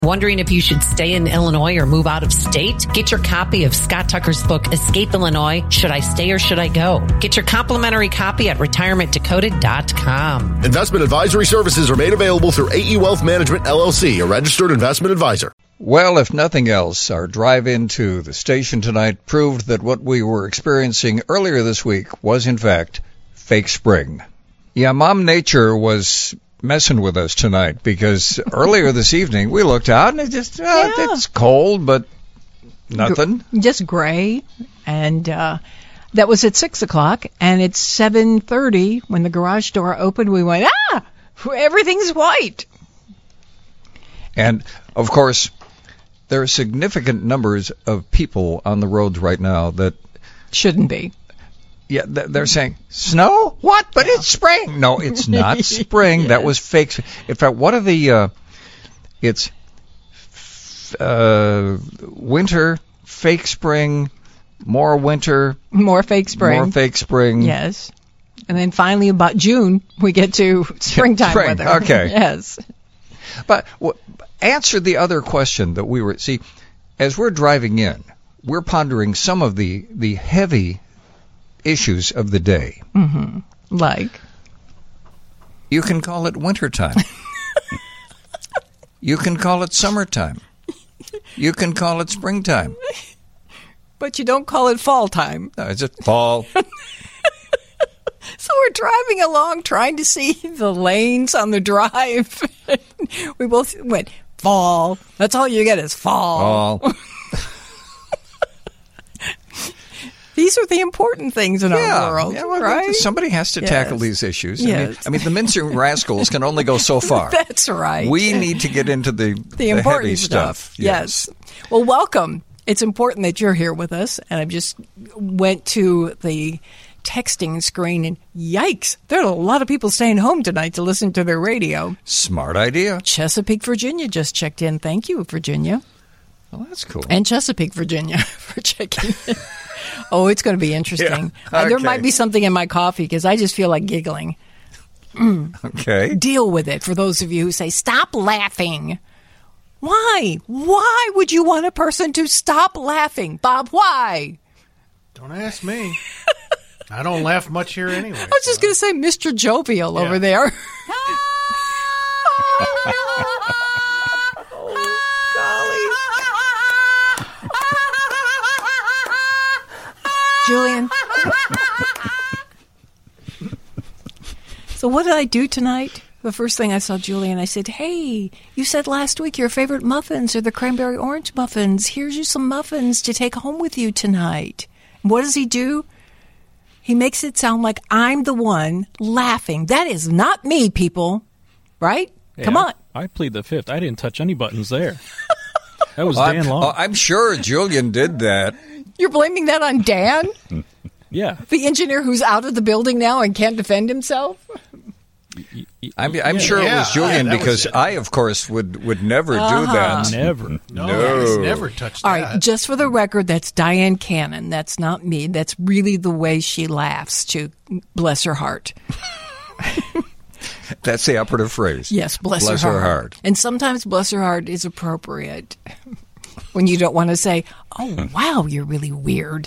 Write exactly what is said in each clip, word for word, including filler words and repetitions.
Wondering if you should stay in Illinois or move out of state? Get your copy of Scott Tucker's book, Escape Illinois, Should I Stay or Should I Go? Get your complimentary copy at retirement decoded dot com. Investment advisory services are made available through A E Wealth Management, L L C, a registered investment advisor. Well, if nothing else, our drive into the station tonight proved that what we were experiencing earlier this week was, in fact, fake spring. Yeah, Mom Nature was messing with us tonight because earlier this evening we looked out and it just uh, yeah. it's cold, but nothing. Just gray, and uh, that was at six o'clock, and it's seven thirty when the garage door opened. We went, ah, everything's white. And of course, there are significant numbers of people on the roads right now that shouldn't be. Yeah, they're saying, snow? What? But yeah. It's spring. No, it's not spring. Yes. That was fake. In fact, what are the, uh, it's uh, winter, fake spring, more winter. More fake spring. More fake spring. Yes. And then finally about June, we get to springtime spring. weather. Okay. Yes. But w- answer the other question that we were, see, as we're driving in, we're pondering some of the, the heavy issues of the day. Mm-hmm. Like? You can call it wintertime. You can call it summertime. You can call it springtime. But you don't call it fall time. No, it's just fall. So we're driving along trying to see the lanes on the drive. We both went, fall. That's all you get is fall. Fall. These are the important things in yeah, our world, yeah, well, right? Somebody has to yes. tackle these issues. Yes. I mean, I mean, the mincing rascals can only go so far. That's right. We need to get into the, the, the important heavy stuff. stuff. Yes. yes. Well, welcome. It's important that you're here with us. And I just went to the texting screen, and yikes, there are a lot of people staying home tonight to listen to their radio. Smart idea. Chesapeake, Virginia just checked in. Thank you, Virginia. Oh, that's cool. And Chesapeake, Virginia for checking in. Oh, it's going to be interesting. Yeah, okay. uh, there might be something in my coffee because I just feel like giggling. Mm. Okay. Deal with it for those of you who say, stop laughing. Why? Why would you want a person to stop laughing? Bob, why? Don't ask me. I don't laugh much here anyway. I was just so. going to say Mister Jovial yeah. over there. Julian. So what did I do tonight? The first thing I saw Julian, I said, hey, you said last week your favorite muffins are the cranberry orange muffins. Here's you some muffins to take home with you tonight. And what does he do? He makes it sound like I'm the one laughing. That is not me, people. Right? Hey, Come I, on. I plead the fifth. I didn't touch any buttons there. That was well, Dan I'm, Long. I'm sure Julian did that. You're blaming that on Dan? Yeah. The engineer who's out of the building now and can't defend himself? I'm, I'm yeah. sure it was Yeah, Julian I, because was I, of course, would, would never uh-huh. do that. Never. No, No. he's never touched All that. right, just for the record, that's Diane Cannon. That's not me. That's really the way she laughs, to bless her heart. That's the operative phrase. Yes, bless, bless her, her heart. heart. And sometimes bless her heart is appropriate when you don't want to say, oh, wow, you're really weird.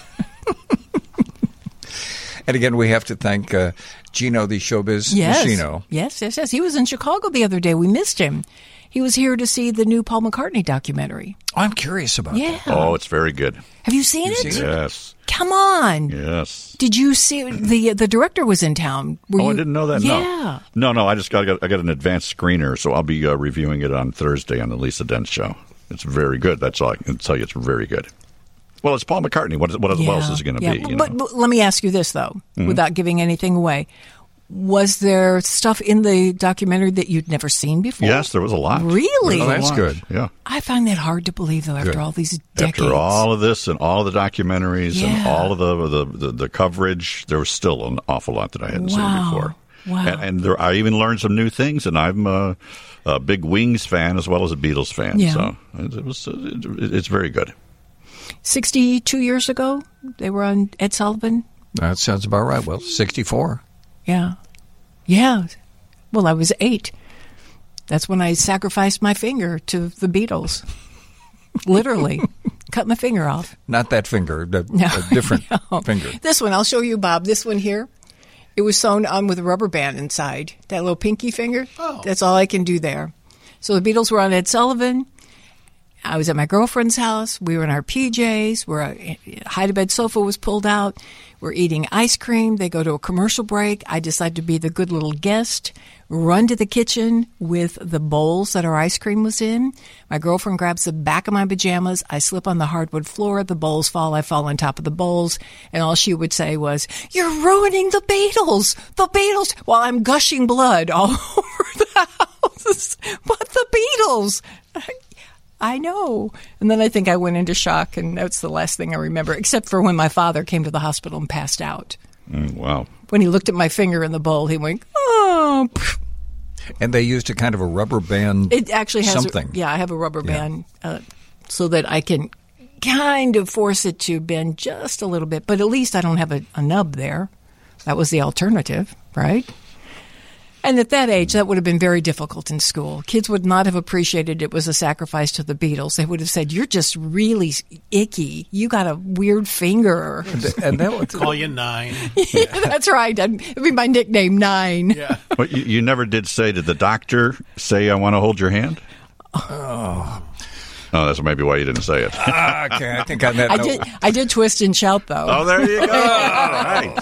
And again, we have to thank uh, Gino, the showbiz yes. machino. Yes, yes, yes. He was in Chicago the other day. We missed him. He was here to see the new Paul McCartney documentary. Oh, I'm curious about yeah. that. Oh, it's very good. Have you seen You've it? seen it? Yes. Come on. Yes. Did you see the the director was in town? Were oh, you, I didn't know that. Yeah. No, no, no. I just got I got an advanced screener, so I'll be uh, reviewing it on Thursday on the Lisa Dent show. It's very good. That's all I can tell you. It's very good. Well, it's Paul McCartney. What, what yeah. else is it going to yeah. be? You but, know? but let me ask you this, though, Mm-hmm. without giving anything away. Was there stuff in the documentary that you'd never seen before? Yes, there was a lot. Really? Oh, There was that's a lot. good. Yeah. I find that hard to believe, though, after Good. all these decades. After all of this and all of the documentaries Yeah. and all of the, the, the, the coverage, there was still an awful lot that I hadn't Wow. seen before. Wow. And, and there, I even learned some new things, and I'm a, a big Wings fan as well as a Beatles fan. Yeah. So it, it was it, it's very good. sixty-two years ago, they were on Ed Sullivan. That sounds about right. Well, sixty-four. Yeah. Yeah. Well, I was eight. That's when I sacrificed my finger to the Beatles. Literally. Cut my finger off. Not that finger, the, No, a different no. finger. This one, I'll show you, Bob. This one here, it was sewn on with a rubber band inside. That little pinky finger, Oh. that's all I can do there. So the Beatles were on Ed Sullivan. I was at my girlfriend's house. We were in our P Js. Where a hide-to-bed sofa was pulled out. We're eating ice cream. They go to a commercial break. I decide to be the good little guest, run to the kitchen with the bowls that our ice cream was in. My girlfriend grabs the back of my pajamas. I slip on the hardwood floor. The bowls fall. I fall on top of the bowls. And all she would say was, "You're ruining the Beatles! The Beatles!" While I'm gushing blood all over the house. But the Beatles! I know. And then I think I went into shock, and that's the last thing I remember, except for when my father came to the hospital and passed out. Mm, wow. When he looked at my finger in the bowl, he went, "Oh." And they used a kind of a rubber band It actually has something. A, yeah, I have a rubber Yeah. band uh, so that I can kind of force it to bend just a little bit, but at least I don't have a, a nub there. That was the alternative, right? And at that age, that would have been very difficult in school. Kids would not have appreciated it was a sacrifice to the Beatles. They would have said, "You're just really icky. You got a weird finger." And that was, Call you nine. Yeah, that's right. That'd be my nickname, Nine. Yeah. But you, you never did say, did the doctor say, "I want to hold your hand"? oh, Oh, that's maybe why you didn't say it. okay, I think on that I note, did. I did twist and shout, though. Oh, there you go. All right.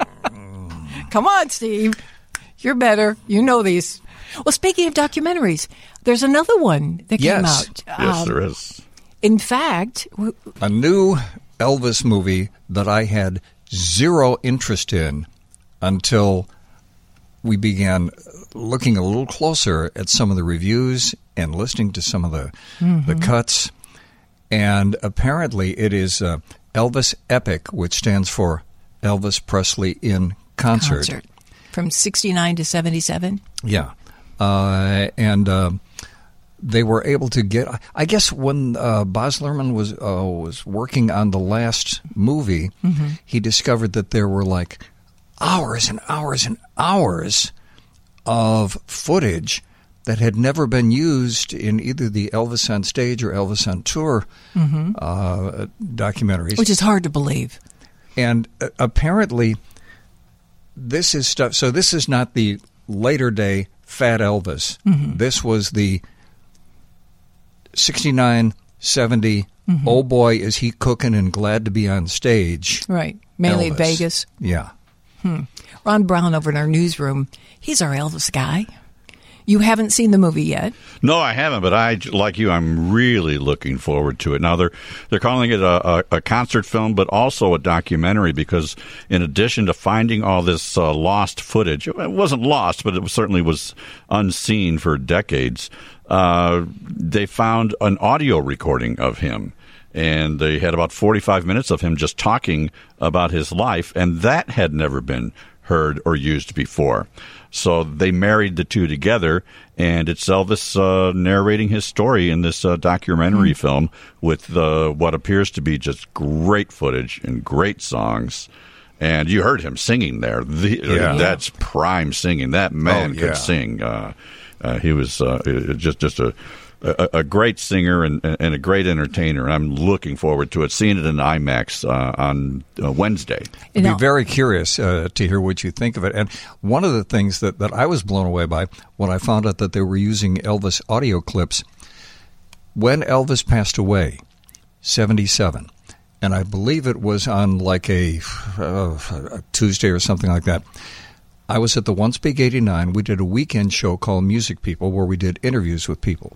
Come on, Steve. You're better. You know these. Well, speaking of documentaries, there's another one that came Yes. out. Yes, Um, there is. In fact, w- a new Elvis movie that I had zero interest in until we began looking a little closer at some of the reviews and listening to some of the the cuts. And apparently it is uh, Elvis Epic, which stands for Elvis Presley in Concert. concert from sixty-nine to seventy-seven. Yeah. Uh, and uh, they were able to get, I guess when uh, Baz Luhrmann was, uh, was working on the last movie, he discovered that there were like hours and hours and hours of footage that had never been used in either the Elvis on Stage or Elvis on Tour uh, documentaries. Which is hard to believe. And uh, apparently, this is stuff. So this is not the later day Fat Elvis. This was the sixty-nine, seventy. Oh boy, is he cooking and glad to be on stage. Right. Mainly Elvis. Vegas. Yeah. Ron Brown over in our newsroom, he's our Elvis guy. You haven't seen the movie yet. No, I haven't, but I, like you, I'm really looking forward to it. Now, they're they're calling it a, a, a concert film, but also a documentary because in addition to finding all this uh, lost footage, it wasn't lost, but it certainly was unseen for decades, uh, they found an audio recording of him. And they had about forty-five minutes of him just talking about his life, and that had never been heard or used before. So they married the two together, and it's Elvis uh, narrating his story in this uh, documentary mm. film with uh, what appears to be just great footage and great songs. And you heard him singing there. The, Yeah. That's prime singing. That man Oh, yeah. could sing. Uh, uh, he was uh, just just a A, a great singer and, and a great entertainer. And I'm looking forward to it, seeing it in IMAX uh, on uh, Wednesday. I'd be very curious uh, to hear what you think of it. And one of the things that, that I was blown away by when I found out that they were using Elvis audio clips, when Elvis passed away, seventy-seven, and I believe it was on like a, uh, a Tuesday or something like that, I was at the Once Big eighty-nine. We did a weekend show called Music People where we did interviews with people.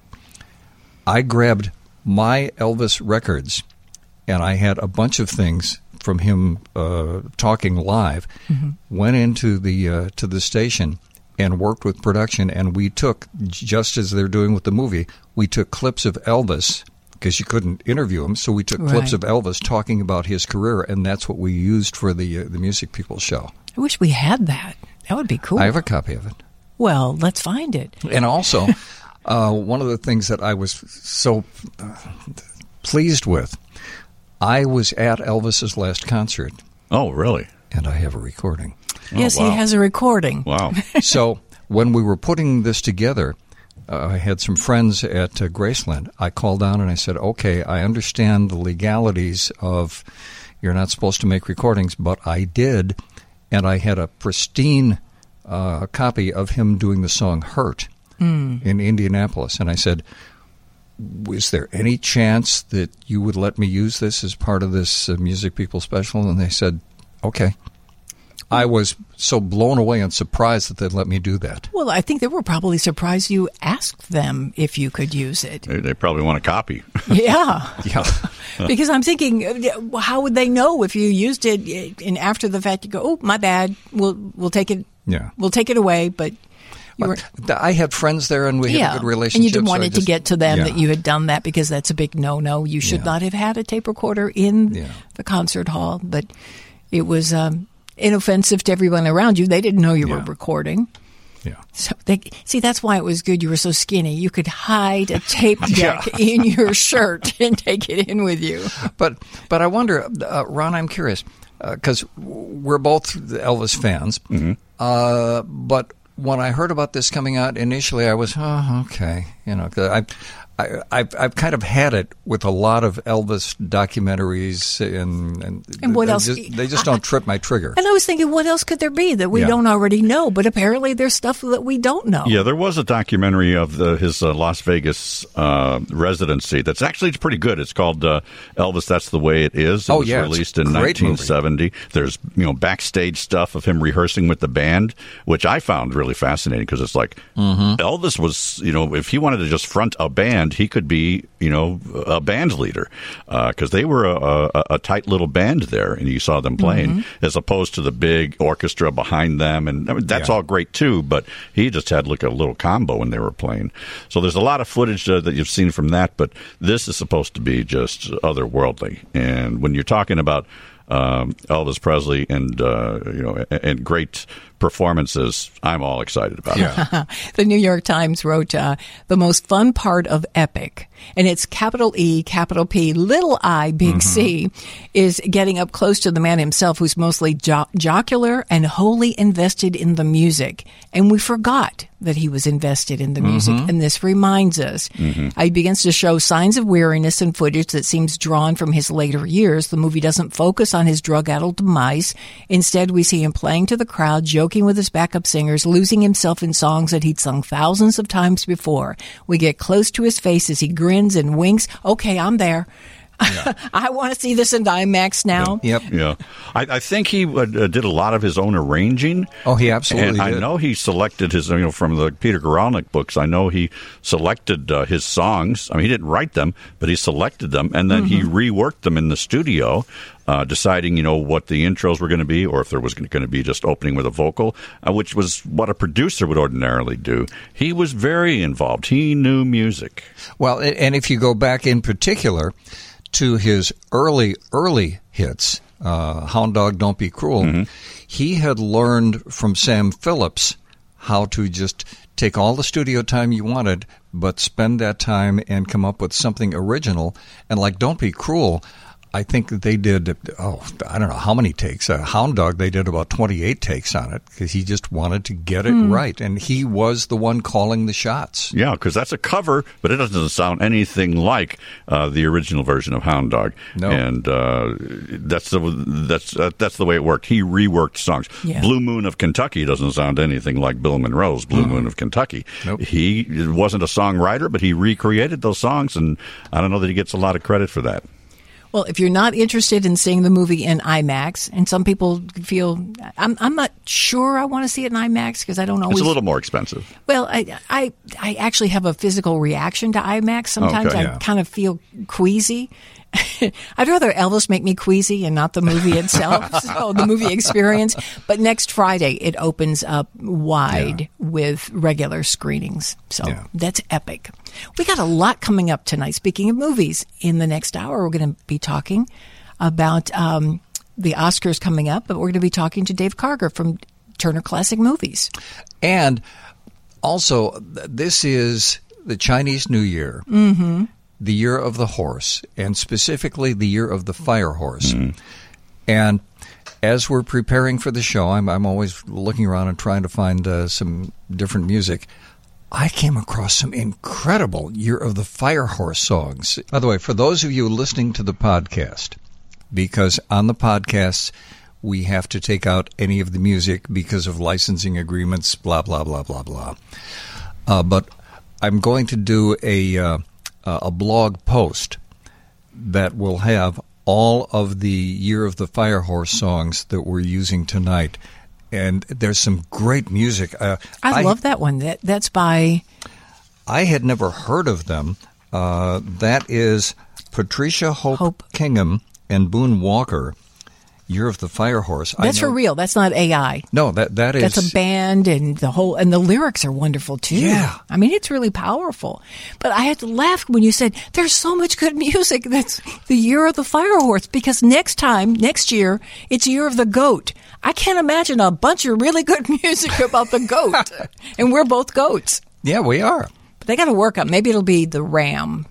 I grabbed my Elvis records, and I had a bunch of things from him uh, talking live, mm-hmm. went into the uh, to the station and worked with production, and we took, just as they're doing with the movie, we took clips of Elvis, because you couldn't interview him, so we took Right. clips of Elvis talking about his career, and that's what we used for the uh, the Music People show. I wish we had that. That would be cool. I have a copy of it. Well, let's find it. And also, uh, one of the things that I was so uh, pleased with, I was at Elvis's last concert, Oh, really? and I have a recording. Yes, wow. he has a recording. Wow. So when we were putting this together, uh, I had some friends at uh, Graceland. I called down and I said, okay, I understand the legalities of you're not supposed to make recordings, but I did, and I had a pristine uh, copy of him doing the song Hurt mm. in Indianapolis. And I said, is there any chance that you would let me use this as part of this uh, Music People special? And they said, okay. I was so blown away and surprised that they'd let me do that. Well, I think they were probably surprised you asked them if you could use it. They, they probably want a copy. Yeah. Yeah. Because I'm thinking, how would they know if you used it and after the fact you go, oh, my bad, we'll we'll take it. Yeah. We'll take it away, but you were, I had friends there and we yeah, had a good relationship. And you didn't want so it just, to get to them yeah. that you had done that because that's a big no-no. You should Yeah. not have had a tape recorder in Yeah. the concert hall, but it was um, inoffensive to everyone around you. They didn't know you Yeah. were recording. Yeah. So they, see, that's why it was good. You were so skinny. You could hide a tape deck in your shirt and take it in with you. But but I wonder, uh, Ron, I'm curious, because uh, we're both Elvis fans. Mm-hmm. Uh, but when I heard about this coming out initially, I was, oh, okay, you know, 'cause I. I, I've, I've kind of had it with a lot of Elvis documentaries, and and, And what they else? Just, they just don't trip my trigger. And I was thinking, what else could there be that we Yeah. don't already know? But apparently there's stuff that we don't know. Yeah, there was a documentary of the, his uh, Las Vegas uh, residency that's actually pretty good. It's called uh, Elvis, That's the Way It Is. It Oh, was yeah, it's released a in great nineteen seventy. There's you know backstage stuff of him rehearsing with the band, which I found really fascinating because it's like Mm-hmm. Elvis was, you know, if he wanted to just front a band, he could be, you know, a band leader because uh, they were a, a, a tight little band there, and you saw them playing Mm-hmm. as opposed to the big orchestra behind them, and I mean, that's Yeah. all great too. But he just had like a little combo when they were playing. So there's a lot of footage uh, that you've seen from that, but this is supposed to be just otherworldly. And when you're talking about um, Elvis Presley and uh, you know and, and great performances, I'm all excited about it. The New York Times wrote, uh, the most fun part of Epic, and it's capital E, capital P, little I, big C, is getting up close to the man himself who's mostly jo- jocular and wholly invested in the music. And we forgot that he was invested in the music, and this reminds us. Uh, he begins to show signs of weariness in footage that seems drawn from his later years. The movie doesn't focus on his drug-addled demise. Instead, we see him playing to the crowd, joking with his backup singers, losing himself in songs that he'd sung thousands of times before. We get close to his face as he grins and winks. Okay, I'm there. Yeah. I want to see this in IMAX now. Yep. Yeah, I, I think he uh, did a lot of his own arranging. Oh, he absolutely and I did. know he selected his, you know, from the Peter Guralnick books. I know he selected uh, his songs. I mean, he didn't write them, but he selected them, and then he reworked them in the studio, uh, deciding, you know, what the intros were going to be, or if there was going to be just opening with a vocal, uh, which was what a producer would ordinarily do. He was very involved. He knew music. Well, and if you go back in particular to his early, early hits, uh, Hound Dog, Don't Be Cruel, mm-hmm. he had learned from Sam Phillips how to just take all the studio time you wanted, but spend that time and come up with something original. And like Don't Be Cruel, I think that they did, oh, I don't know how many takes. Uh, Hound Dog, they did about twenty-eight takes on it because he just wanted to get it mm. right. And he was the one calling the shots. Yeah, because that's a cover, but it doesn't sound anything like uh, the original version of Hound Dog. No. And uh, that's, the, that's, uh, that's the way it worked. He reworked songs. Yeah. Blue Moon of Kentucky doesn't sound anything like Bill Monroe's Blue mm. Moon of Kentucky. Nope. He wasn't a songwriter, but he recreated those songs, and I don't know that he gets a lot of credit for that. Well, if you're not interested in seeing the movie in IMAX, and some people feel, I'm I'm not sure I want to see it in IMAX because I don't always. It's a little more expensive. Well, I I, I actually have a physical reaction to IMAX. Sometimes okay, I yeah. kind of feel queasy. I'd rather Elvis make me queasy and not the movie itself, so the movie experience. But next Friday, it opens up wide Yeah. with regular screenings. So Yeah. that's epic. We got a lot coming up tonight. Speaking of movies, in the next hour, we're going to be talking about um, the Oscars coming up, but we're going to be talking to Dave Karger from Turner Classic Movies. And also, th- this is the Chinese New Year. Mm-hmm. The year of the horse, and specifically the year of the fire horse. Mm. And as we're preparing for the show, I'm, I'm always looking around and trying to find uh, some different music. I came across some incredible Year of the Fire Horse songs. By the way, for those of you listening to the podcast, because on the podcasts we have to take out any of the music because of licensing agreements, blah, blah, blah, blah, blah. Uh, but I'm going to do a uh, a blog post that will have all of the Year of the Fire Horse songs that we're using tonight. And there's some great music. Uh, I, I love that one. That That's by... I had never heard of them. Uh, that is Patricia Hope, Hope Kingham and Boone Walker, Year of the Fire Horse. That's for real. That's not A I. No, that that is... That's a band, and the whole and the lyrics are wonderful, too. Yeah. I mean, it's really powerful. But I had to laugh when you said, there's so much good music that's the Year of the Fire Horse, because next time, next year, it's Year of the Goat. I can't imagine a bunch of really good music about the goat. And we're both goats. Yeah, we are. But they got to work up. Maybe it'll be the ram,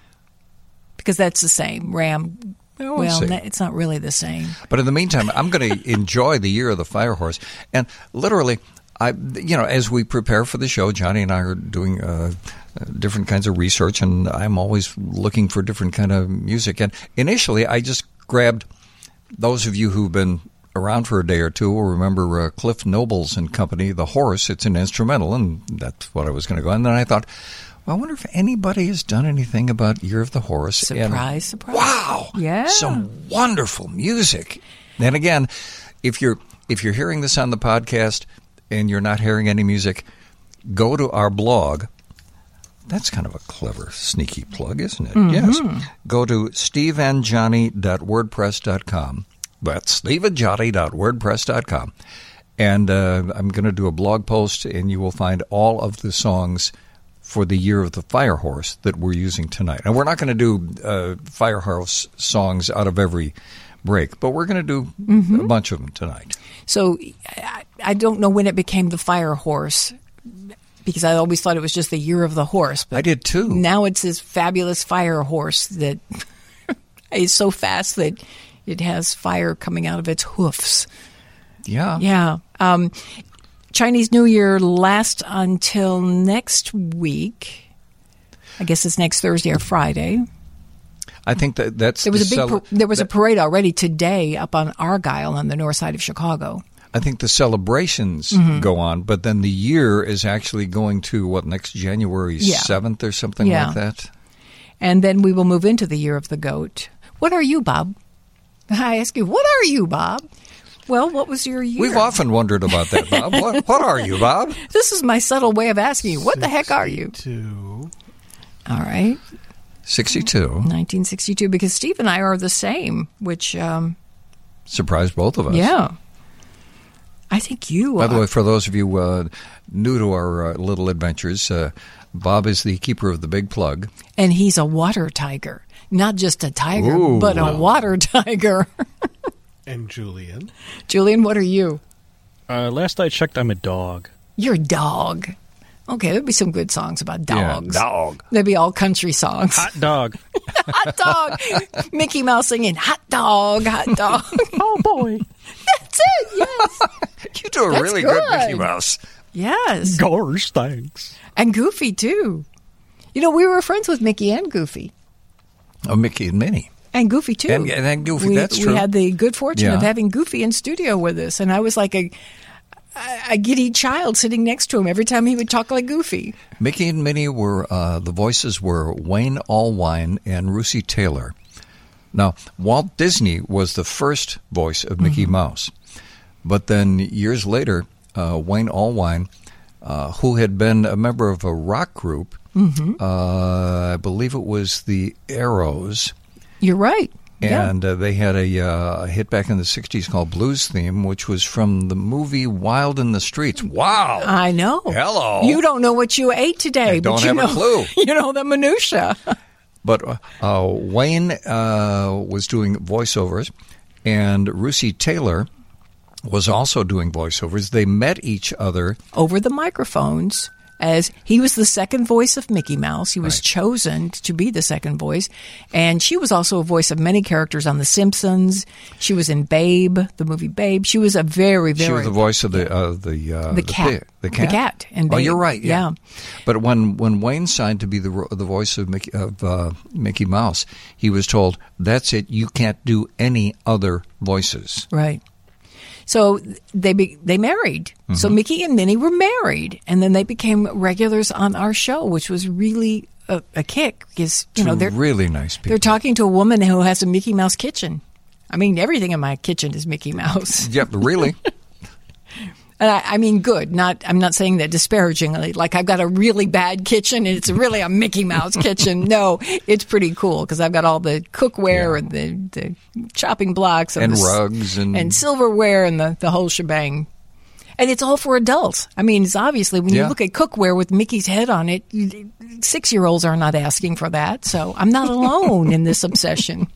because that's the same. Ram, well, well it's not really the same. But in the meantime, I'm going to enjoy the Year of the Fire Horse. And literally, I, you know, as we prepare for the show, Johnny and I are doing uh, different kinds of research, and I'm always looking for different kind of music. And initially, I just grabbed those of you who've been around for a day or two will remember uh, Cliff Nobles and Company, The Horse. It's an instrumental, and that's what I was going to go. And then I thought, well, I wonder if anybody has done anything about Year of the Horse. Surprise, and, surprise. Wow. Yeah. Some wonderful music. And again, if you're if you're hearing this on the podcast and you're not hearing any music, go to our blog. That's kind of a clever, sneaky plug, isn't it? Mm-hmm. Yes. Go to steve and johnny dot wordpress dot com. That's steve and johnny dot wordpress dot com. And uh, I'm going to do a blog post, and you will find all of the songs for the Year of the Fire Horse that we're using tonight. And we're not going to do uh, Fire Horse songs out of every break, but we're going to do mm-hmm. a bunch of them tonight. So I, I don't know when it became the Fire Horse, because I always thought it was just the Year of the Horse. But I did too. Now it's this fabulous fire horse that is so fast that it has fire coming out of its hoofs. Yeah. Yeah. Um, Chinese New Year lasts until next week. I guess it's next Thursday or Friday. I think that that's there was the a big cel- par- there was that, a parade already today up on Argyle on the north side of Chicago. I think the celebrations mm-hmm. go on, but then the year is actually going to what, next January yeah. seventh or something yeah. like that. And then we will move into the Year of the Goat. What are you, Bob? I ask you, what are you, Bob? Well, what was your year? We've often wondered about that, Bob. what, what are you, Bob? This is my subtle way of asking you, what the heck are you? sixty-two. All right. sixty-two. nineteen sixty-two, because Steve and I are the same, which... Um, surprised both of us. Yeah. I think you By are. the way, for those of you uh, new to our uh, little adventures, uh, Bob is the keeper of the big plug. And he's a water tiger. Not just a tiger, Ooh. but a water tiger. And Julian. Julian, what are you? Uh, last I checked, I'm a dog. You're a dog. Okay, there'd be some good songs about dogs. Yeah, dog. There'd be all country songs. Hot dog. Hot dog. Mickey Mouse singing, hot dog, hot dog. Oh, boy. That's it, yes. You do a That's really good. good Mickey Mouse. Yes. Gosh, thanks. And Goofy, too. You know, we were friends with Mickey and Goofy. Oh, Mickey and Minnie. And Goofy, too. And, and Goofy, we, that's true. We had the good fortune Yeah. of having Goofy in studio with us. And I was like a, a giddy child sitting next to him every time he would talk like Goofy. Mickey and Minnie were, uh, the voices were Wayne Allwine and Russi Taylor. Now, Walt Disney was the first voice of Mickey mm-hmm. Mouse. But then years later, uh, Wayne Allwine, uh, who had been a member of a rock group, mm-hmm. uh, I believe it was the Arrows. You're right. And yeah. uh, they had a, uh, a hit back in the sixties called Blues Theme, which was from the movie Wild in the Streets. Wow. I know. Hello. You don't know what you ate today. I don't but you have know, a clue. You know the minutia. But uh, Wayne uh, was doing voiceovers, and Russi Taylor was also doing voiceovers. They met each other over the microphones as he was the second voice of Mickey Mouse. He was Right. chosen to be the second voice. And she was also a voice of many characters on The Simpsons. She was in Babe, the movie Babe. She was a very, very... She was the voice of the uh, the, uh, The cat. pig- the cat. The cat in Oh, Babe. you're right. Yeah. Yeah. But when, when Wayne signed to be the ro- the voice of Mickey of uh, Mickey Mouse, he was told, "That's it. You can't do any other voices." Right. So they be, they married. Mm-hmm. So Mickey and Minnie were married, and then they became regulars on our show, which was really a, a kick because you Two know they're really nice people. they're talking to a woman who has a Mickey Mouse kitchen. I mean, everything in my kitchen is Mickey Mouse. Yep, really. And I, I mean, good. Not. I'm not saying that disparagingly. Like I've got a really bad kitchen, and it's really a Mickey Mouse kitchen. No, it's pretty cool because I've got all the cookware Yeah. and the, the chopping blocks And the, s- rugs and- and silverware and the, the whole shebang. And it's all for adults. I mean, it's obviously when Yeah. you look at cookware with Mickey's head on it, you- six-year-olds are not asking for that. So I'm not alone in this obsession.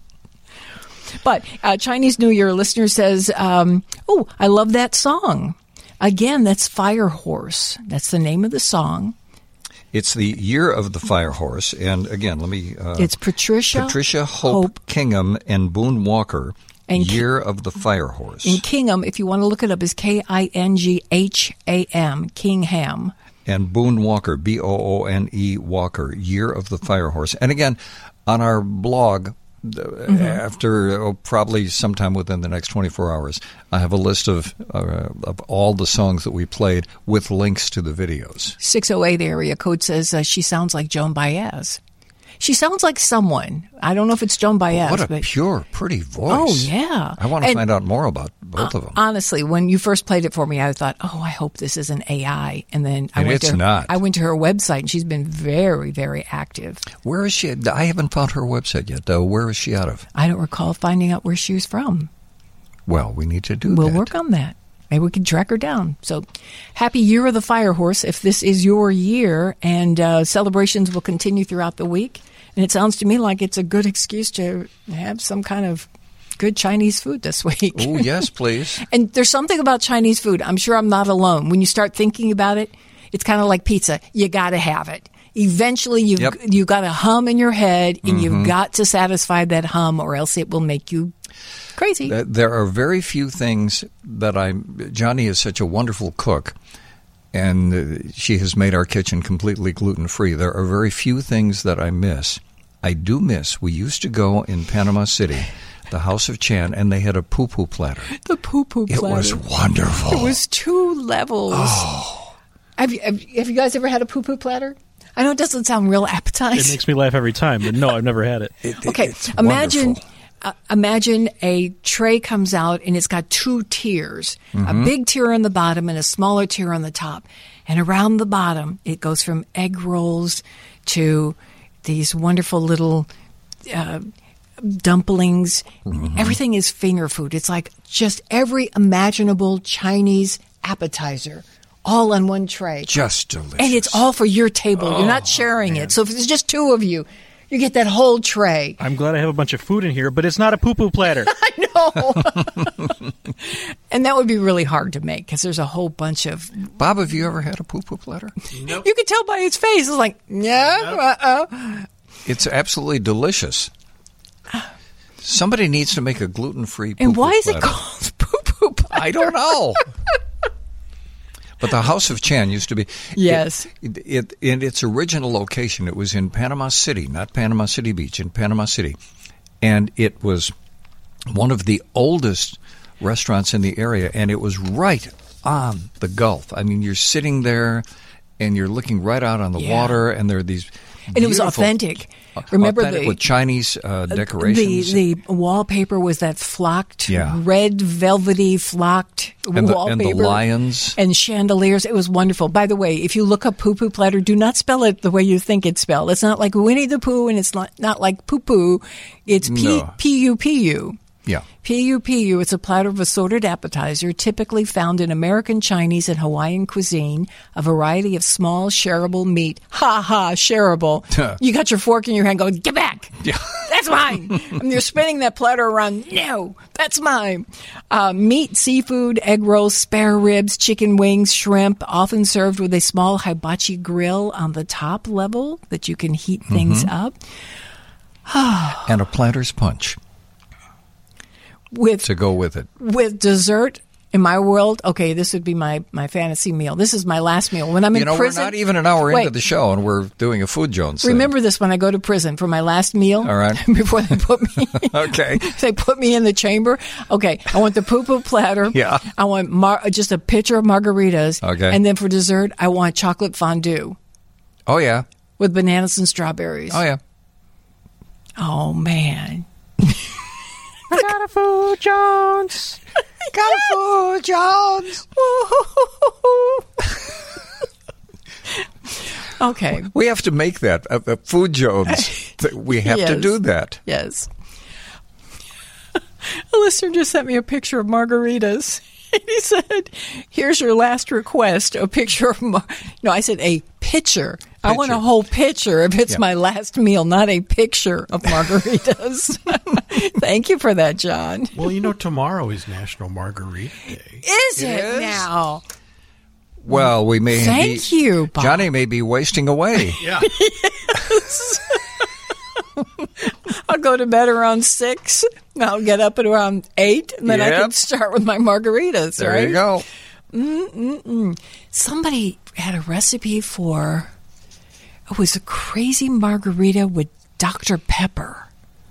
But uh, Chinese New Year listener says, um, oh, I love that song. Again, that's Fire Horse. That's the name of the song. It's the year of the Fire Horse, and again, let me. Uh, It's Patricia, Patricia Hope, Hope. Kingham and Boone Walker. And year of the Fire Horse. In Kingham, if you want to look it up, is K I N G H A M, Kingham. And Boone Walker, B O O N E Walker, Year of the Fire Horse. And again, on our blog, mm-hmm. after oh, probably sometime within the next twenty-four hours, I have a list of uh, of all the songs that we played with links to the videos. six oh eight area code says uh, she sounds like Joan Baez. She sounds like someone. I don't know if it's Joan Baez. What a but pure, pretty voice. Oh, yeah. I want to And- find out more about both of them. Honestly, when you first played it for me, I thought, "Oh, I hope this is an A I." And then I And went it's to not. I went to her website, and she's been very, very active. Where is she? I haven't found her website yet, though. Where is she out of? I don't recall finding out where she was from. Well, we need to do We'll that. work on that. Maybe we can track her down. So, happy Year of the Fire Horse if this is your year, and uh, celebrations will continue throughout the week. And it sounds to me like it's a good excuse to have some kind of good Chinese food this week. Oh, yes, please. And there's something about Chinese food. I'm sure I'm not alone. When you start thinking about it, it's kind of like pizza. You got to have it. Eventually, you've Yep. you got a hum in your head, and mm-hmm. you've got to satisfy that hum, or else it will make you crazy. There are very few things that I. Johnny is such a wonderful cook, and she has made our kitchen completely gluten-free. There are very few things that I miss. I do miss. We used to go in Panama City, the House of Chan, and they had a poo-poo platter. The poo-poo platter. It was wonderful. It was two levels. Oh. Have you, have, have you guys ever had a poo-poo platter? I know it doesn't sound real appetizing. It makes me laugh every time, but no, I've never had it. It- Okay, it's imagine wonderful. uh, imagine a tray comes out and it's got two tiers, Mm-hmm. a big tier on the bottom and a smaller tier on the top. And around the bottom, it goes from egg rolls to these wonderful little uh, dumplings. Mm-hmm. Everything is finger food. It's like just every imaginable Chinese appetizer all on one tray. Just delicious. And it's all for your table. You're not sharing it. So if it's just two of you, you get that whole tray. I'm glad I have a bunch of food in here, but it's not a poo-poo platter. I know. And that would be really hard to make because there's a whole bunch of... Bob, have you ever had a poo-poo platter? Nope. You could tell by his face. It's like, yeah, uh-uh. It's absolutely delicious. Somebody needs to make a gluten-free poo-poo And why is platter. it called poo-poo platter? I don't know. But the House of Chan used to be... Yes. It, it, in its original location, it was in Panama City, not Panama City Beach, in Panama City. And it was one of the oldest restaurants in the area, and it was right on the Gulf. I mean, you're sitting there, and you're looking right out on the Yeah. water, and there are these And it was beautiful- authentic. Remember authentic the... with Chinese uh, decorations. The, the wallpaper was that flocked, Yeah. red, velvety, flocked and, the, wallpaper. and the lions. And chandeliers. It was wonderful. By the way, if you look up poo poo platter, do not spell it the way you think it's spelled. It's not like Winnie the Pooh, and it's not, not like poo poo. It's P No. P U P U. Yeah. P U P U, it's a platter of assorted appetizer typically found in American, Chinese, and Hawaiian cuisine, a variety of small, shareable meat. Ha ha, shareable. You got your fork in your hand going, get back. Yeah. that's mine. And you're spinning that platter around. No, that's mine. Uh, meat, seafood, egg rolls, spare ribs, chicken wings, shrimp, often served with a small hibachi grill on the top level that you can heat things Mm-hmm. up. And a planter's punch With to go with it. with dessert. In my world, okay, this would be my, my fantasy meal. This is my last meal. When I'm in You know, prison, we're not even an hour Wait. into the show, and we're doing a Food Jones thing. remember this when I go to prison for my last meal. All right. Before they put me, Okay. they put me in the chamber. Okay, I want the poo-poo platter. Yeah. I want mar- just a pitcher of margaritas. Okay. And then for dessert, I want chocolate fondue Oh, yeah. with bananas and strawberries. Oh, yeah. Oh, man. I got a Food Jones. Got a Food Jones. Okay. We have to make that. Uh, uh, Food Jones. We have to Yes. do that. Yes. A listener just sent me a picture of margaritas. And he said, here's your last request, a picture of, mar-. no, I said a pitcher. I want a Pitcher. whole pitcher if it's Yeah. my last meal, not a picture of margaritas. Thank you for that, John. Well, you know, tomorrow is National Margarita Day. Is It it is? now? Well, we may Thank be, you, Bob. Johnny may be wasting away. Yeah. I'll go to bed around six. And I'll get up at around eight, and then I Yep. can start with my margaritas, There right? you go. Somebody had a recipe for, it was a crazy margarita with Doctor Pepper.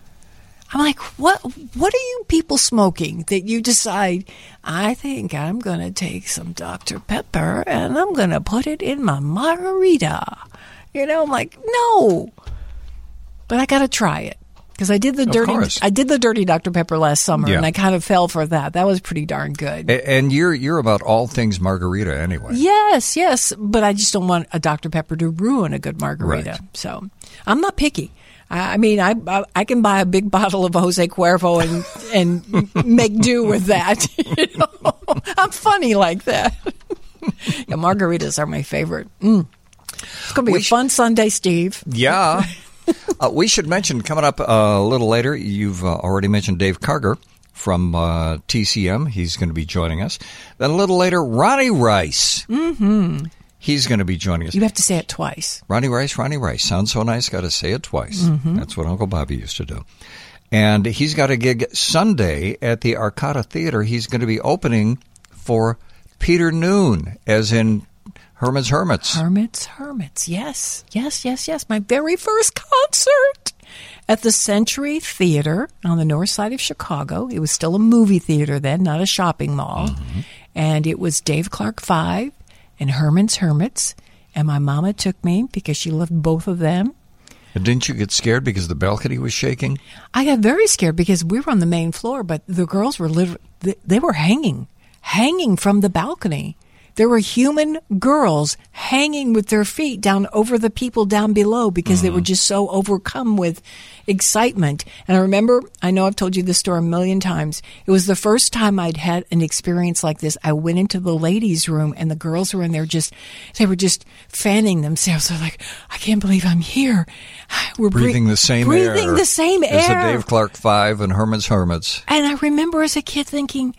I'm like, what What are you people smoking that you decide, I think I'm going to take some Doctor Pepper and I'm going to put it in my margarita? You know, I'm like, no. But I got to try it. Because I did the Of dirty, course. I did the dirty Doctor Pepper last summer, Yeah. and I kind of fell for that. That was pretty darn good. A- And you're you're about all things margarita anyway. Yes, yes, but I just don't want a Doctor Pepper to ruin a good margarita. Right. So I'm not picky. I, I mean, I, I I can buy a big bottle of Jose Cuervo and and make do with that. You know? I'm funny like that. Yeah, margaritas are my favorite. Mm. It's going to be We a sh- fun Sunday, Steve. Yeah. uh, we should mention, coming up uh, a little later, you've uh, already mentioned Dave Karger from uh, T C M. He's going to be joining us. Then a little later, Ronnie Rice. Mm-hmm. He's going to be joining us. You have to say it twice. Ronnie Rice, Ronnie Rice. Sounds so nice, got to say it twice. Mm-hmm. That's what Uncle Bobby used to do. And he's got a gig Sunday at the Arcata Theater. He's going to be opening for Peter Noon, as in Herman's Hermits. Hermits, Hermits. Yes, yes, yes, yes. My very first concert at the Century Theater on the north side of Chicago. It was still a movie theater then, not a shopping mall. Mm-hmm. And it was Dave Clark Five and Herman's Hermits. And my mama took me because she loved both of them. And didn't you get scared because the balcony was shaking? I got very scared because we were on the main floor, but the girls were literally, they were hanging, hanging from the balcony. There were human girls hanging with their feet down over the people down below because mm-hmm. they were just so overcome with excitement. And I remember, I know I've told you this story a million times. It was the first time I'd had an experience like this. I went into the ladies' room and the girls were in there just, they were just fanning themselves. They're like, I can't believe I'm here. We're breathing bre- the same breathing air. Breathing the same as air. the Dave Clark Five and Herman's Hermits. And I remember as a kid thinking,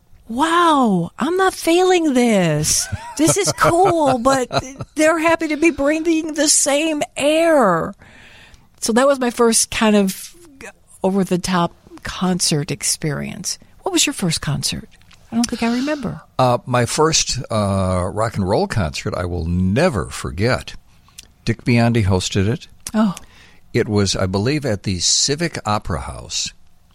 wow, I'm not failing this. This is cool, but they're happy to be breathing the same air. So that was my first kind of over-the-top concert experience. What was your first concert? I don't think I remember. Uh, my first uh, rock and roll concert, I will never forget. Dick Biondi hosted it. Oh. It was, I believe, at the Civic Opera House.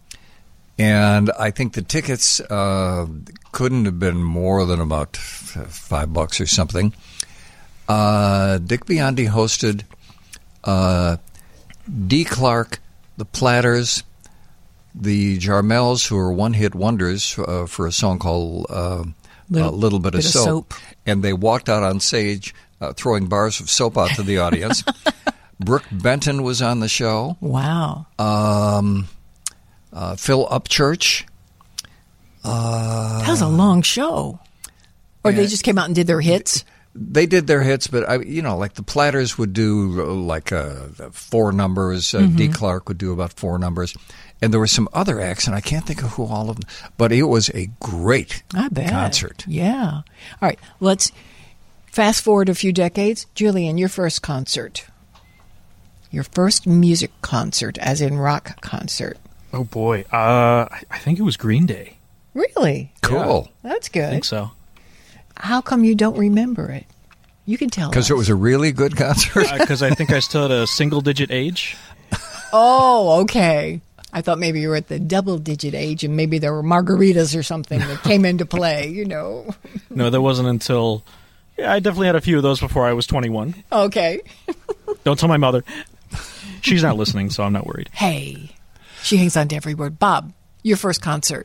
And I think the tickets uh, couldn't have been more than about five bucks or something. Uh, Dick Biondi hosted uh, Dee Clark, the Platters, the Jarmels, who are one-hit wonders uh, for a song called uh, Little, A Little Bit, bit of, of soap. Soap. And they walked out on stage uh, throwing bars of soap out to the audience. Brooke Benton was on the show. Wow. Um... Uh, Phil Upchurch. Uh, that was a long show. Or yeah. they just came out and did their hits? they did their hits, but I, you know, like the Platters would do uh, like uh, four numbers. Uh, Mm-hmm. Dee Clark would do about four numbers, and there were some other acts, and I can't think of who all of them. But it was a great I bet. concert. Yeah. All right. Let's fast forward a few decades. Julian, your first concert. Your first music concert, as in rock concert. Oh boy, uh, I I think it was Green Day. Really? Cool, That's I good. think so. How come you don't remember it? You can tell because us. it was a really good concert. Because I think I still at a single-digit age. Oh, okay. I thought maybe you were at the double-digit age, and maybe there were margaritas or something that came into play. You know. No, that wasn't until. Yeah, I definitely had a few of those before I was twenty-one. Okay. Don't tell my mother. She's not listening, so I'm not worried. Hey, she hangs on to every word. Bob, your first concert.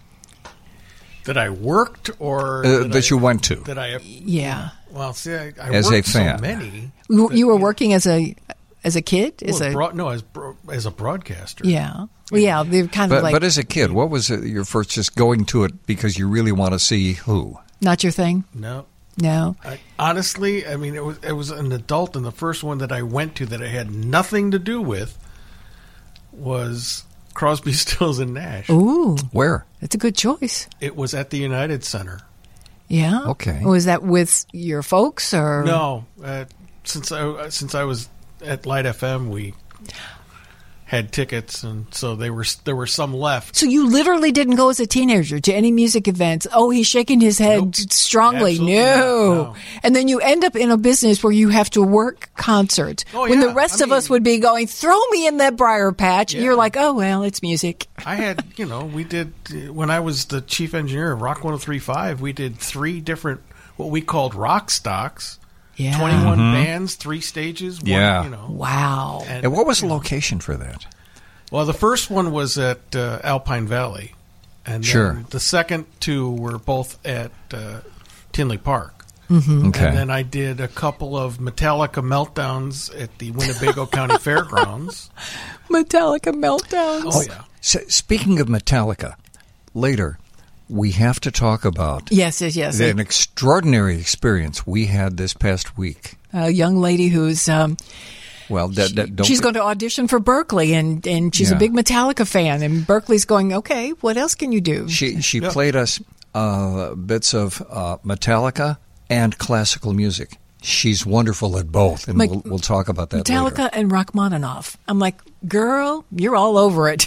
That I worked or Uh, that, that I, you went to. that I Yeah. well see I, I As a worked fan. so many. You, that, you were know, working as a as a kid? As well, a broad, no as bro, as a broadcaster. yeah. Well, yeah, they're kind But, of like but as a kid, what was it, your first just going to it because you really want to see who? not your thing. No. No. I, honestly, I mean, it was it was an adult, and the first one that I went to that I had nothing to do with was Crosby, Stills, and Nash. Ooh, Where? that's a good choice. It was at the United Center. Yeah. Okay. Was that with your folks or No, uh, since I since I was at Light F M, we had tickets, and so they were there were some left. So you literally didn't go as a teenager to any music events. Oh, he's shaking his head Nope. strongly. Absolutely No. not, no. And then you end up in a business where you have to work concerts. Oh, when yeah. the rest I of us mean- would be going, throw me in that briar patch. Yeah. You're like, oh, well, it's music. I had, you know, we did when I was the chief engineer of Rock one oh three point five. We did three different what we called rock stocks. Yeah. Twenty-one bands, three stages. One, Yeah. you know. Wow. And, And what was the location for that? Well, the first one was at uh, Alpine Valley, and then Sure. the second two were both at uh, Tinley Park. Okay. And then I did a couple of Metallica meltdowns at the Winnebago County Fairgrounds. Metallica meltdowns. Oh yeah, So, speaking of Metallica, later we have to talk about Yes, yes, yes. an extraordinary experience we had this past week. A young lady who's um, Well, that, that don't she's going to audition for Berkeley, and, and she's Yeah. a big Metallica fan. And Berkeley's going, okay, what else can you do? She she Yeah. played us uh, bits of uh, Metallica and classical music. She's wonderful at both, and Like, we'll, we'll talk about that Metallica later. and Rachmaninoff. I'm like, girl, you're all over it.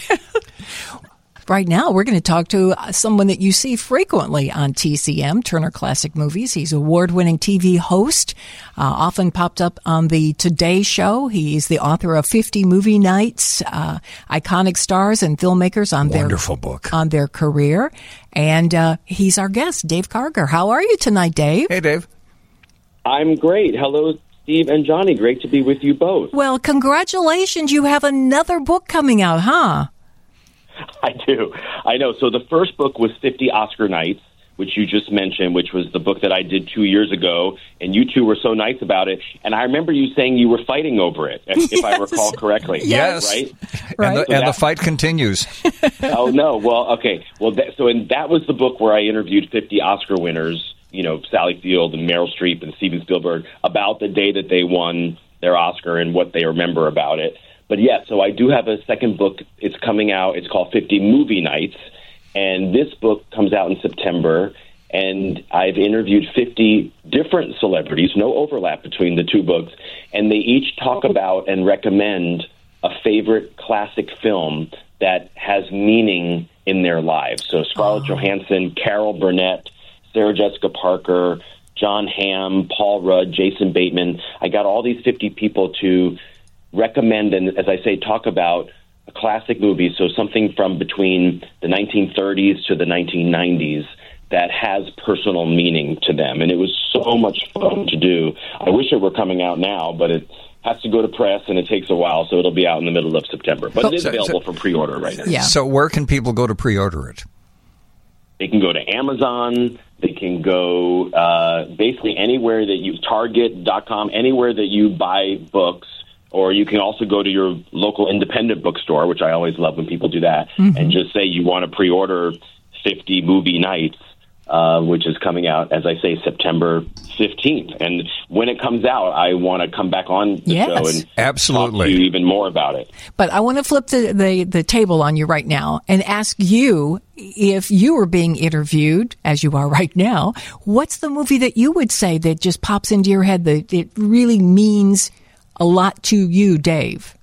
Right now, we're going to talk to uh, someone that you see frequently on T C M, Turner Classic Movies. He's an award-winning T V host, uh, often popped up on the Today Show. He's the author of fifty Movie Nights, uh, iconic stars and filmmakers on Wonderful their book. on their career. And uh, he's our guest, Dave Karger. How are you tonight, Dave? Hey, Dave. I'm great. Hello, Steve and Johnny. Great to be with you both. Well, congratulations. You have another book coming out, huh? I do. I know. So the first book was fifty Oscar Nights, which you just mentioned, which was the book that I did two years ago, and you two were so nice about it. And I remember you saying you were fighting over it, if, if I Yes. recall correctly. Yes. Right? Right. And, the, So and the that- fight continues. Oh, no. Well, okay. Well, that, so and that was the book where I interviewed fifty Oscar winners, you know, Sally Field and Meryl Streep and Steven Spielberg, about the day that they won their Oscar and what they remember about it. But yeah, so I do have a second book. It's coming out. It's called fifty Movie Nights. And this book comes out in September. And I've interviewed fifty different celebrities, no overlap between the two books. And they each talk about and recommend a favorite classic film that has meaning in their lives. So Scarlett Oh. Johansson, Carol Burnett, Sarah Jessica Parker, John Hamm, Paul Rudd, Jason Bateman. I got all these fifty people to recommend and, as I say, talk about a classic movie, so something from between the nineteen thirties to the nineteen nineties that has personal meaning to them. And it was so much fun to do. I wish it were coming out now, but it has to go to press, and it takes a while, so it'll be out in the middle of September. But it is So- available so- for pre-order right now. Yeah. So where can people go to pre-order it? They can go to Amazon. They can go uh, basically anywhere that you, Target dot com, anywhere that you buy books. Or you can also go to your local independent bookstore, which I always love when people do that, Mm-hmm. and just say you want to pre-order fifty Movie Nights uh, which is coming out, as I say, September fifteenth. And when it comes out, I want to come back on the Yes. show and Absolutely. talk to you even more about it. But I want to flip the, the, the table on you right now and ask you, if you were being interviewed, as you are right now, what's the movie that you would say that just pops into your head that it really means a lot to you, Dave?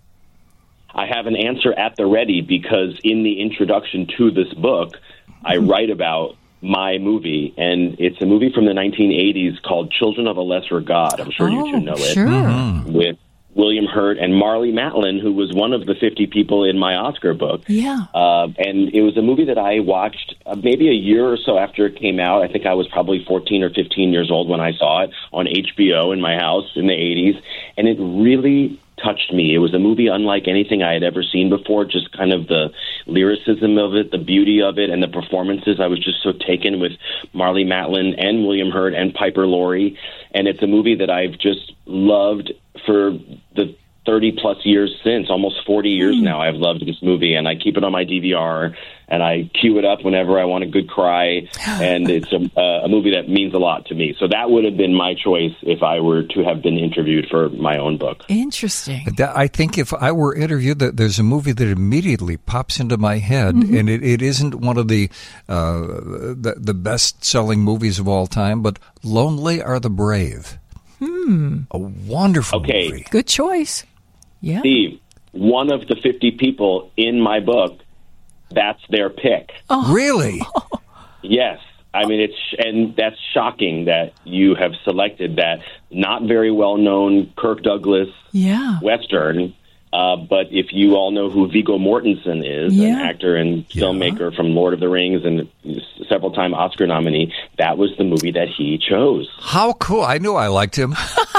I have an answer at the ready because in the introduction to this book, I write about my movie, and it's a movie from the nineteen eighties called Children of a Lesser God. I'm sure oh, you two know it. Sure. Mm-hmm. With William Hurt and Marlee Matlin, who was one of the fifty people in my Oscar book. Yeah. Uh, and it was a movie that I watched uh, maybe a year or so after it came out. I think I was probably fourteen or fifteen years old when I saw it on H B O in my house in the eighties. And it really touched me. It was a movie unlike anything I had ever seen before, just kind of the lyricism of it, the beauty of it, and the performances. I was just so taken with Marlee Matlin and William Hurt and Piper Laurie. And it's a movie that I've just loved for the thirty-plus years since, almost forty years now. I've loved this movie, and I keep it on my D V R, and I cue it up whenever I want a good cry, and it's a, uh, a movie that means a lot to me. So that would have been my choice if I were to have been interviewed for my own book. Interesting. That- I think if I were interviewed, that there's a movie that immediately pops into my head, Mm-hmm. and it, it isn't one of the, uh, the the best-selling movies of all time, but Lonely Are the Brave. Hmm. A wonderful Okay. movie. Good choice. Yeah. Steve, one of the fifty people in my book, that's their pick. Really? Yes. I mean, it's and that's shocking that you have selected that not very well-known Kirk Douglas Yeah. Western. Uh, but if you all know who Viggo Mortensen is, Yeah. an actor and filmmaker from Lord of the Rings and several-time Oscar nominee, that was the movie that he chose. How cool. I knew I liked him.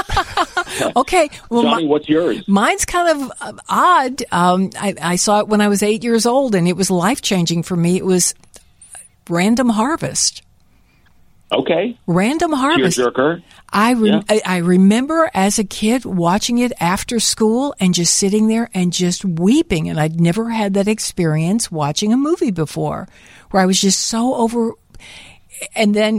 Okay. Well, Johnny, mi- what's yours? mine's kind of uh, odd. Um, I, I saw it when I was eight years old, and it was life-changing for me. It was Random Harvest. Okay. Random Harvest. Tearjerker. I, rem- Yeah. I I remember as a kid watching it after school and just sitting there and just weeping. And I'd never had that experience watching a movie before, where I was just so over. And then,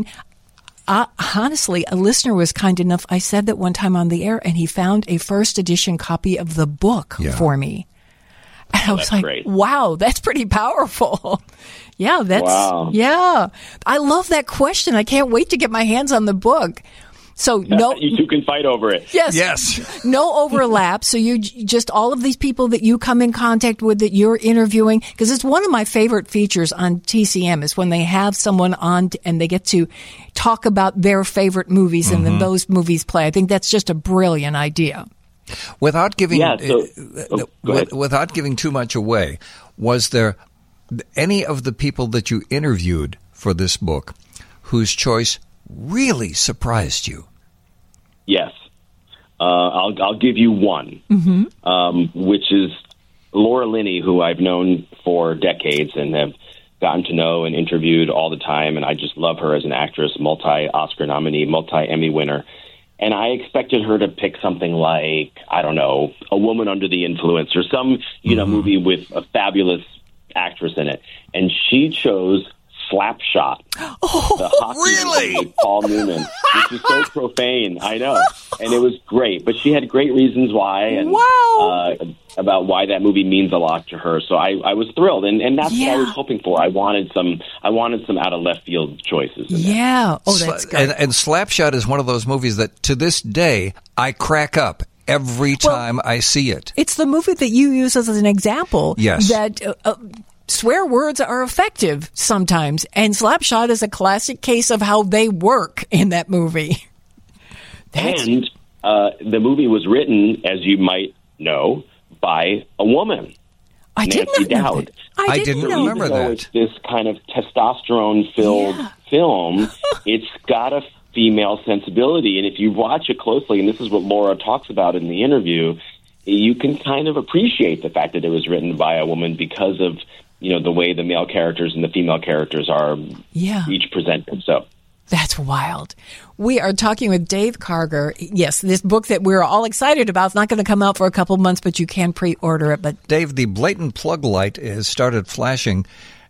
uh, honestly, a listener was kind enough. I said that one time on the air, and he found a first edition copy of the book Yeah. for me. And I was that's like, great. wow, that's pretty powerful. Yeah, that's, Wow. yeah. I love that question. I can't wait to get my hands on the book. So no, You two can fight over it. yes, Yes. no overlap. So you j- just all of these people that you come in contact with that you're interviewing, because it's one of my favorite features on T C M is when they have someone on t- and they get to talk about their favorite movies and then those movies play. I think that's just a brilliant idea. Without giving Yeah, so- uh, oh, go with- ahead. without giving too much away, was there any of the people that you interviewed for this book whose choice really surprised you? Yes. Uh, I'll, I'll give you one, um, which is Laura Linney, who I've known for decades and have gotten to know and interviewed all the time. And I just love her as an actress, multi-Oscar nominee, multi-Emmy winner. And I expected her to pick something like, I don't know, A Woman Under the Influence or some, you know, movie with a fabulous actress in it. And she chose Slapshot. Oh, the hockey really? movie with Paul Newman, which is so profane, I know. And it was great, but she had great reasons why, and Wow. uh, about why that movie means a lot to her. So I, I was thrilled, and, and that's what I Yeah. was hoping for. I wanted some, I wanted some out of left field choices. In there. Yeah. Oh, that's Sla- good. And, and Slapshot is one of those movies that to this day I crack up every Well- time I see it. It's the movie that you use as an example. Yes. That uh, uh, swear words are effective sometimes, and Slapshot is a classic case of how they work in that movie. That's, And uh, the movie was written, as you might know, by a woman. I did Nancy not know Dowd. that. I, I didn't, didn't know remember Even though that. it's this kind of testosterone-filled Yeah. film, it's got a female sensibility. And if you watch it closely, and this is what Laura talks about in the interview, you can kind of appreciate the fact that it was written by a woman because of, you know, the way the male characters and the female characters are Yeah. each presented. So That's wild. We are talking with Dave Karger. Yes, this book that we're all excited about is not going to come out for a couple months, but you can pre-order it. But Dave, the blatant plug light has started flashing,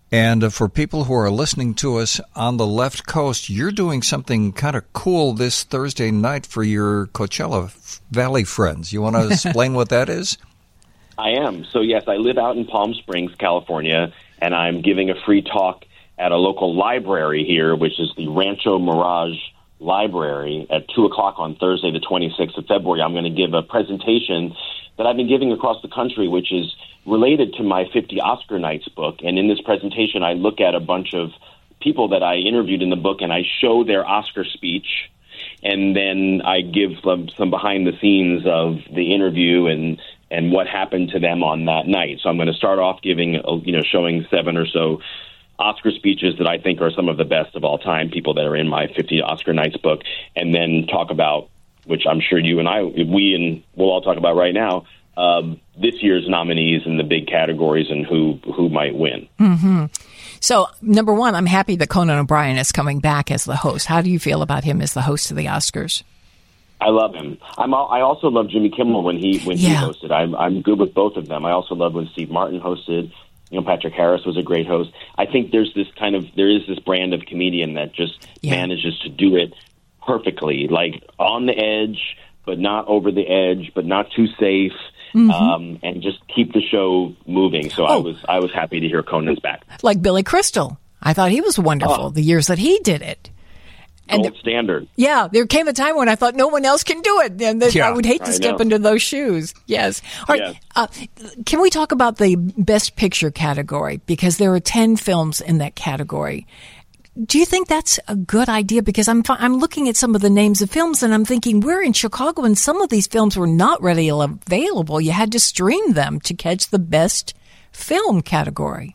And uh, for people who are listening to us on the left coast, you're doing something kind of cool this Thursday night for your Coachella Valley friends. You want to explain what that is? I am. So, yes, I live out in Palm Springs, California, and I'm giving a free talk at a local library here, which is the Rancho Mirage Library, at two o'clock on Thursday, the twenty-sixth of February. I'm going to give a presentation that I've been giving across the country, which is related to my fifty Oscar Nights book. And in this presentation, I look at a bunch of people that I interviewed in the book, and I show their Oscar speech, and then I give them some behind the scenes of the interview and and what happened to them on that night. So I'm going to start off giving, you know, showing seven or so Oscar speeches that I think are some of the best of all time, people that are in my fifty Oscar Nights book, and then talk about, which I'm sure you and I, we and we'll all talk about right now, um, this year's nominees in the big categories and who who might win. Mm-hmm. So, number one, I'm happy that Conan O'Brien is coming back as the host. How do you feel about him as the host of the Oscars? I love him. I'm. I also love Jimmy Kimmel when he when yeah. he hosted. I'm I'm good with both of them. I also love when Steve Martin hosted. You know, Patrick Harris was a great host. I think there's this kind of there is this brand of comedian that just yeah. manages to do it perfectly, like on the edge, but not over the edge, but not too safe, mm-hmm. um, and just keep the show moving. So oh. I was I was happy to hear Conan's back. Like Billy Crystal, I thought he was wonderful oh. the years that he did it. And Gold there, standard. Yeah, there came a time when I thought no one else can do it, and that yeah, I would hate to I step know. into those shoes. Yes. All right. Yes. Uh, can we talk about the Best Picture category? Because there are ten films in that category. Do you think that's a good idea? Because I'm I'm looking at some of the names of films, and I'm thinking we're in Chicago, and some of these films were not readily available. You had to stream them to catch the Best Film category.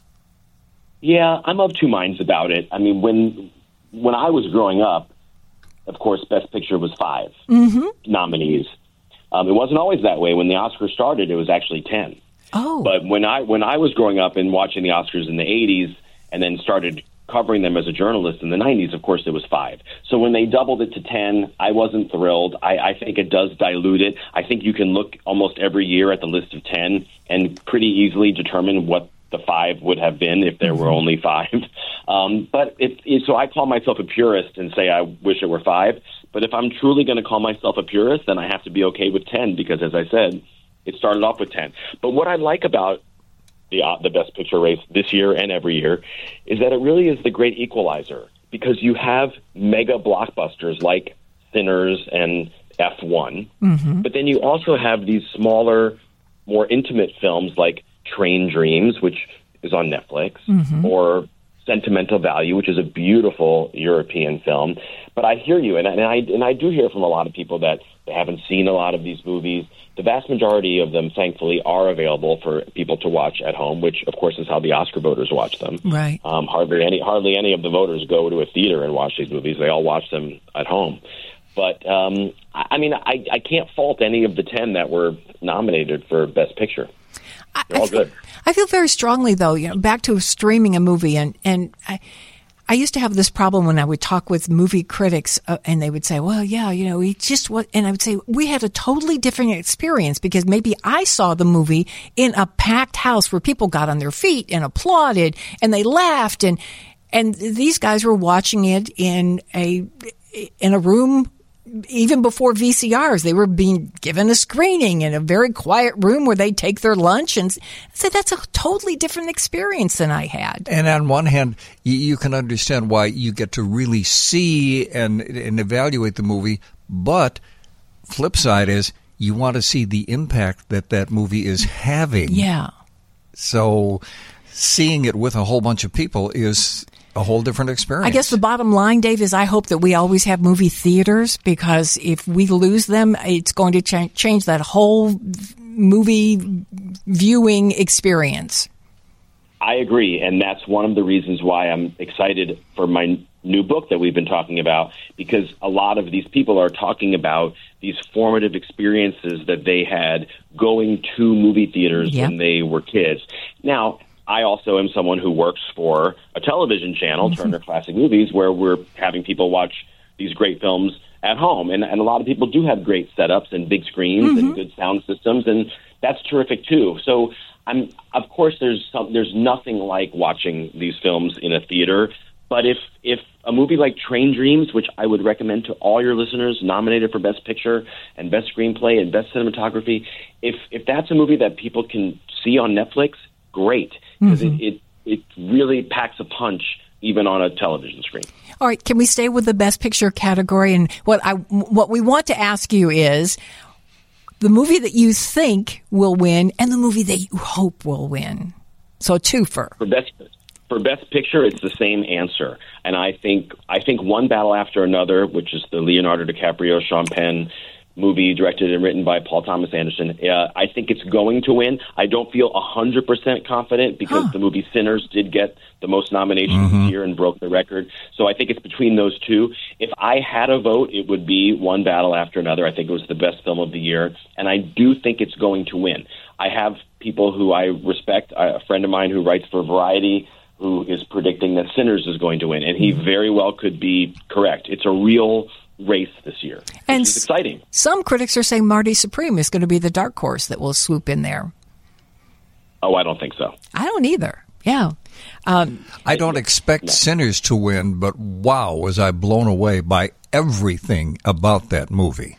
Yeah, I'm of two minds about it. I mean, when when I was growing up, of course, Best Picture was five mm-hmm. nominees. Um, it wasn't always that way. When the Oscars started, it was actually ten. Oh, but when I when I was growing up and watching the Oscars in the eighties, and then started covering them as a journalist in the nineties, of course, it was five. So when they doubled it to ten, I wasn't thrilled. I, I think it does dilute it. I think you can look almost every year at the list of ten and pretty easily determine what the five would have been if there were only five. Um, but if, if, so I call myself a purist and say I wish it were five. But if I'm truly going to call myself a purist, then I have to be okay with ten because, as I said, it started off with ten. But what I like about the uh, the Best Picture race this year and every year is that it really is the great equalizer because you have mega blockbusters like Sinners and F one, mm-hmm. but then you also have these smaller, more intimate films like Train Dreams, which is on Netflix, mm-hmm. or Sentimental Value, which is a beautiful European film. But I hear you, and, and I and I do hear from a lot of people that they haven't seen a lot of these movies. The vast majority of them, thankfully, are available for people to watch at home, which, of course, is how the Oscar voters watch them. Right. Um, hardly any hardly any of the voters go to a theater and watch these movies. They all watch them at home. But, um, I, I mean, I, I can't fault any of the ten that were nominated for Best Picture. They're all I feel, good. I feel very strongly, though, you know, back to streaming a movie, and, and I, I used to have this problem when I would talk with movie critics, uh, and they would say, well, yeah, you know, we just what, and I would say, we had a totally different experience because maybe I saw the movie in a packed house where people got on their feet and applauded and they laughed, and, and these guys were watching it in a, in a room. Even before V C Rs, they were being given a screening in a very quiet room where they take their lunch, and so that's a totally different experience than I had. And on one hand, you, you can understand why you get to really see and and evaluate the movie, but flip side is you want to see the impact that that movie is having. Yeah. So seeing it with a whole bunch of people is a whole different experience. I guess the bottom line, Dave, is I hope that we always have movie theaters, because if we lose them, it's going to ch- change that whole movie viewing experience. I agree, and that's one of the reasons why I'm excited for my new book that we've been talking about, because a lot of these people are talking about these formative experiences that they had going to movie theaters yep. when they were kids. Now, I also am someone who works for a television channel, mm-hmm. Turner Classic Movies, where we're having people watch these great films at home. And, and a lot of people do have great setups and big screens mm-hmm. and good sound systems, and that's terrific too. So I'm of course there's some, there's nothing like watching these films in a theater. But if if a movie like Train Dreams, which I would recommend to all your listeners, nominated for Best Picture and Best Screenplay and Best Cinematography, if if that's a movie that people can see on Netflix, great, because mm-hmm. it, it it really packs a punch even on a television screen. All right, can we stay with the Best Picture category? And what I what we want to ask you is the movie that you think will win and the movie that you hope will win. So a twofer. For Best For Best Picture, it's the same answer, and I think I think One Battle After Another, which is the Leonardo DiCaprio, Sean Penn movie, directed and written by Paul Thomas Anderson, uh, I think it's going to win. I don't feel one hundred percent confident because huh. the movie Sinners did get the most nominations mm-hmm. this year and broke the record. So I think it's between those two. If I had a vote, it would be One Battle After Another. I think it was the best film of the year, and I do think it's going to win. I have people who I respect, a friend of mine who writes for Variety, who is predicting that Sinners is going to win, and he very well could be correct. It's a real race this year, which and is exciting. Some critics are saying Marty Supreme is going to be the dark horse that will swoop in there. Oh, I don't think so. I don't either. Yeah. Um, I don't expect no. Sinners to win, but wow, was I blown away by everything about that movie.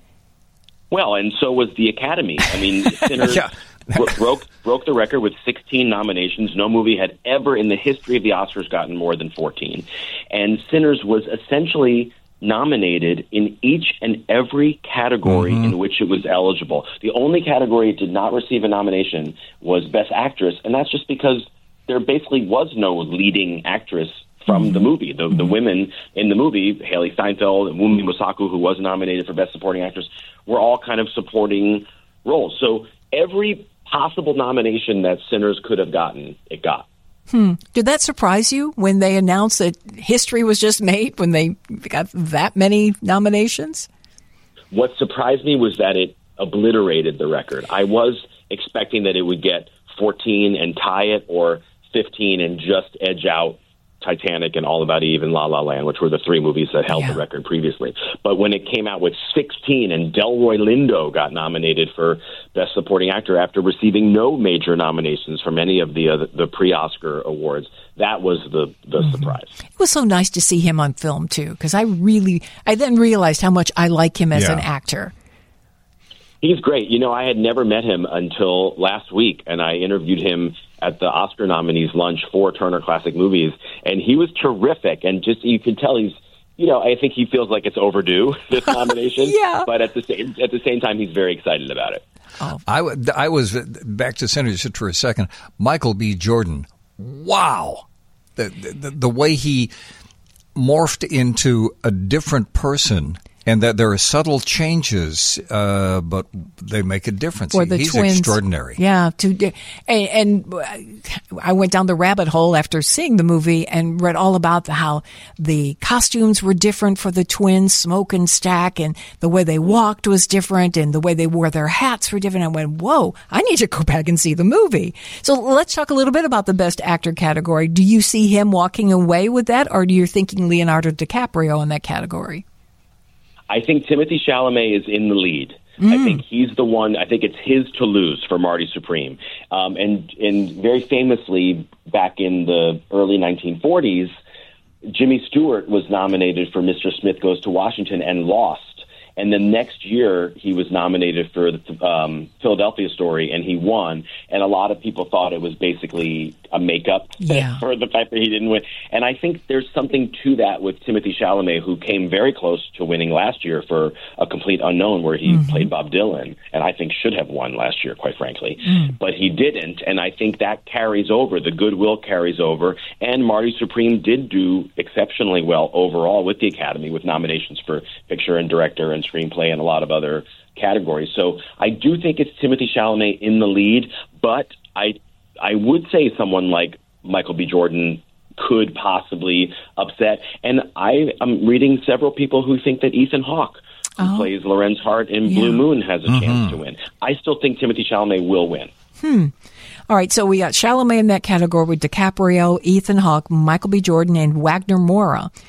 Well, and so was the Academy. I mean, Sinners... yeah. broke broke the record with sixteen nominations. No movie had ever in the history of the Oscars gotten more than fourteen. And Sinners was essentially nominated in each and every category mm-hmm. in which it was eligible. The only category it did not receive a nomination was Best Actress, and that's just because there basically was no leading actress from mm-hmm. the movie. The, the women in the movie, Haley Steinfeld and Wunmi Mosaku, who was nominated for Best Supporting Actress, were all kind of supporting roles. So every possible nomination that Sinners could have gotten, it got. Hmm. Did that surprise you when they announced that history was just made, when they got that many nominations? What surprised me was that it obliterated the record. I was expecting that it would get fourteen and tie it, or fifteen and just edge out Titanic and All About Eve and La La Land, which were the three movies that held yeah. the record previously. But when it came out with sixteen and Delroy Lindo got nominated for Best Supporting Actor after receiving no major nominations from any of the uh, the pre-Oscar awards, that was the, the mm-hmm. surprise. It was so nice to see him on film, too, because I really, I then realized how much I like him as yeah. an actor. He's great. You know, I had never met him until last week, and I interviewed him at the Oscar nominees lunch for Turner Classic Movies, and he was terrific. And just, you could tell he's, you know, I think he feels like it's overdue, this nomination. yeah. But at the same at the same time, he's very excited about it. Oh. I, I was, back to Sinners just for a second, Michael B. Jordan, wow. The, the, the way he morphed into a different person. And that there are subtle changes, uh, but they make a difference. For the He's twins. extraordinary. Yeah. To, and, and I went down the rabbit hole after seeing the movie and read all about the, how the costumes were different for the twins, Smoke and Stack, and the way they walked was different, and the way they wore their hats were different. I went, whoa, I need to go back and see the movie. So let's talk a little bit about the Best Actor category. Do you see him walking away with that, or do you thinking Leonardo DiCaprio in that category? I think Timothée Chalamet is in the lead. Mm. I think he's the one. I think it's his to lose for Marty Supreme. Um, and and very famously, back in the early nineteen forties, Jimmy Stewart was nominated for Mister Smith Goes to Washington and lost. And the next year, he was nominated for the um, Philadelphia Story, and he won. And a lot of people thought it was basically a makeup yeah. for the fact that he didn't win. And I think there's something to that with Timothée Chalamet, who came very close to winning last year for A Complete Unknown, where he mm-hmm. played Bob Dylan, and I think should have won last year, quite frankly. Mm. But he didn't, and I think that carries over. The goodwill carries over. And Marty Supreme did do exceptionally well overall with the Academy, with nominations for picture and director and screenplay and a lot of other categories. So I do think it's Timothée Chalamet in the lead, but I I would say someone like Michael B. Jordan could possibly upset. And I am reading several people who think that Ethan Hawke, who oh. plays Lorenz Hart in yeah. Blue Moon, has a mm-hmm. chance to win. I still think Timothée Chalamet will win. Hmm. All right, so we got Chalamet in that category with DiCaprio, Ethan Hawke, Michael B. Jordan, and Wagner Moura.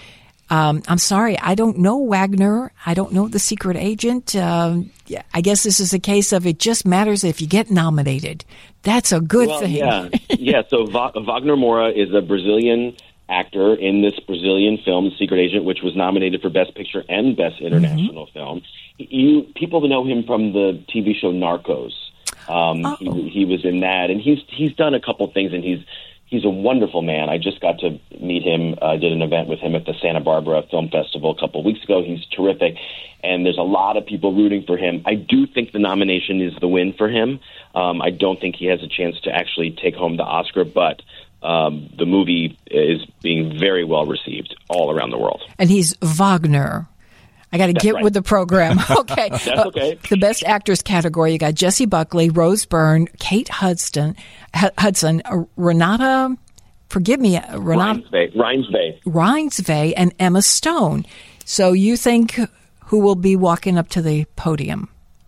Um, I'm sorry, I don't know Wagner. I don't know The Secret Agent. Um, yeah, I guess this is a case of it just matters if you get nominated. That's a good well, thing. Yeah, yeah. So Va- Wagner Moura is a Brazilian actor in this Brazilian film, The Secret Agent, which was nominated for Best Picture and Best International mm-hmm. Film. You people know him from the T V show Narcos. Um, oh. he, he was in that, and he's he's done a couple things, and he's he's a wonderful man. I just got to meet him. I uh, did an event with him at the Santa Barbara Film Festival a couple of weeks ago. He's terrific, and there's a lot of people rooting for him. I do think the nomination is the win for him. Um, I don't think he has a chance to actually take home the Oscar, but um, the movie is being very well received all around the world. And he's Wagner. I got to get right. with the program. Okay. That's okay. Uh, the Best Actress category, you got Jessie Buckley, Rose Byrne, Kate Hudson, H- Hudson, uh, Renata, forgive me, uh, Renata Reinsve, Reinsve, and Emma Stone. So you think who will be walking up to the podium?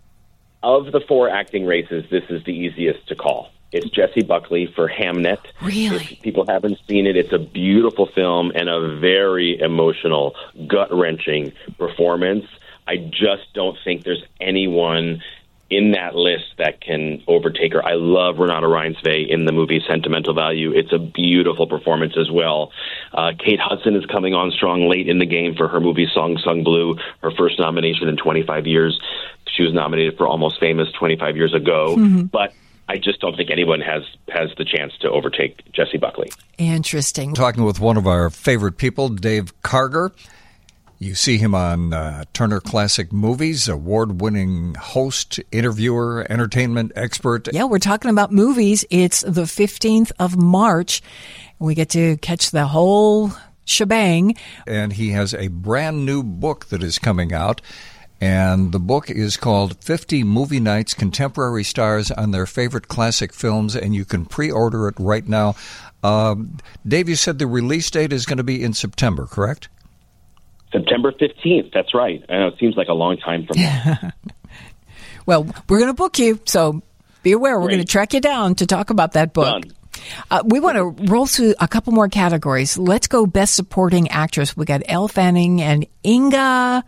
Of the four acting races, this is the easiest to call. It's Jessie Buckley for Hamnet. Really? If people haven't seen it, it's a beautiful film and a very emotional, gut-wrenching performance. I just don't think there's anyone in that list that can overtake her. I love Renata Reinsve in the movie Sentimental Value. It's a beautiful performance as well. Uh, Kate Hudson is coming on strong late in the game for her movie Song Sung Blue, her first nomination in twenty-five years. She was nominated for Almost Famous twenty-five years ago. Mm-hmm. But I just don't think anyone has, has the chance to overtake Jessie Buckley. Interesting. Talking with one of our favorite people, Dave Karger. You see him on uh, Turner Classic Movies, award-winning host, interviewer, entertainment expert. Yeah, we're talking about movies. It's the fifteenth of March. We get to catch the whole shebang. And he has a brand new book that is coming out. And the book is called fifty Movie Nights, Contemporary Stars on Their Favorite Classic Films, and you can pre-order it right now. Um, Dave, you said the release date is going to be in September, correct? September fifteenth, that's right. I know it seems like a long time from now. Well, we're going to book you, so be aware. We're Great. going to track you down to talk about that book. Done. Uh, we want to roll through a couple more categories. Let's go Best Supporting Actress. We got Elle Fanning and Inga...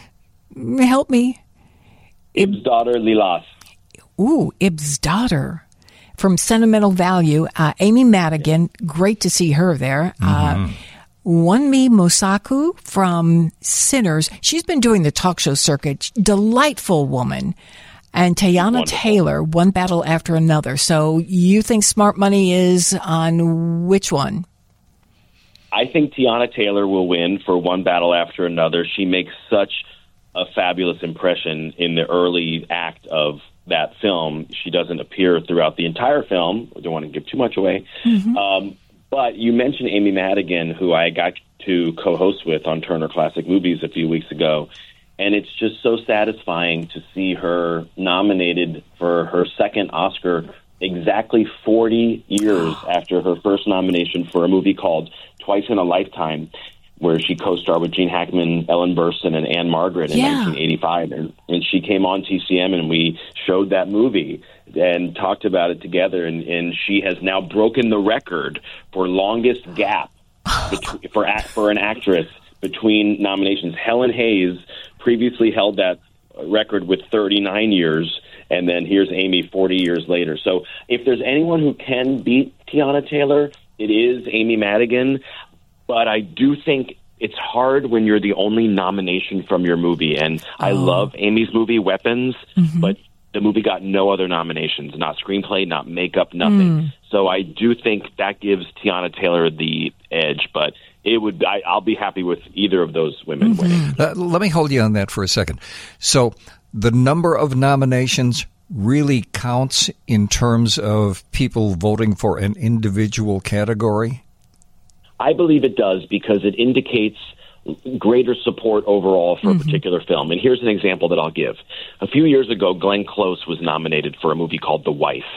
Help me. Ib's daughter, Lilas. Ooh, Ib's daughter. From Sentimental Value, uh, Amy Madigan. Great to see her there. Mm-hmm. Uh, Wunmi Mosaku from Sinners. She's been doing the talk show circuit. Delightful woman. And Teyana Wonderful. Taylor, One Battle After Another. So you think Smart Money is on which one? I think Teyana Taylor will win for One Battle After Another. She makes such a fabulous impression in the early act of that film. She doesn't appear throughout the entire film. I don't want to give too much away. Mm-hmm. Um, but you mentioned Amy Madigan, who I got to co-host with on Turner Classic Movies a few weeks ago. And it's just so satisfying to see her nominated for her second Oscar exactly forty years after her first nomination for a movie called Twice in a Lifetime, where she co-starred with Gene Hackman, Ellen Burstyn, and Anne Margaret in yeah. nineteen eighty-five. And, and she came on T C M, and we showed that movie and talked about it together. And, and she has now broken the record for longest gap between, for, for an actress between nominations. Helen Hayes previously held that record with thirty-nine years, and then here's Amy forty years later. So if there's anyone who can beat Teyana Taylor, it is Amy Madigan. But I do think it's hard when you're the only nomination from your movie. And oh. I love Amy's movie, Weapons, mm-hmm. but the movie got no other nominations, not screenplay, not makeup, nothing. Mm. So I do think that gives Teyana Taylor the edge. But it would I, I'll be happy with either of those women mm-hmm. winning. Uh, let me hold you on that for a second. So the number of nominations really counts in terms of people voting for an individual category? I believe it does, because it indicates greater support overall for mm-hmm. a particular film. And here's an example that I'll give. A few years ago, Glenn Close was nominated for a movie called The Wife.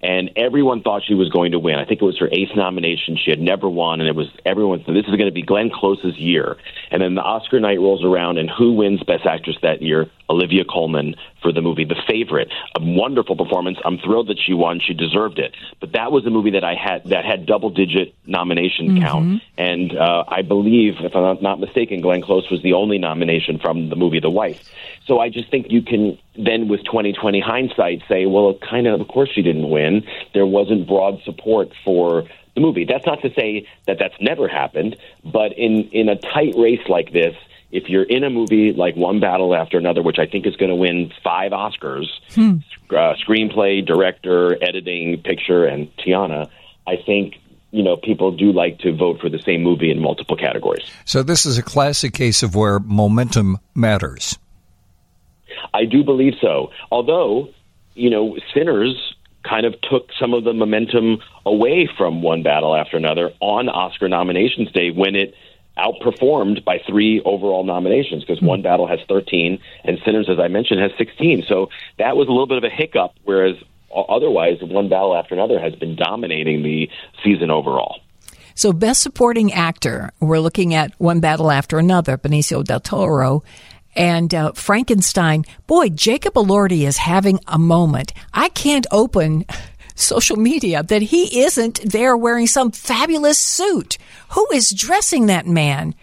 and everyone thought she was going to win. I think it was her eighth nomination. She had never won, and it was everyone said this is going to be Glenn Close's year. And then the Oscar night rolls around, and who wins Best Actress that year? Olivia Colman for the movie The Favorite. A wonderful performance. I'm thrilled that she won. She deserved it. But that was a movie that I had that had double-digit nomination Mm-hmm. count, and uh, I believe, if I'm not, not mistaken, Glenn Close was the only nomination from the movie The Wife. So I just think you can then, with twenty twenty hindsight, say, well, kind of, of course she didn't win. There wasn't broad support for the movie. That's not to say that that's never happened, but in, in a tight race like this, if you're in a movie like One Battle After Another, which I think is going to win five Oscars, hmm. uh, screenplay, director, editing, picture, and Tiana, I think, you know, people do like to vote for the same movie in multiple categories. So this is a classic case of where momentum matters. I do believe so. Although, you know, Sinners kind of took some of the momentum away from One Battle After Another on Oscar nominations day when it outperformed by three overall nominations, because One Battle has thirteen and Sinners, as I mentioned, has sixteen. So that was a little bit of a hiccup, whereas otherwise One Battle After Another has been dominating the season overall. So Best Supporting Actor, we're looking at One Battle After Another, Benicio del Toro, and uh, Frankenstein. Boy, Jacob Elordi is having a moment. I can't open social media that he isn't there wearing some fabulous suit. Who is dressing that man?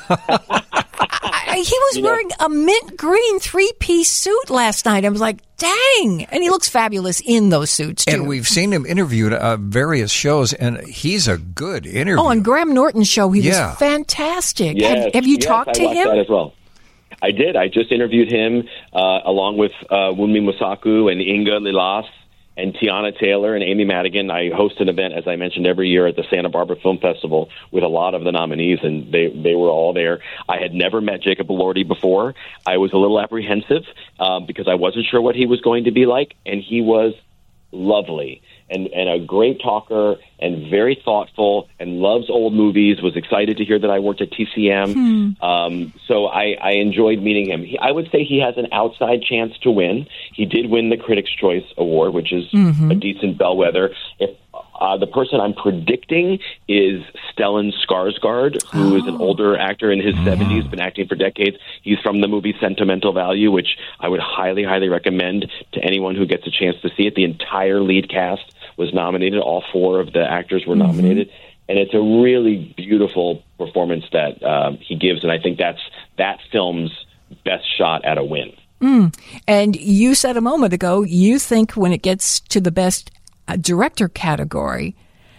I, he was you know, wearing a mint green three-piece suit last night. I was like, dang. And he looks fabulous in those suits, too. And we've seen him interviewed at uh, various shows, and he's a good interview. Oh, on Graham Norton's show, he yeah. was fantastic. Yes, have, have you yes, talked I to him? That as well. I did. I just interviewed him uh, along with uh, Wunmi Mosaku and Inga Lilas and Tiana Taylor and Amy Madigan. I host an event, as I mentioned, every year at the Santa Barbara Film Festival with a lot of the nominees, and they, they were all there. I had never met Jacob Elordi before. I was a little apprehensive uh, because I wasn't sure what he was going to be like, and he was lovely and, and a great talker and very thoughtful and loves old movies, was excited to hear that I worked at T C M. Hmm. Um, so I, I enjoyed meeting him. He, I would say he has an outside chance to win. He did win the Critics' Choice Award, which is mm-hmm. a decent bellwether. If uh, the person I'm predicting is Stellan Skarsgård, who oh. is an older actor in his mm-hmm. seventies, been acting for decades. He's from the movie Sentimental Value, which I would highly, highly recommend to anyone who gets a chance to see it. The entire lead cast was nominated. All four of the actors were mm-hmm. nominated. And it's a really beautiful performance that uh, he gives, and I think that's that film's best shot at a win. Mm. And you said a moment ago, you think when it gets to the best uh, director category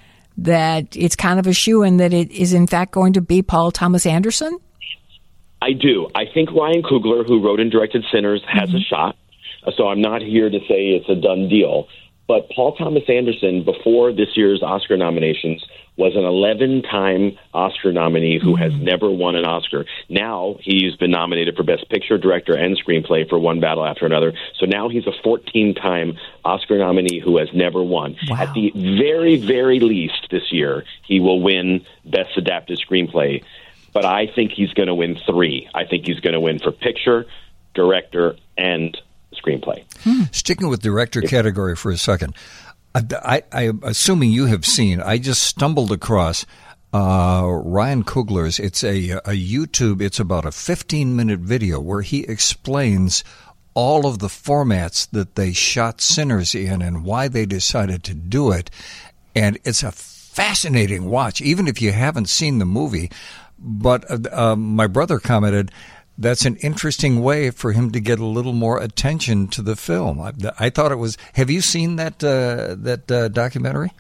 that it's kind of a shoo-in that it is in fact going to be Paul Thomas Anderson? I do. I think Ryan Coogler, who wrote and directed Sinners, has mm-hmm. a shot. So I'm not here to say it's a done deal. But Paul Thomas Anderson, before this year's Oscar nominations, was an eleven-time Oscar nominee who has never won an Oscar. Now he's been nominated for Best Picture, Director, and Screenplay for One Battle After Another. So now he's a fourteen-time Oscar nominee who has never won. Wow. At the very, very least this year, he will win Best Adapted Screenplay. But I think he's going to win three. I think he's going to win for Picture, Director, and Screenplay. Hmm. Sticking with director category for a second, I, I, I'm assuming you have seen, I just stumbled across uh, Ryan Coogler's, it's a, a YouTube, it's about a fifteen-minute video where he explains all of the formats that they shot Sinners in and why they decided to do it. And it's a fascinating watch, even if you haven't seen the movie. But uh, uh, my brother commented, that's an interesting way for him to get a little more attention to the film. I, I thought it was. Have you seen that uh, that uh, documentary?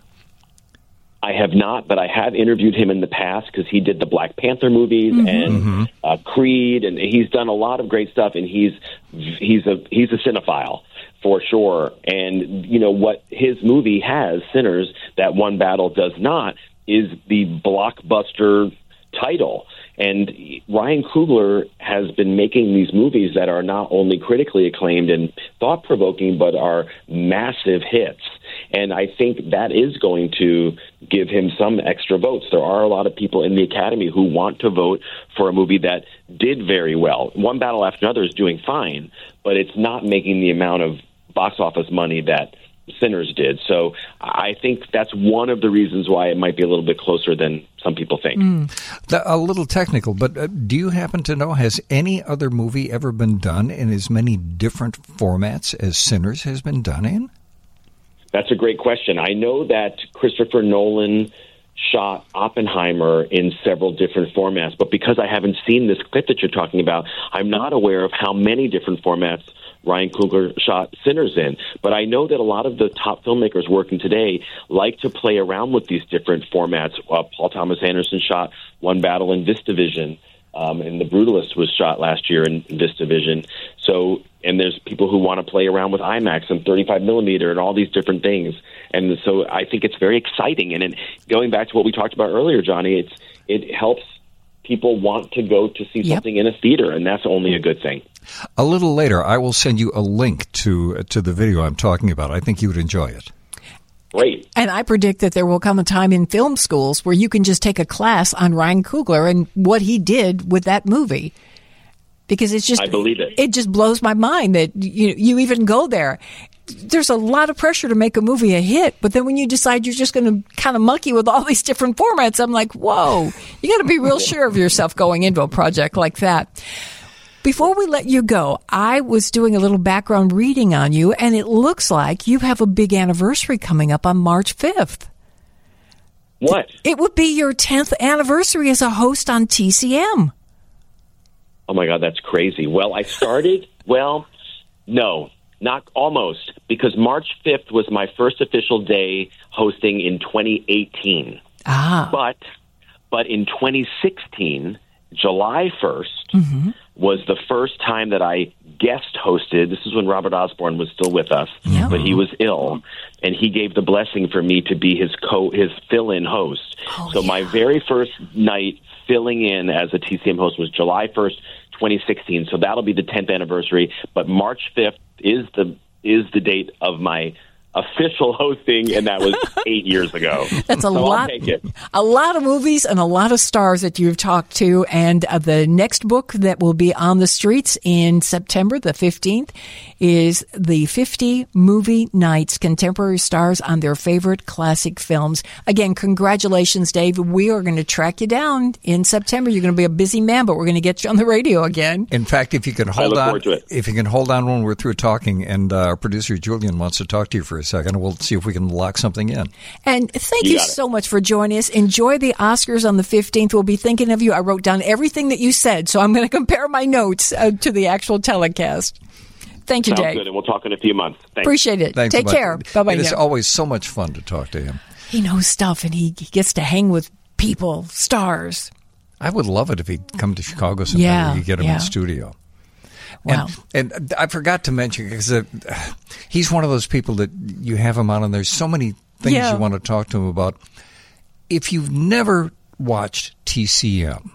I have not, but I have interviewed him in the past because he did the Black Panther movies mm-hmm. and mm-hmm. Uh, Creed, and he's done a lot of great stuff. And he's he's a he's a cinephile for sure. And you know what his movie has, Sinners, that One Battle does not, is the blockbuster title. And Ryan Coogler has been making these movies that are not only critically acclaimed and thought-provoking, but are massive hits. And I think that is going to give him some extra votes. There are a lot of people in the Academy who want to vote for a movie that did very well. One Battle After Another is doing fine, but it's not making the amount of box office money that Sinners did. So I think that's one of the reasons why it might be a little bit closer than some people think. Mm. A little technical, but uh, do you happen to know, has any other movie ever been done in as many different formats as Sinners has been done in? That's a great question. I know that Christopher Nolan shot Oppenheimer in several different formats, but because I haven't seen this clip that you're talking about, I'm not aware of how many different formats Ryan Coogler shot Sinners in. But I know that a lot of the top filmmakers working today like to play around with these different formats. Uh, Paul Thomas Anderson shot One Battle in VistaVision, um, and The Brutalist was shot last year in VistaVision. So, and there's people who want to play around with IMAX and thirty-five millimeter and all these different things. And so I think it's very exciting. And it, going back to what we talked about earlier, Johnny, it's it helps people want to go to see something yep. in a theater, and that's only a good thing. A little later, I will send you a link to uh, to the video I'm talking about. I think you would enjoy it. Great. And I predict that there will come a time in film schools where you can just take a class on Ryan Coogler and what he did with that movie. Because it's just, I believe it. It just blows my mind that you you even go there. There's a lot of pressure to make a movie a hit, but then when you decide you're just going to kind of monkey with all these different formats, I'm like, whoa, you got to be real sure of yourself going into a project like that. Before we let you go, I was doing a little background reading on you, and it looks like you have a big anniversary coming up on March fifth. What? It would be your tenth anniversary as a host on T C M. Oh, my God, that's crazy. Well, I started, well, no, not almost, because March fifth was my first official day hosting in twenty eighteen. Ah. But, but in twenty sixteen, July first, mm-hmm. was the first time that I guest hosted. This is when Robert Osborne was still with us, yeah. but he was ill, and he gave the blessing for me to be his co his fill-in host. Oh, so yeah. my very first night filling in as a T C M host was July first, twenty sixteen. So that'll be the tenth anniversary. But March fifth is the is the date of my official hosting, and that was eight years ago. That's a so lot. I'll take it. A lot of movies and a lot of stars that you've talked to. And uh, the next book that will be on the streets in September the fifteenth is the fifty Movie Nights, Contemporary Stars on Their Favorite Classic Films. Again, congratulations, Dave. We are going to track you down in September. You're going to be a busy man, but we're going to get you on the radio again. In fact, if you can hold I look on, forward to it. if you can hold on when we're through talking, and uh, our producer Julian wants to talk to you for a second, we'll see if we can lock something in. And thank You you got it. so much for joining us. Enjoy the Oscars on the fifteenth. We'll be thinking of you. I wrote down everything that you said, so I'm going to compare my notes uh, to the actual telecast. Thank you, Sounds Dave. good, and we'll talk in a few months. Thanks. Appreciate it. Thanks Take so much. care. Bye-bye. It is now. always so much fun to talk to him. He knows stuff, and he, he gets to hang with people, stars. I would love it if he'd come to Chicago sometime. Yeah, We could get him yeah. in studio. Wow. And, and I forgot to mention, because uh, he's one of those people that you have him on, and there's so many things Yeah. you want to talk to him about. If you've never watched T C M,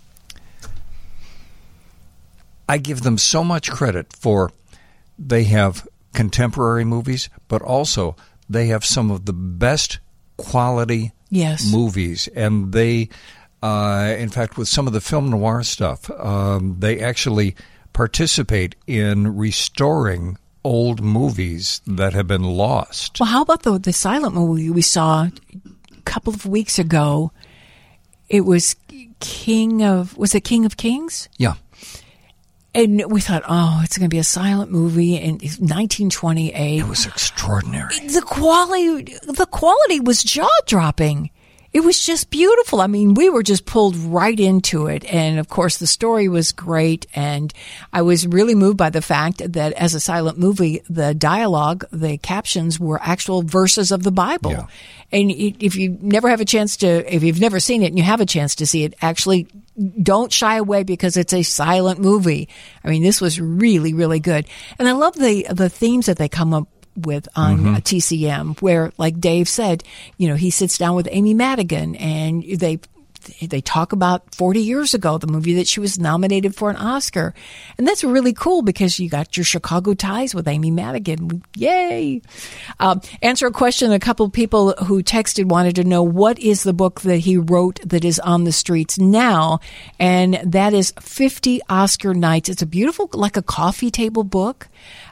I give them so much credit for they have contemporary movies, but also they have some of the best quality Yes. movies. And they, uh, in fact, with some of the film noir stuff, um, they actually participate in restoring old movies that have been lost. Well, how about the, the silent movie we saw a couple of weeks ago? It was King of, was it King of Kings? Yeah. And we thought, oh, it's going to be a silent movie in nineteen twenty-eight. It was extraordinary. The quality, the quality was jaw-dropping. It was just beautiful. I mean, we were just pulled right into it. And of course, the story was great. And I was really moved by the fact that as a silent movie, the dialogue, the captions were actual verses of the Bible. Yeah. And if you never have a chance to, if you've never seen it and you have a chance to see it, actually don't shy away because it's a silent movie. I mean, this was really, really good. And I love the, the themes that they come up with on mm-hmm. T C M, where, like Dave said, you know, he sits down with Amy Madigan and they they talk about forty years ago, the movie that she was nominated for an Oscar. And that's really cool because you got your Chicago ties with Amy Madigan. Yay! Um, answer a question. A couple of people who texted wanted to know what is the book that he wrote that is on the streets now. And that is fifty Oscar Nights. It's a beautiful, like a coffee table book.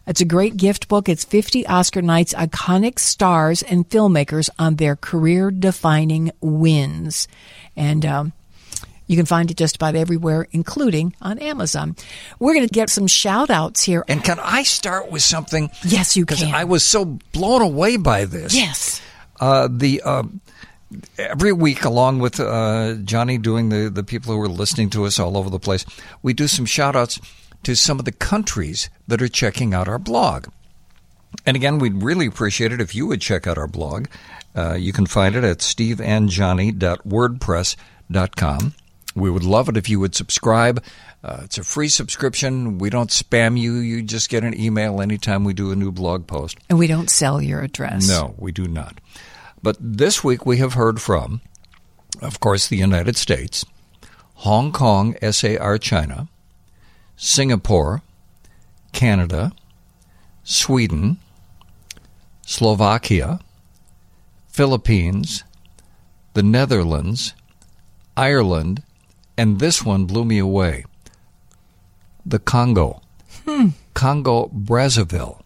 It's a great gift book. It's fifty Oscar nights, iconic stars and filmmakers on their career-defining wins. And um, you can find it just about everywhere, including on Amazon. We're going to get some shout-outs here. And can I start with something? Yes, you can. can. Because I was so blown away by this. Yes. Uh, the uh, every week, along with uh, Johnny doing the, the people who are listening to us all over the place, we do some shout-outs to some of the countries that are checking out our blog. And again, we'd really appreciate it if you would check out our blog. Uh, you can find it at steve and johnny dot wordpress dot com. We would love it if you would subscribe. Uh, it's a free subscription. We don't spam you. You just get an email anytime we do a new blog post. And we don't sell your address. No, we do not. But this week we have heard from, of course, the United States, Hong Kong, S A R China, Singapore, Canada, Sweden, Slovakia, Philippines, the Netherlands, Ireland, and this one blew me away, the Congo, hmm. Congo, Brazzaville.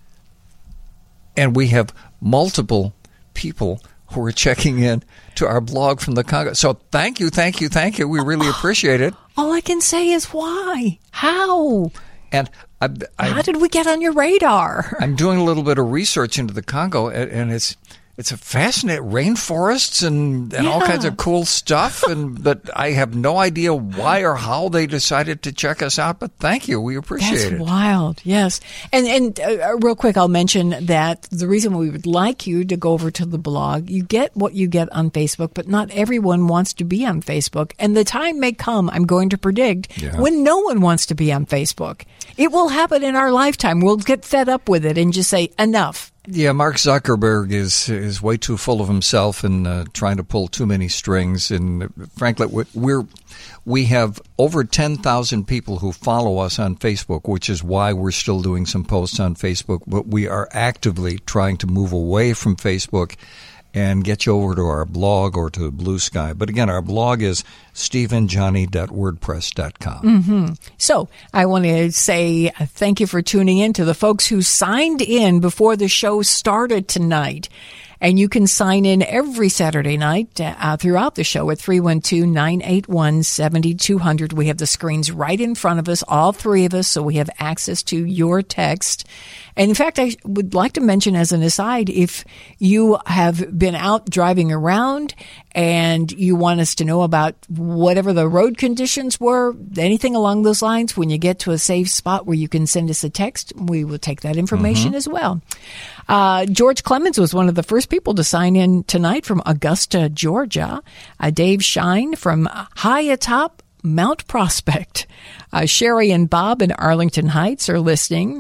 And we have multiple people who are checking in to our blog from the Congo. So thank you, thank you, thank you. We really appreciate it. All I can say is why? How? And I, I, how did we get on your radar? I'm doing a little bit of research into the Congo, and, and it's it's a fascinating rainforests and, and yeah. all kinds of cool stuff. And but I have no idea why or how they decided to check us out. But thank you, we appreciate That's it. That's wild, yes. And and uh, real quick, I'll mention that the reason we would like you to go over to the blog, you get what you get on Facebook, but not everyone wants to be on Facebook. And the time may come, I'm going to predict, yeah. when no one wants to be on Facebook. It will happen in our lifetime. We'll get fed up with it and just say, enough. Yeah, Mark Zuckerberg is is way too full of himself and uh, trying to pull too many strings. And uh, frankly, we're we have over ten thousand people who follow us on Facebook, which is why we're still doing some posts on Facebook. But we are actively trying to move away from Facebook and get you over to our blog or to Blue Sky. But again, our blog is steve and johnny dot wordpress dot com. Mm-hmm. So I want to say thank you for tuning in to the folks who signed in before the show started tonight. And you can sign in every Saturday night uh, throughout the show at three one two, nine eight one, seven two zero zero. We have the screens right in front of us, all three of us, so we have access to your text. And in fact, I would like to mention as an aside, if you have been out driving around and you want us to know about whatever the road conditions were, anything along those lines, when you get to a safe spot where you can send us a text, we will take that information mm-hmm. as well. Uh, George Clemens was one of the first people to sign in tonight from Augusta, Georgia. Uh, Dave Shine from high atop Mount Prospect. Uh, Sherry and Bob in Arlington Heights are listening.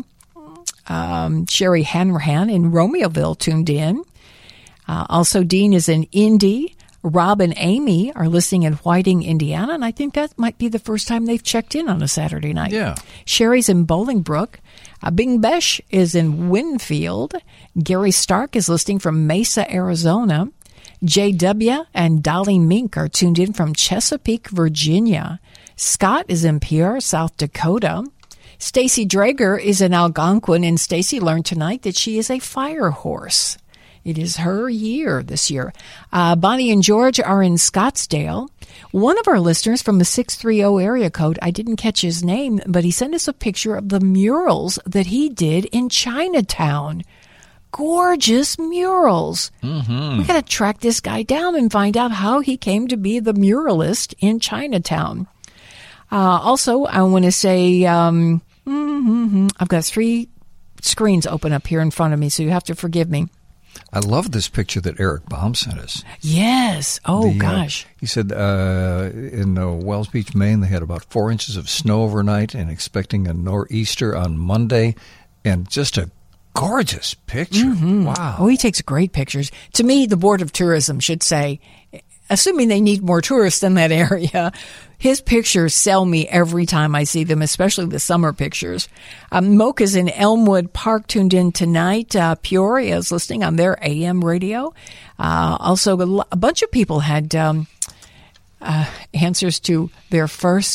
Um, Sherry Hanrahan in Romeoville tuned in. Uh, also, Dean is in Indy. Rob and Amy are listening in Whiting, Indiana, and I think that might be the first time they've checked in on a Saturday night. Yeah. Sherry's in Bolingbrook. Uh, Bing Besh is in Winfield. Gary Stark is listening from Mesa, Arizona. J W and Dolly Mink are tuned in from Chesapeake, Virginia. Scott is in Pierre, South Dakota. Stacy Drager is in Algonquin, and Stacy learned tonight that she is a fire horse. It is her year this year. Uh, Bonnie and George are in Scottsdale. One of our listeners from the six three zero area code, I didn't catch his name, but he sent us a picture of the murals that he did in Chinatown. Gorgeous murals. Mm-hmm. We got to track this guy down and find out how he came to be the muralist in Chinatown. Uh, also, I want to say um, mm-hmm, I've got three screens open up here in front of me, so you have to forgive me. I love this picture that Eric Baum sent us. Yes. Oh, the, gosh. Uh, he said uh, in uh, Wells Beach, Maine, they had about four inches of snow overnight and expecting a nor'easter on Monday. And just a gorgeous picture. Mm-hmm. Wow. Oh, he takes great pictures. To me, the Board of Tourism should say, assuming they need more tourists in that area, his pictures sell me every time I see them, especially the summer pictures. Um, Mocha's in Elmwood Park tuned in tonight. Uh, Peoria is listening on their A M radio. Uh, also, a, a bunch of people had um, uh, answers to their first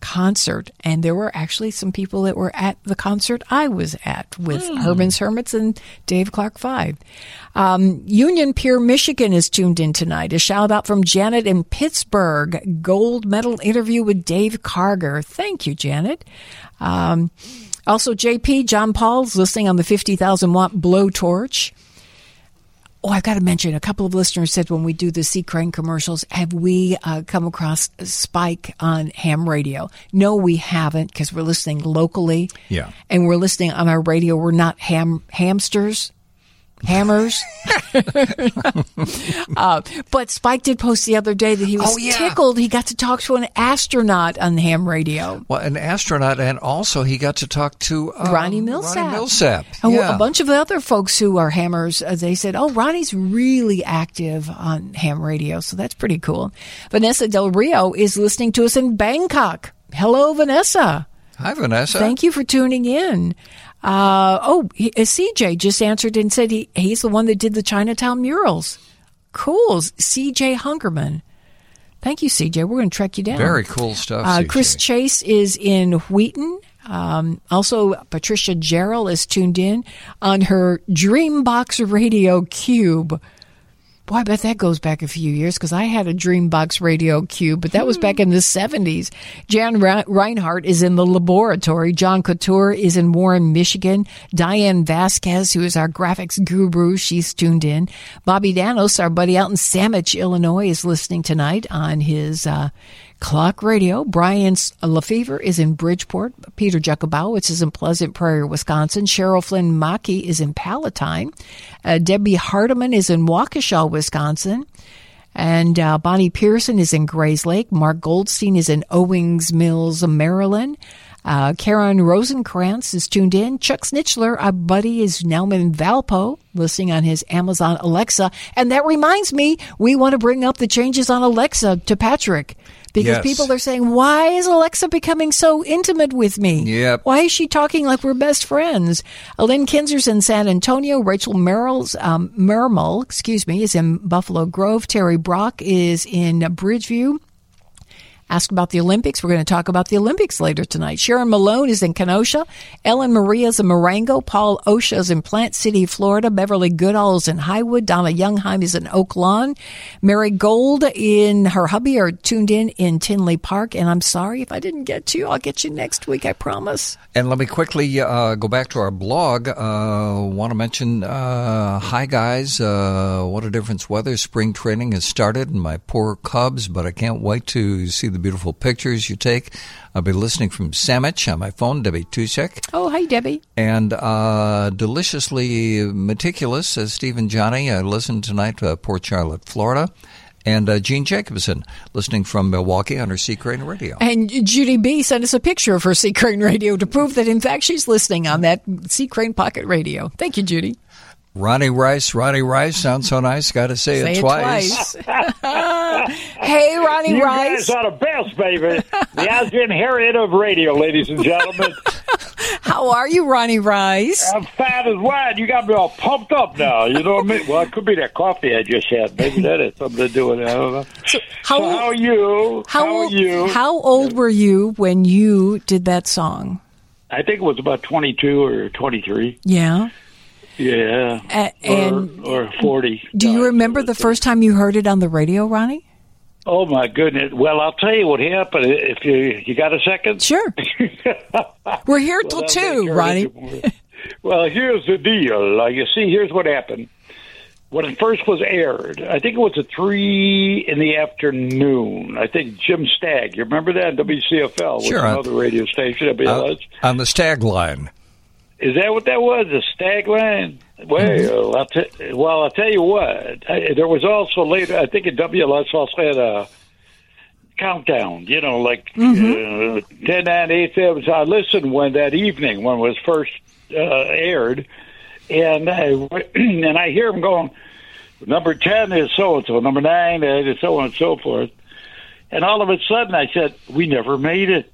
concert. And there were actually some people that were at the concert I was at with mm. Herman's Hermits and Dave Clark Five. Um, Union Pier, Michigan is tuned in tonight. A shout out from Janet in Pittsburgh. Gold medal interview with Dave Karger. Thank you, Janet. Um, also, J P, John Paul's listening on the fifty thousand watt blowtorch. Oh, I've got to mention, a couple of listeners said when we do the Sea Crane commercials, have we uh, come across Spike on ham radio? No, we haven't, because we're listening locally. Yeah. And we're listening on our radio. We're not ham hamsters. Hammers. uh, but Spike did post the other day that he was oh, yeah. tickled. He got to talk to an astronaut on ham radio. Well, an astronaut, and also he got to talk to um, Ronnie Millsap. Ronnie Millsap. Oh, yeah. A bunch of the other folks who are hammers, uh, they said, oh, Ronnie's really active on ham radio, so that's pretty cool. Vanessa Del Rio is listening to us in Bangkok. Hello, Vanessa. Hi, Vanessa. Thank you for tuning in. Uh, oh, he, uh, C J just answered and said he, he's the one that did the Chinatown murals. Cool. C J Hungerman. Thank you, C J. We're going to track you down. Very cool stuff, uh, C J. Chris Chase is in Wheaton. Um, also, Patricia Gerald is tuned in on her Dreambox Radio Cube. Boy, I bet that goes back a few years, because I had a Dreambox Radio Cube, but that was back in the seventies. Jan Reinhardt is in the laboratory. John Couture is in Warren, Michigan. Diane Vasquez, who is our graphics guru, she's tuned in. Bobby Danos, our buddy out in Sandwich, Illinois, is listening tonight on his uh, Clock Radio. Brian Lefevre is in Bridgeport. Peter Jakubowicz is in Pleasant Prairie, Wisconsin. Cheryl Flynn Mackey is in Palatine. Uh, Debbie Hardiman is in Waukesha, Wisconsin. And uh, Bonnie Pearson is in Grays Lake. Mark Goldstein is in Owings Mills, Maryland. Uh, Karen Rosenkrantz is tuned in. Chuck Snitchler, our buddy, is now in Valpo, listening on his Amazon Alexa. And that reminds me, we want to bring up the changes on Alexa to Patrick. Because yes. people are saying, why is Alexa becoming so intimate with me? Yep. Why is she talking like we're best friends? Lynn Kinzer's in San Antonio. Rachel Merrill's, um, Merrill, excuse me, is in Buffalo Grove. Terry Brock is in Bridgeview. Ask about the Olympics. We're going to talk about the Olympics later tonight. Sharon Malone is in Kenosha. Ellen Maria's in Marengo. Paul Osha's in Plant City, Florida. Beverly Goodall is in Highwood. Donna Youngheim is in Oak Lawn. Mary Gold and her hubby are tuned in in Tinley Park. And I'm sorry if I didn't get to you. I'll get you next week, I promise. And let me quickly uh, go back to our blog. Uh, want to mention, uh, hi guys, uh, what a difference weather. Spring training has started and my poor Cubs, but I can't wait to see the beautiful pictures you take. I'll be listening from Sandwich on my phone, Debbie Tusek. Oh, hi, Debbie. And uh, deliciously meticulous, says Stephen Johnny. I listened tonight to uh, Port Charlotte, Florida. And uh, Jean Jacobson, listening from Milwaukee on her Sea Crane Radio. And Judy B. sent us a picture of her Sea Crane Radio to prove that, in fact, she's listening on that Sea Crane Pocket Radio. Thank you, Judy. Ronnie Rice, Ronnie Rice sounds so nice. Got to say, say it, it twice. twice. Hey, Ronnie you Rice. You guys are the best, baby. The Asgen Harriet of radio, ladies and gentlemen. How are you, Ronnie Rice? I'm fat as wine. You got me all pumped up now. You know what I mean? Well, it could be that coffee I just had. Maybe that has something to do with it. I don't know. So how, so how are you? How, how are you? How old were you when you did that song? I think it was about twenty-two or twenty-three. Yeah. Yeah. Uh, and or, or forty. Do you remember the first time you heard it on the radio, Ronnie? Oh, my goodness. Well, I'll tell you what happened. If you you got a second? Sure. We're here till well, two, Ronnie. Well, here's the deal. Uh, you see, here's what happened. When it first was aired, I think it was at three in the afternoon. I think Jim Stagg, you remember that? W C F L was sure, another radio station. Uh, on the Stagg line. Is that what that was, the Stagg line? Well, mm-hmm. I'll t- well, I'll tell you what. I, there was also later, I think at W L S also had a countdown, you know, like mm-hmm. uh, ten, nine, eight, seven. So I listened when that evening when it was first uh, aired, and I, and I hear them going, number ten is so-and-so, number nine is so on and so forth. And all of a sudden I said, we never made it.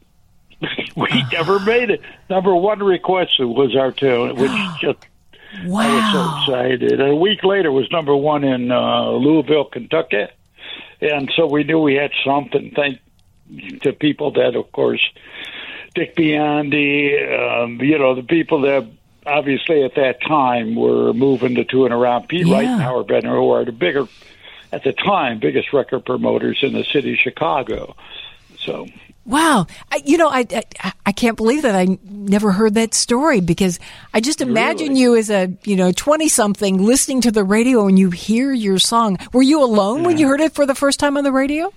we never made it. Number one requested was our tune, which just wow. I was so excited. A week later was number one in uh, Louisville, Kentucky, and so we knew we had something. Thank to people that, of course, Dick Biondi, um, you know, the people that obviously at that time were moving to two and around. Pete Yeah. Wright and Howard Bender, who are the bigger, at the time, biggest record promoters in the city of Chicago. So. Wow. I, you know, I, I I can't believe that I never heard that story, because I just imagine Really? you as a, you know, twenty-something listening to the radio and you hear your song. Were you alone when you heard it for the first time on the radio?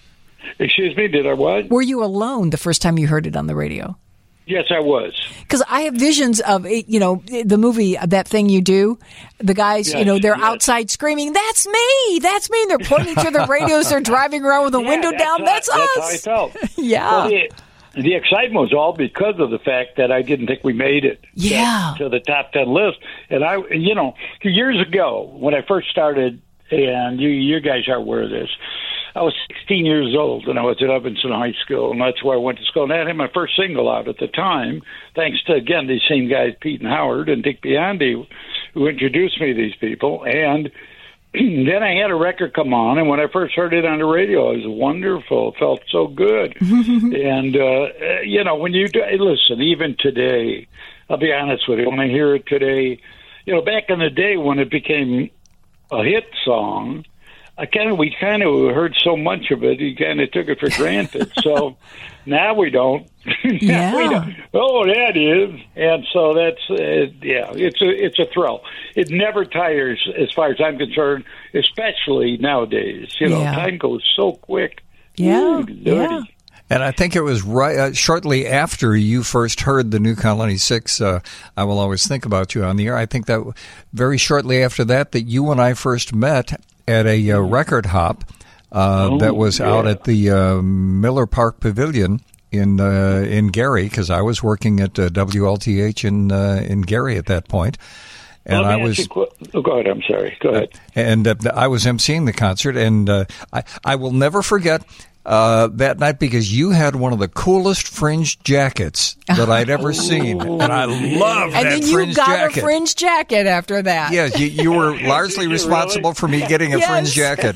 Excuse me, did I what? Were you alone the first time you heard it on the radio? Yes, I was. Because I have visions of, it, you know, the movie, That Thing You Do. The guys, Yes, you know, they're yes. outside screaming, "That's me! That's me!" And they're pointing to the radios. They're driving around with the Yeah, window that's down. how- That's us! That's how I felt. Yeah. Well, the, the excitement was all because of the fact that I didn't think we made it Yeah. to the top ten list. And I, you know, years ago when I first started, and you, you guys are aware of this, I was sixteen years old, and I was at Evanston High School, and that's where I went to school. And I had my first single out at the time, thanks to, again, these same guys, Pete and Howard and Dick Biondi, who introduced me to these people. And then I had a record come on, and when I first heard it on the radio, it was wonderful. It felt so good. and, uh, you know, when you do, listen, even today, I'll be honest with you, when I hear it today, you know, back in the day when it became a hit song, I kind of we kind of heard so much of it, you kind of took it for granted. So now we don't. now we Yeah. don't. Oh, that is, and so that's uh, yeah. It's a it's a thrill. It never tires, as far as I'm concerned. Especially nowadays, you know, Yeah. time goes so quick. Yeah, Ooh, lordy. yeah. And I think it was right uh, shortly after you first heard the New Colony Six. Uh, I will always think about you on the air. I think that very shortly after that, that you and I first met at a uh, record hop uh, Oh, that was out yeah. at the uh, Miller Park Pavilion in uh, in Gary, because I was working at uh, W L T H in uh, in Gary at that point. And Let me I ask was you a que- oh, go ahead. I'm sorry. Go ahead. and uh, I was emceeing the concert, and uh, I I will never forget uh, that night, because you had one of the coolest fringe jackets that I'd ever seen, and I loved And that then you fringe got jacket. a fringe jacket after that. Yeah, you, you were largely Did you responsible really? for me getting a Yes. fringe jacket.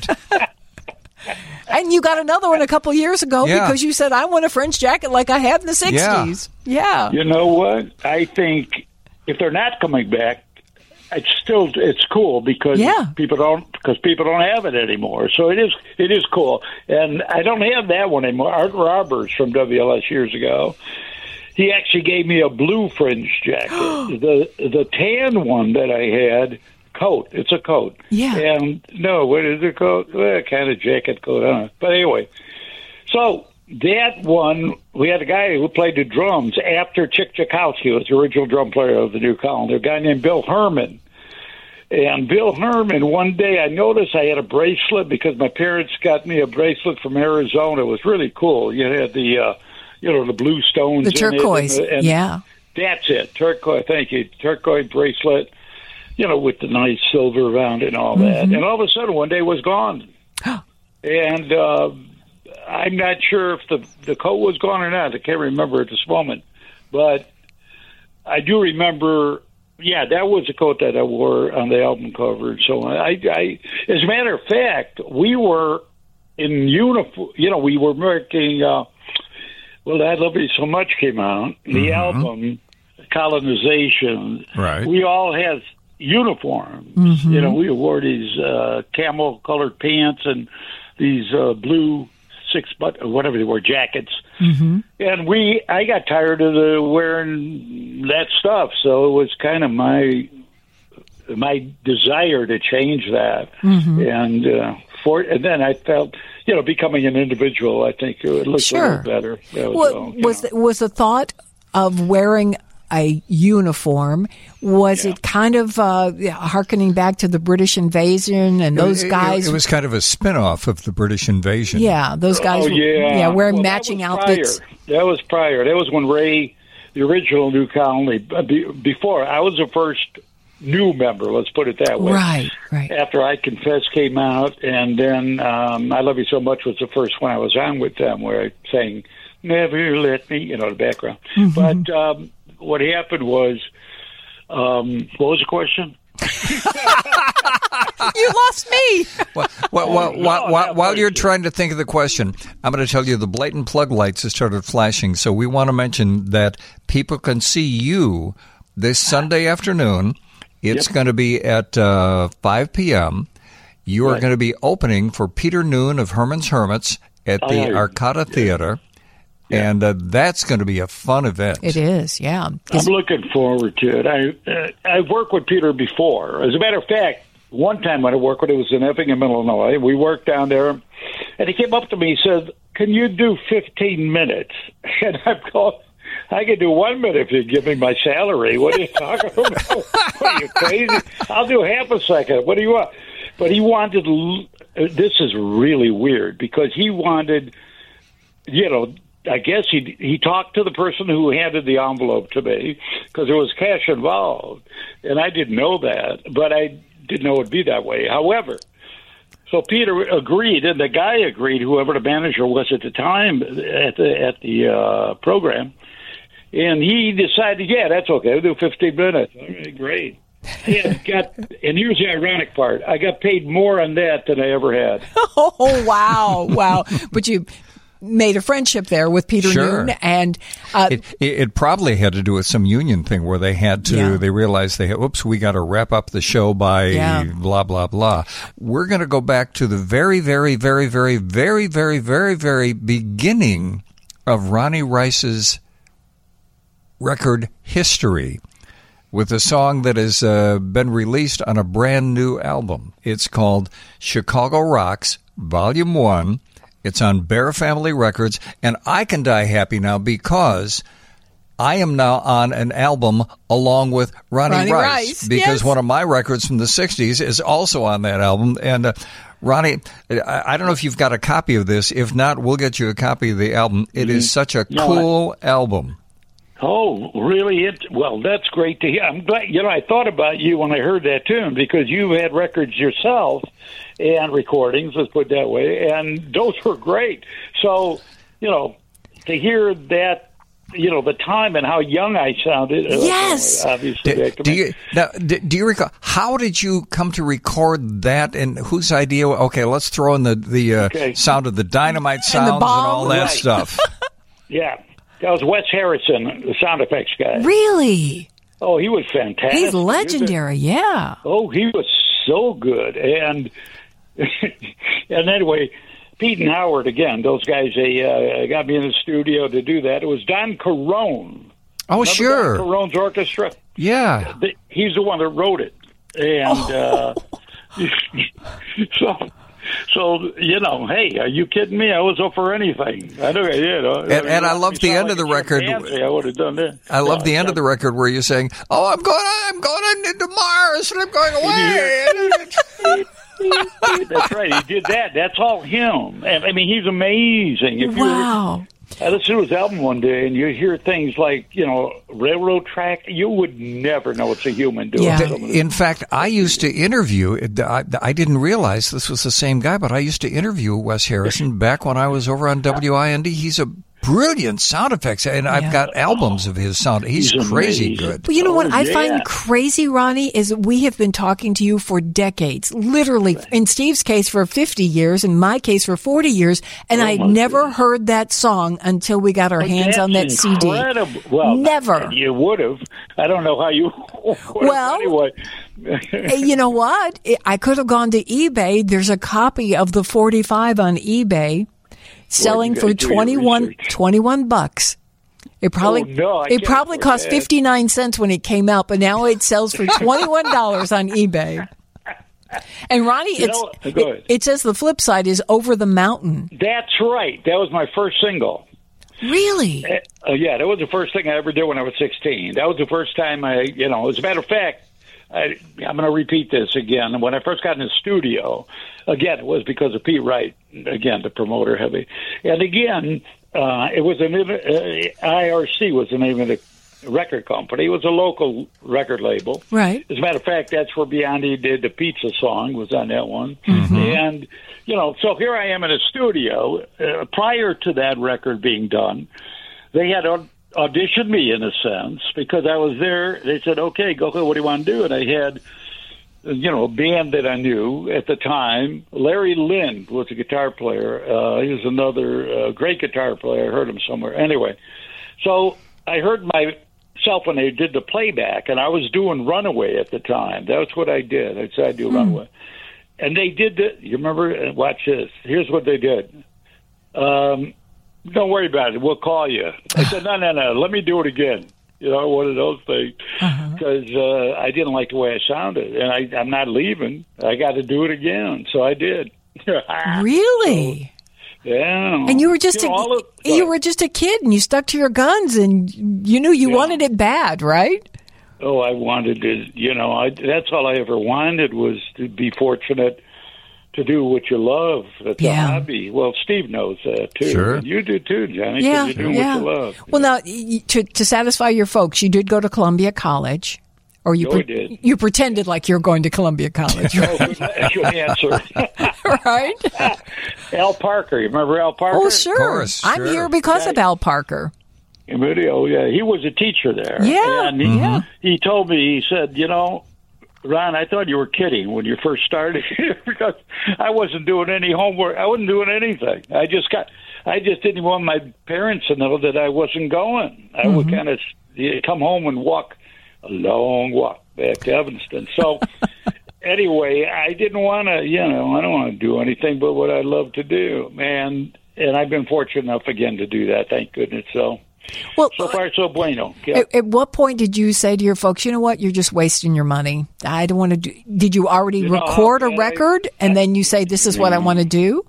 And you got another one a couple years ago Yeah. because you said, "I want a fringe jacket like I had in the sixties." Yeah. You know what? I think if they're not coming back, it's still it's cool because Yeah. people don't because people don't have it anymore. So it is it is cool, and I don't have that one anymore. Art Roberts from W L S years ago, he actually gave me a blue fringe jacket. the the tan one that I had. Coat. It's a coat. Yeah. And no, what is it coat? Well, kind of jacket coat on it. But anyway, so that one, we had a guy who played the drums after Chick Chakowski was the original drum player of the New Colony. A guy named Bill Herman. And Bill Herman, one day I noticed I had a bracelet because my parents got me a bracelet from Arizona. It was really cool. You had the, uh, you know, the blue stones. The in it turquoise. and- and Yeah. That's it. Turquoise. Thank you. Turquoise bracelet. You know, with the nice silver around it and all that. Mm-hmm. And all of a sudden, one day it was gone. and uh, I'm not sure if the, the coat was gone or not. I can't remember at this moment. But I do remember, yeah, that was the coat that I wore on the album cover and so on. I, I, as a matter of fact, we were in uniform. You know, we were making, uh, well, I Love You So Much came out. The Mm-hmm. album, Colonization. Right. We all had uniforms. Mm-hmm. You know, we wore these uh, camel colored pants and these uh, blue six button whatever they were jackets. Mm-hmm. And we, I got tired of the wearing that stuff, so it was kind of my my desire to change that. Mm-hmm. And uh, for and then I felt, you know, becoming an individual, I think it would look Sure. a little better. That was Well, all, you was know. the, was the thought of wearing a uniform, was Yeah. it kind of uh, hearkening back to the British invasion and those It- it- guys? It, was kind of a spin-off of the British invasion. yeah, those guys. Oh, were, yeah. wearing Well, that matching was outfits. Prior. That was prior. That was when Ray, the original New Colony, uh, be- before I was the first new member. Let's put it that way. Right, right. After I Confess came out, and then um, I Love You So Much was the first one I was on with them, where I sang "Never Let Me," you know, the background. Mm-hmm. But um, what happened was, um, what was the question? You lost me. Well, well, well, no, while, while, not while very you're good. trying to think of the question, I'm going to tell you the blatant plug lights have started flashing. So we want to mention that people can see you this Sunday afternoon. It's Yep. going to be at uh, five p.m. You are Right. going to be opening for Peter Noon of Herman's Hermits at Oh, the yeah. Arcata Theater. And uh, that's going to be a fun event. It is, yeah. I'm looking forward to it. I uh, I've worked with Peter before. As a matter of fact, one time when I worked with him, it was in Effingham, Illinois. We worked down there, and he came up to me and said, "Can you do fifteen minutes?" And I'm going, "I can do one minute if you give me my salary. What are you talking about? What are you crazy? I'll do half a second. What do you want?" But he wanted. This is really weird because he wanted, you know. I guess he he talked to the person who handed the envelope to me because there was cash involved, and I didn't know that, but I didn't know it'd be that way. However, so Peter agreed, and the guy agreed, whoever the manager was at the time at the at the uh, program, and he decided, yeah, that's okay, we'll do fifteen minutes. Okay, great. And got, and here's the ironic part: I got paid more on that than I ever had. Oh, wow, wow. But you made a friendship there with Peter Sure. Noon, and uh, It, it, it probably had to do with some union thing where they had to, Yeah. they realized they had, oops, we got to wrap up the show by Yeah. blah, blah, blah. We're going to go back to the very, very, very, very, very, very, very, very beginning of Ronnie Rice's record history with a song that has uh, been released on a brand new album. It's called Chicago Rocks, Volume one. It's on Bear Family Records, and I can die happy now because I am now on an album along with Ronnie, Ronnie Rice, Rice, because yes. one of my records from the sixties is also on that album. And uh, Ronnie, I, I don't know if you've got a copy of this. If not, we'll get you a copy of the album. It is such a No, cool album. Oh, really? It, well, that's great to hear. I'm glad. You know, I thought about you when I heard that tune because you had records yourself and recordings, let's put it that way, and those were great. So, you know, to hear that, you know, the time and how young I sounded. Yes. Uh, obviously. Do, that could do make- you now? Do, do you recall how did you come to record that, and whose idea? Okay, let's throw in the the uh, Okay. sound of the dynamite sounds and, bomb. all that Right. stuff. Yeah. That was Wes Harrison, the sound effects guy. really, Oh, he was fantastic. he's legendary, yeah. Oh, he was so good. And and anyway, Pete and Howard, again, those guys, they uh, got me in the studio to do that. It was Don Carone. Oh, Remember sure, Don Carone's orchestra? yeah. The- He's the one that wrote it. And uh, so, so, you know, hey, are you kidding me? I was up for anything. I know I did. And- and I love the end of the record. I would have done that. I love the end of the record where you're saying, "Oh, I'm going, I'm going into Mars, and I'm going away." That's right. He did that. That's all him. And I mean, he's amazing. If you Wow. I listened to his album one day, and you hear things like, you know, railroad track. You would never know it's a human doing Yeah. some of this. In fact, I used to interview. I, I didn't realize this was the same guy, but I used to interview Wes Harrison back when I was over on W I N D. He's a brilliant sound effects, and Yeah. I've got albums of his sound. He's, He's crazy amazing. good. But you know Oh, what I yeah. find crazy, Ronnie, is we have been talking to you for decades. Literally, in Steve's case for fifty years, in my case for forty years, and Oh, I'd my never goodness. heard that song until we got our hands on that That's C D. incredible. Well, Never. You would have. I don't know how you would have Well, anyway. Hey, you know what? I could have gone to eBay. There's a copy of the forty-five on eBay selling you for gotta do your twenty-one, research. twenty-one bucks. It probably Oh, no, I it can't probably afford cost that. fifty-nine cents when it came out, but now it sells for twenty-one dollars on eBay. And Ronnie, You it's, know- go it, ahead. it says the flip side is Over the Mountain. That's right. That was my first single. Really? Uh, yeah, that was the first thing I ever did when I was sixteen. That was the first time I, you know, as a matter of fact, I, I'm going to repeat this again. When I first got in the studio, again, it was because of Pete Wright, again, the promoter heavy. And again, uh, it was an uh, I R C was the name of the record company. It was a local record label. Right. As a matter of fact, that's where Biondi did the pizza song, was on that one. And, you know, so here I am in a studio. Uh, prior to that record being done, they had aud- auditioned me, in a sense, because I was there. They said, okay, go ahead, what do you want to do? And I had you know, a band that I knew at the time. Larry Lind was a guitar player. Uh, he was another uh, great guitar player. I heard him somewhere. Anyway, so I heard myself when they did the playback, and I was doing Runaway at the time. That's what I did. I said I'd do mm. Runaway. And they did the, you remember, watch this. Here's what they did. Um, don't worry about it. We'll call you. I said, no, no, no. Let me do it again. You know, one of those things. Because uh-huh. uh, I didn't like the way I sounded. And I, I'm not leaving. I got to do it again. So I did. Really? So, yeah. And you were just you, a, know, of, you were just a kid, and you stuck to your guns, and you knew you yeah. wanted it bad, right? Oh, I wanted to, you know, I, that's all I ever wanted was to be fortunate to do what you love. That's yeah. a hobby. Well, Steve knows that, too. Sure. And you do, too, Johnny, yeah, you're doing yeah. what you love. Well, now, to, to satisfy your folks, you did go to Columbia College. Or you, no, pre- I did. you pretended like you were going to Columbia College. Right? Oh, good, good answer. Right? Al Parker. You remember Al Parker? Oh, sure. Course, I'm sure. here because yeah. of Al Parker. Oh, yeah. He was a teacher there. Yeah. And he, yeah. he told me, he said, you know, Ron, I thought you were kidding when you first started because I wasn't doing any homework. I wasn't doing anything. I just got, I just didn't want my parents to know that I wasn't going. I mm-hmm. would kind of come home and walk a long walk back to Evanston. So anyway, I didn't want to, you know, I don't want to do anything but what I love to do. And, and I've been fortunate enough again to do that. Thank goodness. So. Well, so far, so bueno. Yep. At, at what point did you say to your folks, you know what, you're just wasting your money? I don't want to do. Did you already you record know, a record I, and then you say, this is yeah. what I want to do?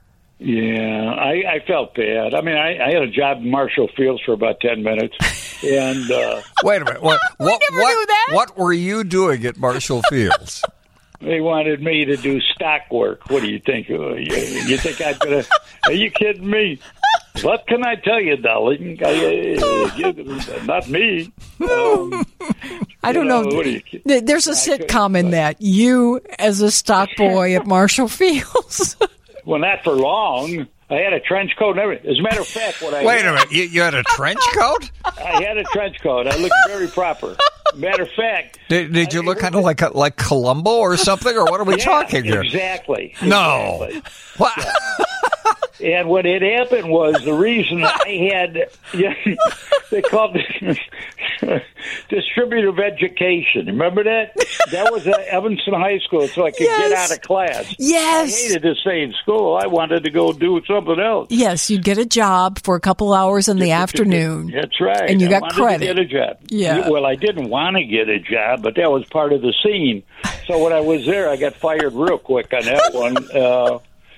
Yeah, I, I felt bad. I mean, I, I had a job in Marshall Fields for about ten minutes. And uh, wait a minute. What, what, never what, knew that. What were you doing at Marshall Fields? They wanted me to do stock work. What do you think? You, you think I'm going to... Are you kidding me? What can I tell you, darling? I, uh, not me. Um, I don't know. know. You, There's a I sitcom in that. You as a stock boy at Marshall Fields. Well, not for long. I had a trench coat and everything. As a matter of fact, what I Wait had, a minute. You, you had a trench coat? I had a trench coat. I looked very proper. Matter of fact. Did, did you I, look kind of like a, like Columbo or something, or what are we yeah, talking here? Exactly. No. Exactly. What? Yeah. And what had happened was the reason I had, you know, they called it distributive education. Remember that? That was at Evanston High School, so I could yes. get out of class. Yes. I hated to stay in school. I wanted to go do something else. Yes, you'd get a job for a couple hours in the afternoon. That's right. And you I got wanted credit. To get a job. Yeah. Well, I didn't want to get a job, but that was part of the scene. So when I was there, I got fired real quick on that one. Uh,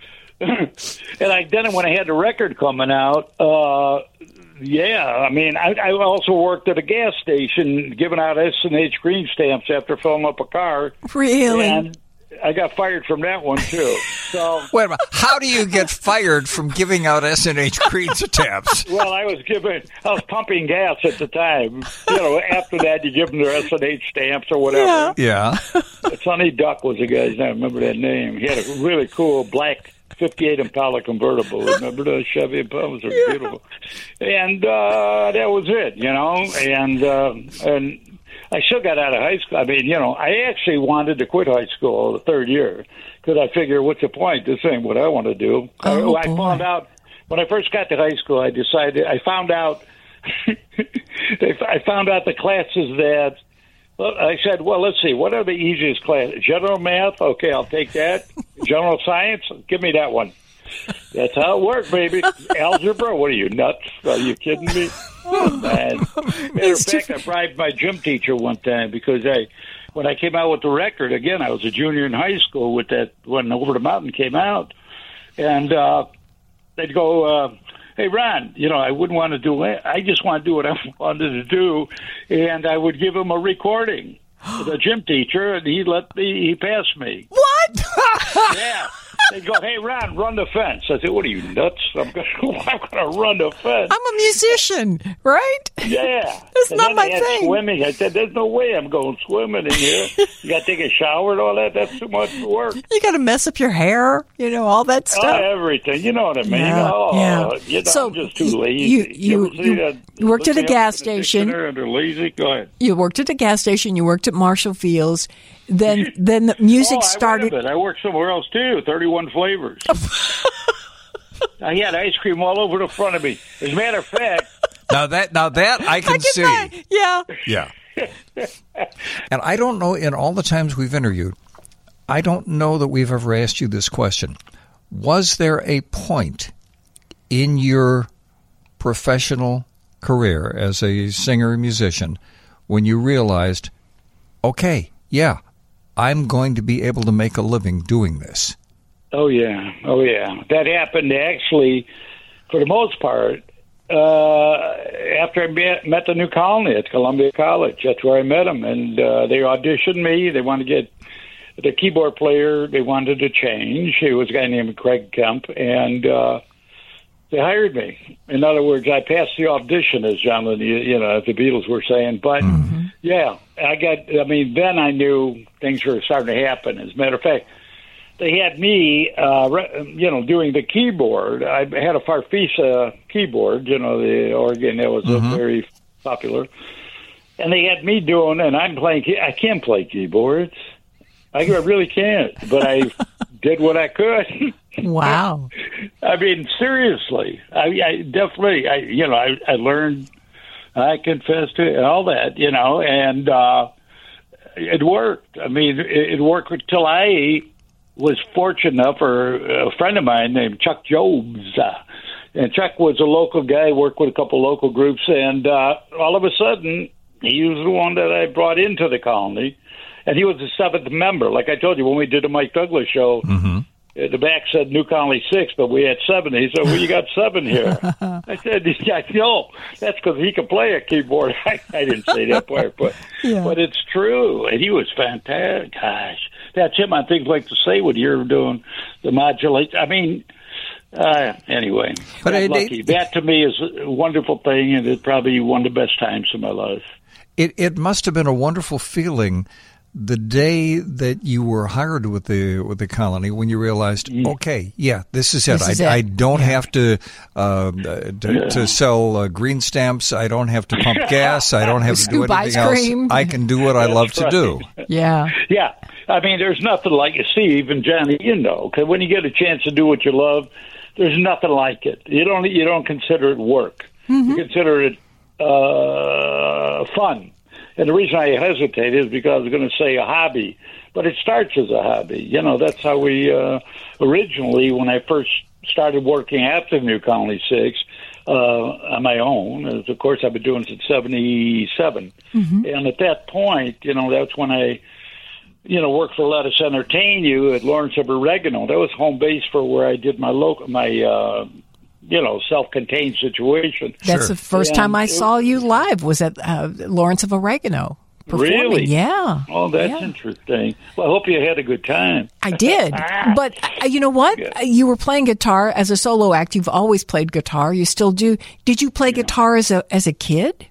and I then when I had the record coming out, uh, yeah, I mean, I, I also worked at a gas station giving out S and H green stamps after filling up a car. Really? And I got fired from that one too. So wait a minute, how do you get fired from giving out S and H green stamps? Well, I was giving, I was pumping gas at the time. You know, after that, you give them their S and H stamps or whatever. Yeah. yeah. Sonny Duck was the guy's name. I remember that name. He had a really cool black fifty-eight Impala convertible. Remember the Chevy Impalas? They were yeah. beautiful. And uh, that was it, you know. And uh, and I still got out of high school. I mean, you know, I actually wanted to quit high school the third year because I figured, what's the point? This ain't what I want to do. Oh, I, I found out when I first got to high school. I decided I found out. I found out the classes that. Well, I said, well, let's see. What are the easiest classes? General math? Okay, I'll take that. General science? Give me that one. That's how it worked, baby. Algebra? What are you, nuts? Are you kidding me? Oh, man. Matter of fact, I bribed my gym teacher one time because I, when I came out with the record, again, I was a junior in high school with that when Over the Mountain came out. And uh, they'd go... Uh, hey, Ron, you know, I wouldn't want to do it. I just want to do what I wanted to do. And I would give him a recording. The gym teacher, and he let me, he passed me. What? Yeah. They'd go, hey, Ron, run the fence. I said, what are you, nuts? I'm going to run the fence. I'm a musician, right? Yeah. That's and not then my they had thing. Swimming. I said, there's no way I'm going swimming in here. You got to take a shower and all that. That's too much work. You got to mess up your hair, you know, all that stuff. Oh, everything. You know what I mean? Yeah, oh, yeah. You know, so I'm just too lazy. You, you, you, you, you worked at a gas station. And they're lazy. Go ahead. You worked at a gas station. You worked at Marshall Fields. then then the music oh, started. I, I worked somewhere else too. Thirty-one flavors. I had ice cream all over the front of me. As a matter of fact, now that now that I can, I can see. Buy, yeah, yeah. And I don't know. In all the times we've interviewed, I don't know that we've ever asked you this question. Was there a point in your professional career as a singer and musician when you realized, okay, yeah, I'm going to be able to make a living doing this? Oh, yeah. Oh, yeah. That happened actually, for the most part, uh, after I met, met the New Colony at Columbia College. That's where I met them. And uh, they auditioned me. They wanted to get the keyboard player. They wanted to change. It was a guy named Craig Kemp. And uh, they hired me. In other words, I passed the audition, as John Lennon, you, you know, as the Beatles were saying. But, mm-hmm. yeah, I got, I mean, then I knew things were starting to happen. As a matter of fact, they had me, uh, you know, doing the keyboard. I had a Farfisa keyboard, you know, the organ that was mm-hmm. very popular. And they had me doing, and I'm playing, I can't play keyboards. I really can't, but I did what I could. Wow. I mean, seriously, I, I definitely, I, you know, I, I learned, I confess to it, all that, you know, and uh, it worked. I mean, it, it worked until I was fortunate enough, or a friend of mine named Chuck Jobs, uh, and Chuck was a local guy, worked with a couple local groups, and uh, all of a sudden, he was the one that I brought into the Colony, and he was the seventh member. Like I told you, when we did the Mike Douglas show, mm-hmm. the back said New Colony six, but we had seven. He said, well, you got seven here. I said, yeah, no, that's because he can play a keyboard. I, I didn't say that part, but yeah. but it's true. And he was fantastic. Gosh, that's him. I think like to say what you're doing, the modulate. I mean, uh, anyway, but I'm lucky. It, that to me is a wonderful thing, and it's probably one of the best times of my life. It it must have been a wonderful feeling the day that you were hired with the with the Colony, when you realized, mm. okay, yeah, this is it. This I, is it. I don't yeah. have to uh, to, yeah. to sell uh, green stamps. I don't have to pump gas. I don't have to do anything else. Cream. I can do what I love to right. do. Yeah, yeah. I mean, there's nothing like it. Steve and Johnny, you know, because when you get a chance to do what you love, there's nothing like it. You don't you don't consider it work. Mm-hmm. You consider it uh, fun. And the reason I hesitate is because I was going to say a hobby, but it starts as a hobby. You know, that's how we uh, originally, when I first started working after New Colony six uh, on my own, as of course I've been doing it since seventy-seven. Mm-hmm. And at that point, you know, that's when I, you know, worked for Let Us Entertain You at Lawrence of Oregano. That was home base for where I did my local, my, uh, you know, self-contained situation. That's sure. the first and time I it, saw you live was at uh, Lawrence of Oregano. Performing. Really? Yeah. Oh, that's yeah. interesting. Well, I hope you had a good time. I did. But uh, you know what? Yeah. You were playing guitar as a solo act. You've always played guitar. You still do. Did you play yeah. guitar as a as a kid?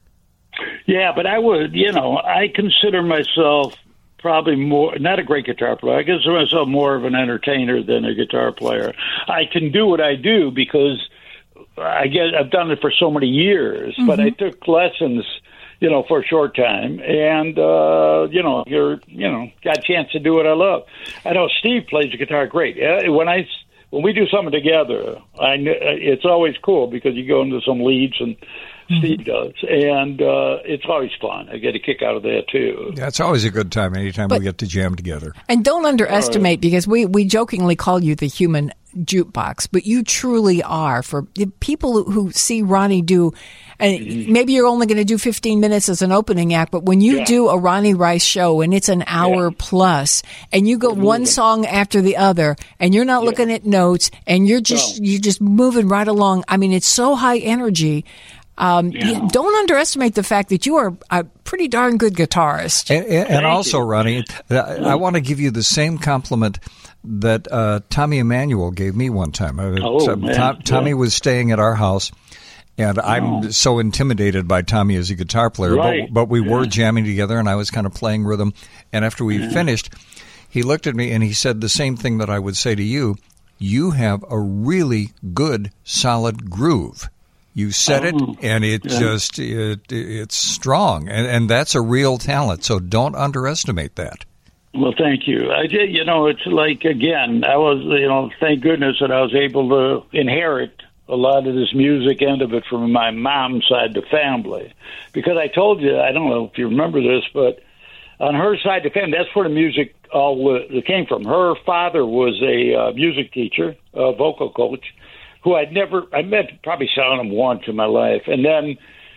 Yeah, but I would, you know, I consider myself probably more, not a great guitar player. I consider myself more of an entertainer than a guitar player. I can do what I do because I get, I've done it for so many years, mm-hmm. but I took lessons, you know, for a short time, and, uh, you know, you're, you know, got a chance to do what I love. I know Steve plays the guitar great. When I, when we do something together, I, it's always cool because you go into some leads and Steve does, and uh, it's always fun. I get a kick out of that, too. Yeah, it's always a good time anytime but, we get to jam together. And don't underestimate, right. because we, we jokingly call you the human jukebox, but you truly are. For people who see Ronnie do, and mm-hmm. maybe you're only going to do fifteen minutes as an opening act, but when you yeah. do a Ronnie Rice show and it's an hour yeah. plus, and you go one song after the other, and you're not yeah. looking at notes, and you're just no. you're just moving right along. I mean, it's so high energy. Um, yeah. Don't underestimate the fact that you are a pretty darn good guitarist. And, and, and also, Ronnie, I, I want to give you the same compliment that uh, Tommy Emmanuel gave me one time. Oh, so, man. Tom, Tommy yeah. was staying at our house, and I'm oh. so intimidated by Tommy as a guitar player. Right. But, but we yeah. were jamming together, and I was kind of playing rhythm. And after we yeah. finished, he looked at me and he said the same thing that I would say to you. You have a really good, solid groove. You said it, and it yeah. just, it, it's strong, and, and that's a real talent, so don't underestimate that. Well, thank you. I did, you know, it's like, again, I was, you know, thank goodness that I was able to inherit a lot of this music end of it from my mom's side of the family. Because I told you, I don't know if you remember this, but on her side of the family, that's where the music all uh, came from. Her father was a uh, music teacher, a vocal coach, who I'd never, I met probably saw him once in my life. And then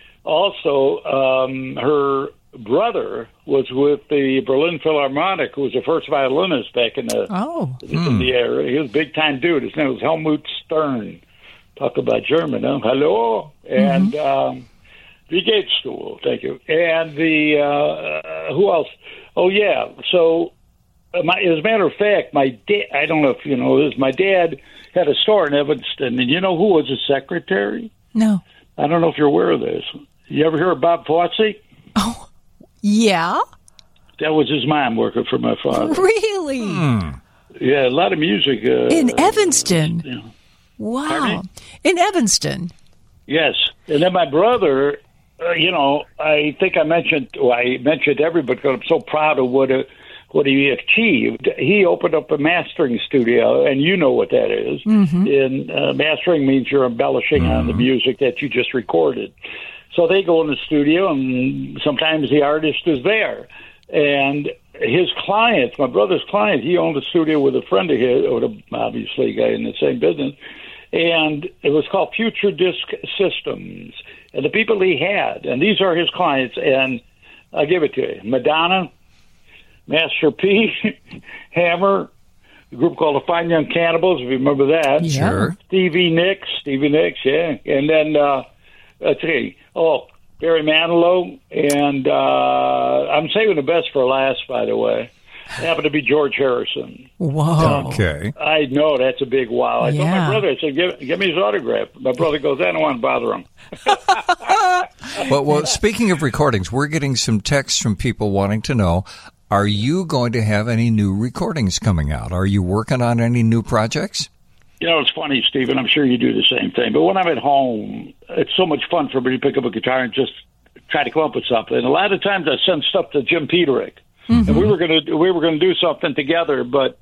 also um, her brother was with the Berlin Philharmonic, who was the first violinist back in the, oh. in hmm. the era. He was a big-time dude. His name was Helmut Stern. Talk about German, huh? Hello. And mm-hmm. um, the Gates School, thank you. And the, uh, who else? Oh, yeah. So, uh, my, as a matter of fact, my dad, I don't know if you know this, my dad had a store in Evanston, and you know who was his secretary? No. I don't know if you're aware of this. You ever hear of Bob Fosse? Oh, yeah? That was his mom working for my father. Really? Hmm. Yeah, a lot of music. Uh, in Evanston? Uh, you know. Wow. In Evanston? Yes. And then my brother, uh, you know, I think I mentioned, well, I mentioned everybody because I'm so proud of what, uh, what he achieved. He opened up a mastering studio, and you know what that is. Mm-hmm. And uh, mastering means you're embellishing mm-hmm. on the music that you just recorded. So they go in the studio, and sometimes the artist is there. And his clients, my brother's client, he owned a studio with a friend of his, or obviously a guy in the same business, and it was called Future Disc Systems. And the people he had, and these are his clients, and I'll give it to you. Madonna, Master P, Hammer, a group called the Fine Young Cannibals, if you remember that. Sure. Stevie Nicks, Stevie Nicks, yeah. And then, uh, let's see, oh, Barry Manilow, and uh, I'm saving the best for last, by the way. It happened to be George Harrison. Wow. Okay. I know, that's a big wow. I yeah. told my brother, I said, give, give me his autograph. My brother goes, I don't want to bother him. well, well, speaking of recordings, we're getting some texts from people wanting to know, are you going to have any new recordings coming out? Are you working on any new projects? You know, it's funny, Stephen, I'm sure you do the same thing. But when I'm at home, it's so much fun for me to pick up a guitar and just try to come up with something. And a lot of times I send stuff to Jim Peterick. Mm-hmm. And we were going to we were going to do something together, but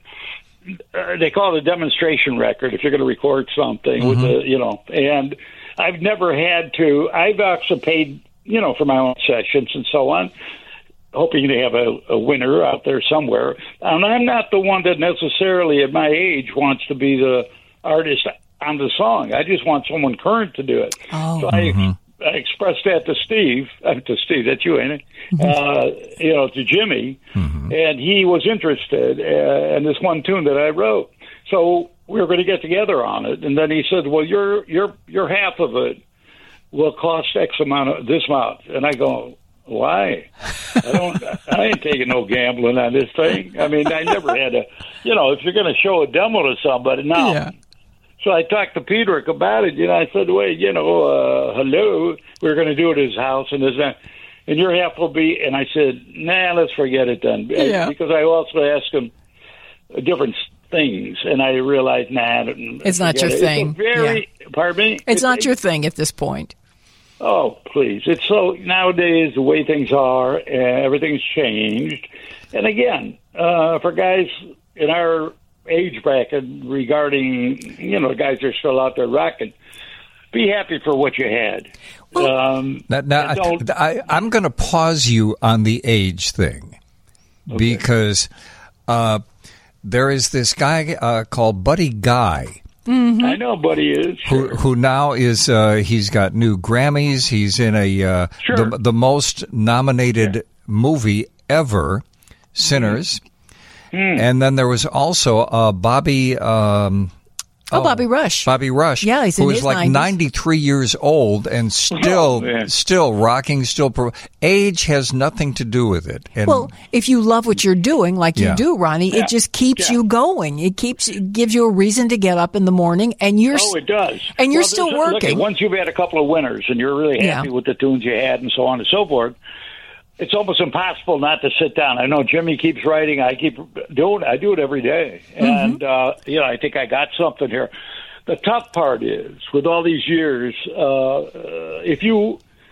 uh, they call it a demonstration record if you're going to record something mm-hmm. with the, you know. And I've never had to. I've also paid, you know, for my own sessions and so on, hoping to have a, a winner out there somewhere. And I'm not the one that necessarily at my age wants to be the artist on the song. I just want someone current to do it. Oh. So I, mm-hmm. I expressed that to Steve, uh, to Steve, that's you, ain't it? Uh, you know, to Jimmy, mm-hmm. and he was interested uh, in this one tune that I wrote. So we were going to get together on it, and then he said, "Well, your your your half of it will cost X amount of this amount," and I go, "Why? I don't. I ain't taking no gambling on this thing. I mean, I never had a, you know, if you're going to show a demo to somebody now." Yeah. So I talked to Peterick about it. You know, I said, "Wait, you know, uh, hello, we we're going to do it at his house, and this and, and your half will be." And I said, "Nah, let's forget it then," yeah. because I also asked him different things, and I realized, nah, it's not your it. thing. It's very, yeah. pardon me. It's, it's not it, your thing at this point. Oh, please! It's so nowadays the way things are, uh, everything's changed, and again, uh, for guys in our age bracket regarding, you know, guys that are still out there rocking, be happy for what you had. Well, um, now, now I, I, I'm going to pause you on the age thing okay. because uh, there is this guy uh, called Buddy Guy. Mm-hmm. I know Buddy is. Sure. Who, who now is, uh, he's got new Grammys. He's in a uh, sure. the, the most nominated yeah. movie ever, Sinners. Mm-hmm. Mm. And then there was also uh, Bobby. Um, oh, oh, Bobby Rush. Bobby Rush. Yeah, he's who in is his like nineties. ninety-three years old and still, oh, still rocking. Still, pro- age has nothing to do with it. And, well, if you love what you're doing, like yeah. you do, Ronnie, yeah. it just keeps yeah. you going. It keeps it gives you a reason to get up in the morning, and you're. Oh, it does. And you're well, still a, working. Look, once you've had a couple of winners and you're really happy yeah. with the tunes you had and so on and so forth, it's almost impossible not to sit down. I know Jimmy keeps writing. I keep doing it. I do it every day. Mm-hmm. And, uh, you know, I think I got something here. The tough part is, with all these years, uh, uh, if you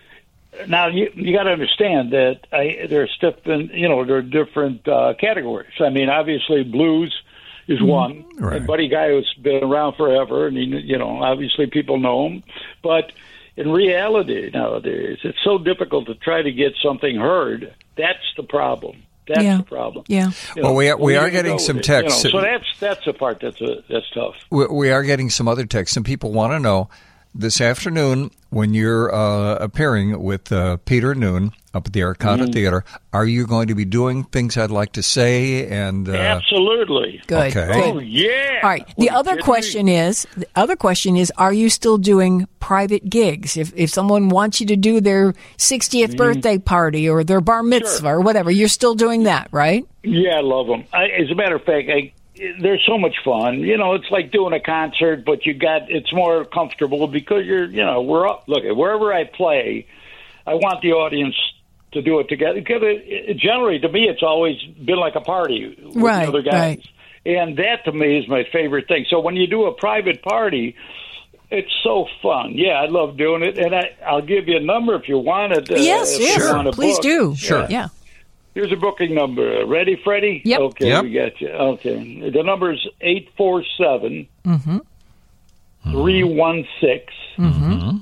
now you you got to understand that I, there's different, you know, there are different uh, categories. I mean, obviously blues is mm-hmm. one. Right. And Buddy Guy has been around forever, and he, you know, obviously people know him. But in reality nowadays, it's so difficult to try to get something heard. That's the problem. That's yeah. the problem. Yeah. You well, know, we are, we are you getting go some with it, you know? texts. So that's that's the part that's a, that's tough. We, we are getting some other texts, and people want to know this afternoon when you're uh, appearing with uh, Peter Noon up at the Arcata mm-hmm. Theater. Are you going to be doing things I'd like to say? And uh, absolutely. Good. Okay. Good. Oh yeah. All right. The Well, other question me. is, the other question is, are you still doing private gigs? If if someone wants you to do their sixtieth Mm-hmm. birthday party or their bar mitzvah Sure. or whatever, you're still doing that, right? Yeah, I love them. I, as a matter of fact, I, they're so much fun. You know, it's like doing a concert, but you got it's more comfortable because you're, you know, we're up. Look, wherever I play, I want the audience to do it together. Because it, it, generally, to me, it's always been like a party with Right, the other guys, right. and that to me is my favorite thing. So when you do a private party, it's so fun. Yeah, I love doing it, and I, I'll give you a number if you want it. Uh, yes, if yes. you want a Please book. do. Sure. Yeah. Here's a booking number. Ready, Freddie? Yep. Okay, Yep. we got you. Okay. The number is eight four seven, Mm-hmm. three one six, Mm-hmm.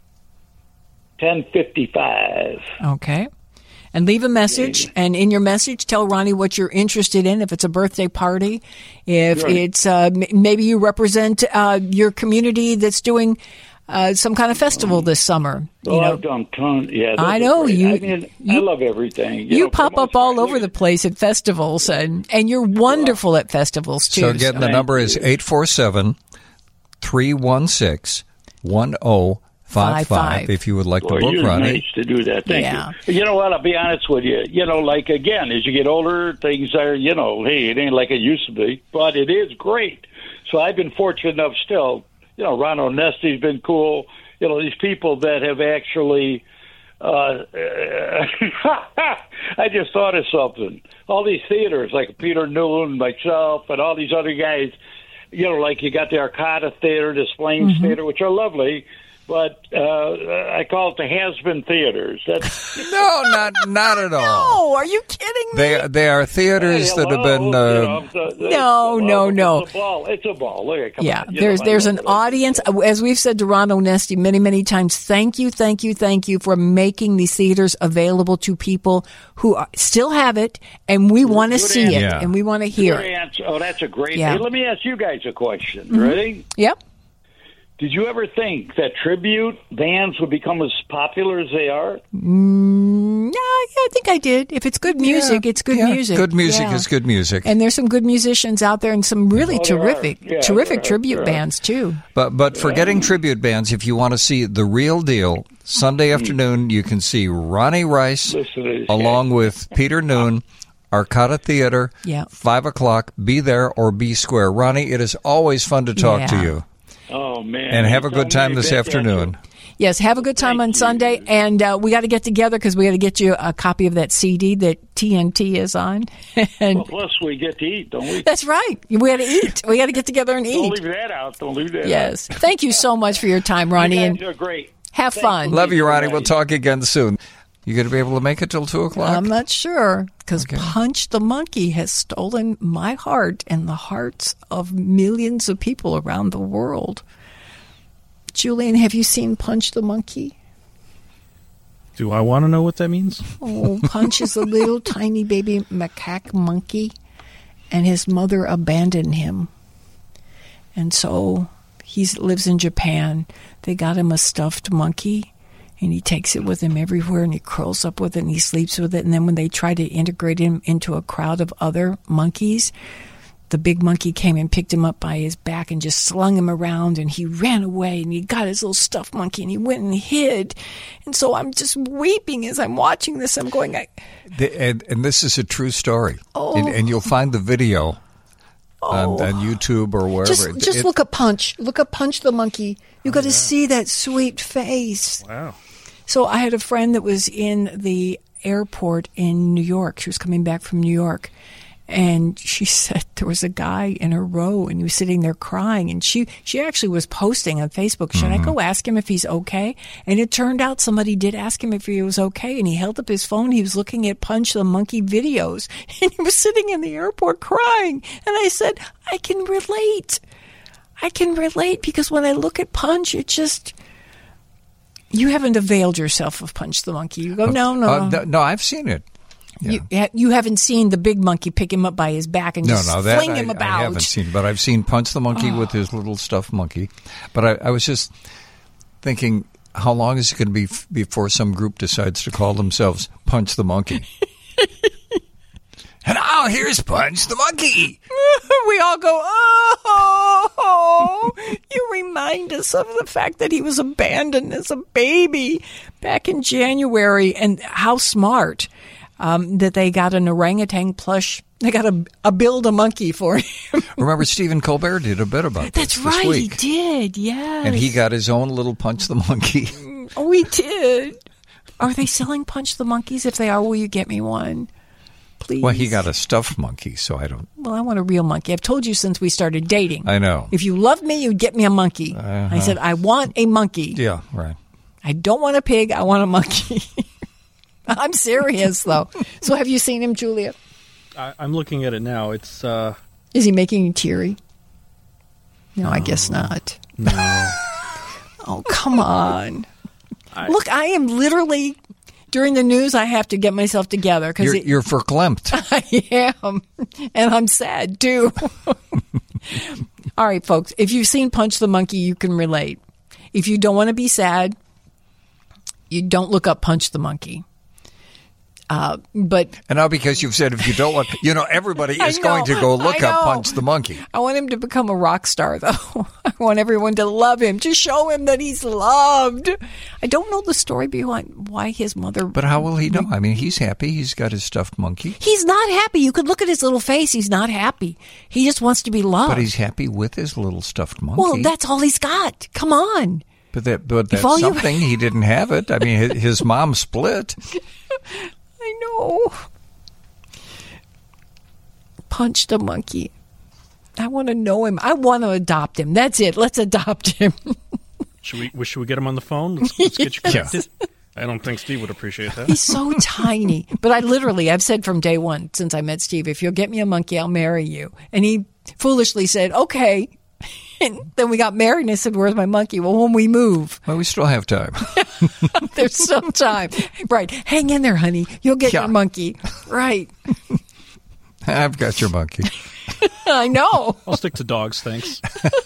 ten fifty-five. Okay. And leave a message, and in your message, tell Ronnie what you're interested in. If it's a birthday party, if Right. it's uh, m- maybe you represent uh, your community that's doing uh, some kind of festival this summer. You Oh, know, I've done tons. Yeah, I those are know, great. you- I mean, I you- love everything. You, you know, for pop the up most all part, over the place at festivals, and, and you're wonderful at festivals, too. So again, the Thank number is you. eight four seven, three one six, one oh five five if you would like to Boy, book you're Ronnie. nice to do that. Thank Yeah. you. You know what? I'll be honest with you. You know, like, again, as you get older, things are, you know, hey, it ain't like it used to be, but it is great. So I've been fortunate enough still. You know, Ron Onesti's been cool. You know, these people that have actually, uh, I just thought of something. All these theaters, like Peter Noon, myself, and all these other guys, you know, like you got the Arcata Theater, the Splains Mm-hmm. Theater, which are lovely, but uh, I call it the has-been theaters. That's No, not not at all. Oh, are you kidding me? They they are theaters Hey, that have hello, been. you Uh, know, the- the- No, the- no, no. It's a ball. It's a ball. Look at come Yeah, on. You there's know, I there's love an it. audience. As we've said to Ron Onesti many, many times, thank you, thank you, thank you for making these theaters available to people who are, still have it, and we want to Good see it, answer. and we want to hear Good it. answer. Oh, that's a great. Yeah. Hey, let me ask you guys a question. Ready? Yep. Did you ever think that tribute bands would become as popular as they are? Mm, yeah, I think I did. If it's good music, yeah, it's good yeah, music. Good music Yeah. is good music. And there's some good musicians out there, and some really Oh, there are. terrific, Yeah, terrific there are. tribute There are. bands too. But but forgetting tribute bands, if you want to see the real deal, Sunday afternoon you can see Ronnie Rice Listen to this along with Peter Noon, Arcata Theater, Yeah. five o'clock. Be there or be square. Ronnie, it is always fun to talk to Yeah. you, Oh man! and have a You good told time me this that- afternoon. Yes, have a good time Thank on you. Sunday, and uh, we got to get together because we got to get you a copy of that C D that T N T is on. and Well, plus, we get to eat, don't we? that's right. We got to eat. We got to get together and Don't eat. leave that out. Don't leave that Yes. Thank you so much for your time, out. Ronnie, You and guys are great. have Thank fun. Love you, Ronnie. We'll Nice. talk again soon. You going to be able to make it till two o'clock? I'm not sure because Punch the Monkey has stolen my heart and the hearts of millions of people around the world. Julian, have you seen Punch the Monkey? Do I want to know what that means? Oh, Punch is a little tiny baby macaque monkey, and his mother abandoned him. And so he lives in Japan. They got him a stuffed monkey, and he takes it with him everywhere, and he curls up with it, and he sleeps with it. And then when they try to integrate him into a crowd of other monkeys, the big monkey came and picked him up by his back and just slung him around, and he ran away, and he got his little stuffed monkey, and he went and hid. And so I'm just weeping as I'm watching this. I'm going, I, The- and, and this is a true story. Oh. And, and you'll find the video on, on YouTube or wherever. just It- just it- look at Punch. Look at Punch the Monkey. You got to see that sweet face. Wow. So I had a friend that was in the airport in New York. She was coming back from New York. And she said there was a guy in a row and he was sitting there crying. And she, she actually was posting on Facebook, should mm-hmm. I go ask him if he's okay? And it turned out somebody did ask him if he was okay. And he held up his phone. He was looking at Punch the Monkey videos. And he was sitting in the airport crying. And I said, I can relate. I can relate because when I look at Punch, it just... You haven't availed yourself of Punch the Monkey. You go, no, no. Uh, th- no, I've seen it. Yeah. You, you haven't seen the big monkey pick him up by his back and no, just no, that fling him I, about. I haven't seen, but I've seen Punch the Monkey oh. with his little stuffed monkey. But I, I was just thinking, how long is it going to be f- before some group decides to call themselves Punch the Monkey? And now here's Punch the Monkey. We all go, oh, you remind us of the fact that he was abandoned as a baby back in January, and how smart um, that they got an orangutan plush. They got a, a build a monkey for him. Remember, Stephen Colbert did a bit about That's this right, this week. he did, yes. And he got his own little Punch the Monkey. Oh, he did. Are they selling Punch the Monkeys? If they are, will you get me one? Please. Well, he got a stuffed monkey, so I don't... Well, I want a real monkey. I've told you since we started dating. I know. If you love me, you'd get me a monkey. Uh-huh. I said, I want a monkey. Yeah, right. I don't want a pig. I want a monkey. I'm serious, though. So have you seen him, Julia? I, I'm looking at it now. It's... Uh... Is he making you teary? No, no. I guess not. No. Oh, come on. I... Look, I am literally... During the news, I have to get myself together. Cause you're, it, you're verklempt. I am. And I'm sad, too. All right, folks. If you've seen Punch the Monkey, you can relate. If you don't want to be sad, you don't look up Punch the Monkey. Uh, but and now because you've said if you don't want, you know, everybody is know, going to go look up Punch the Monkey. I want him to become a rock star, though. I want everyone to love him, to show him that he's loved. I don't know the story behind why his mother... But how will he know? I mean, he's happy. He's got his stuffed monkey. He's not happy. You could look at his little face. He's not happy. He just wants to be loved. But he's happy with his little stuffed monkey. Well, that's all he's got. Come on. But that, but that's something. You... He didn't have it. I mean, his, his mom split. I know. Punch the Monkey. I want to know him. I want to adopt him. That's it. Let's adopt him. Should we? Should we get him on the phone? Let's, let's get you connected. Yeah. I don't think Steve would appreciate that. He's so tiny. But I literally, I've said from day one since I met Steve, if you'll get me a monkey, I'll marry you. And he foolishly said, okay. And then we got married, and I said, where's my monkey? Well, when we move. Well, we still have time. There's some time. Right. Hang in there, honey. You'll get yeah. your monkey. Right. I've got your monkey. I know. I'll stick to dogs, thanks.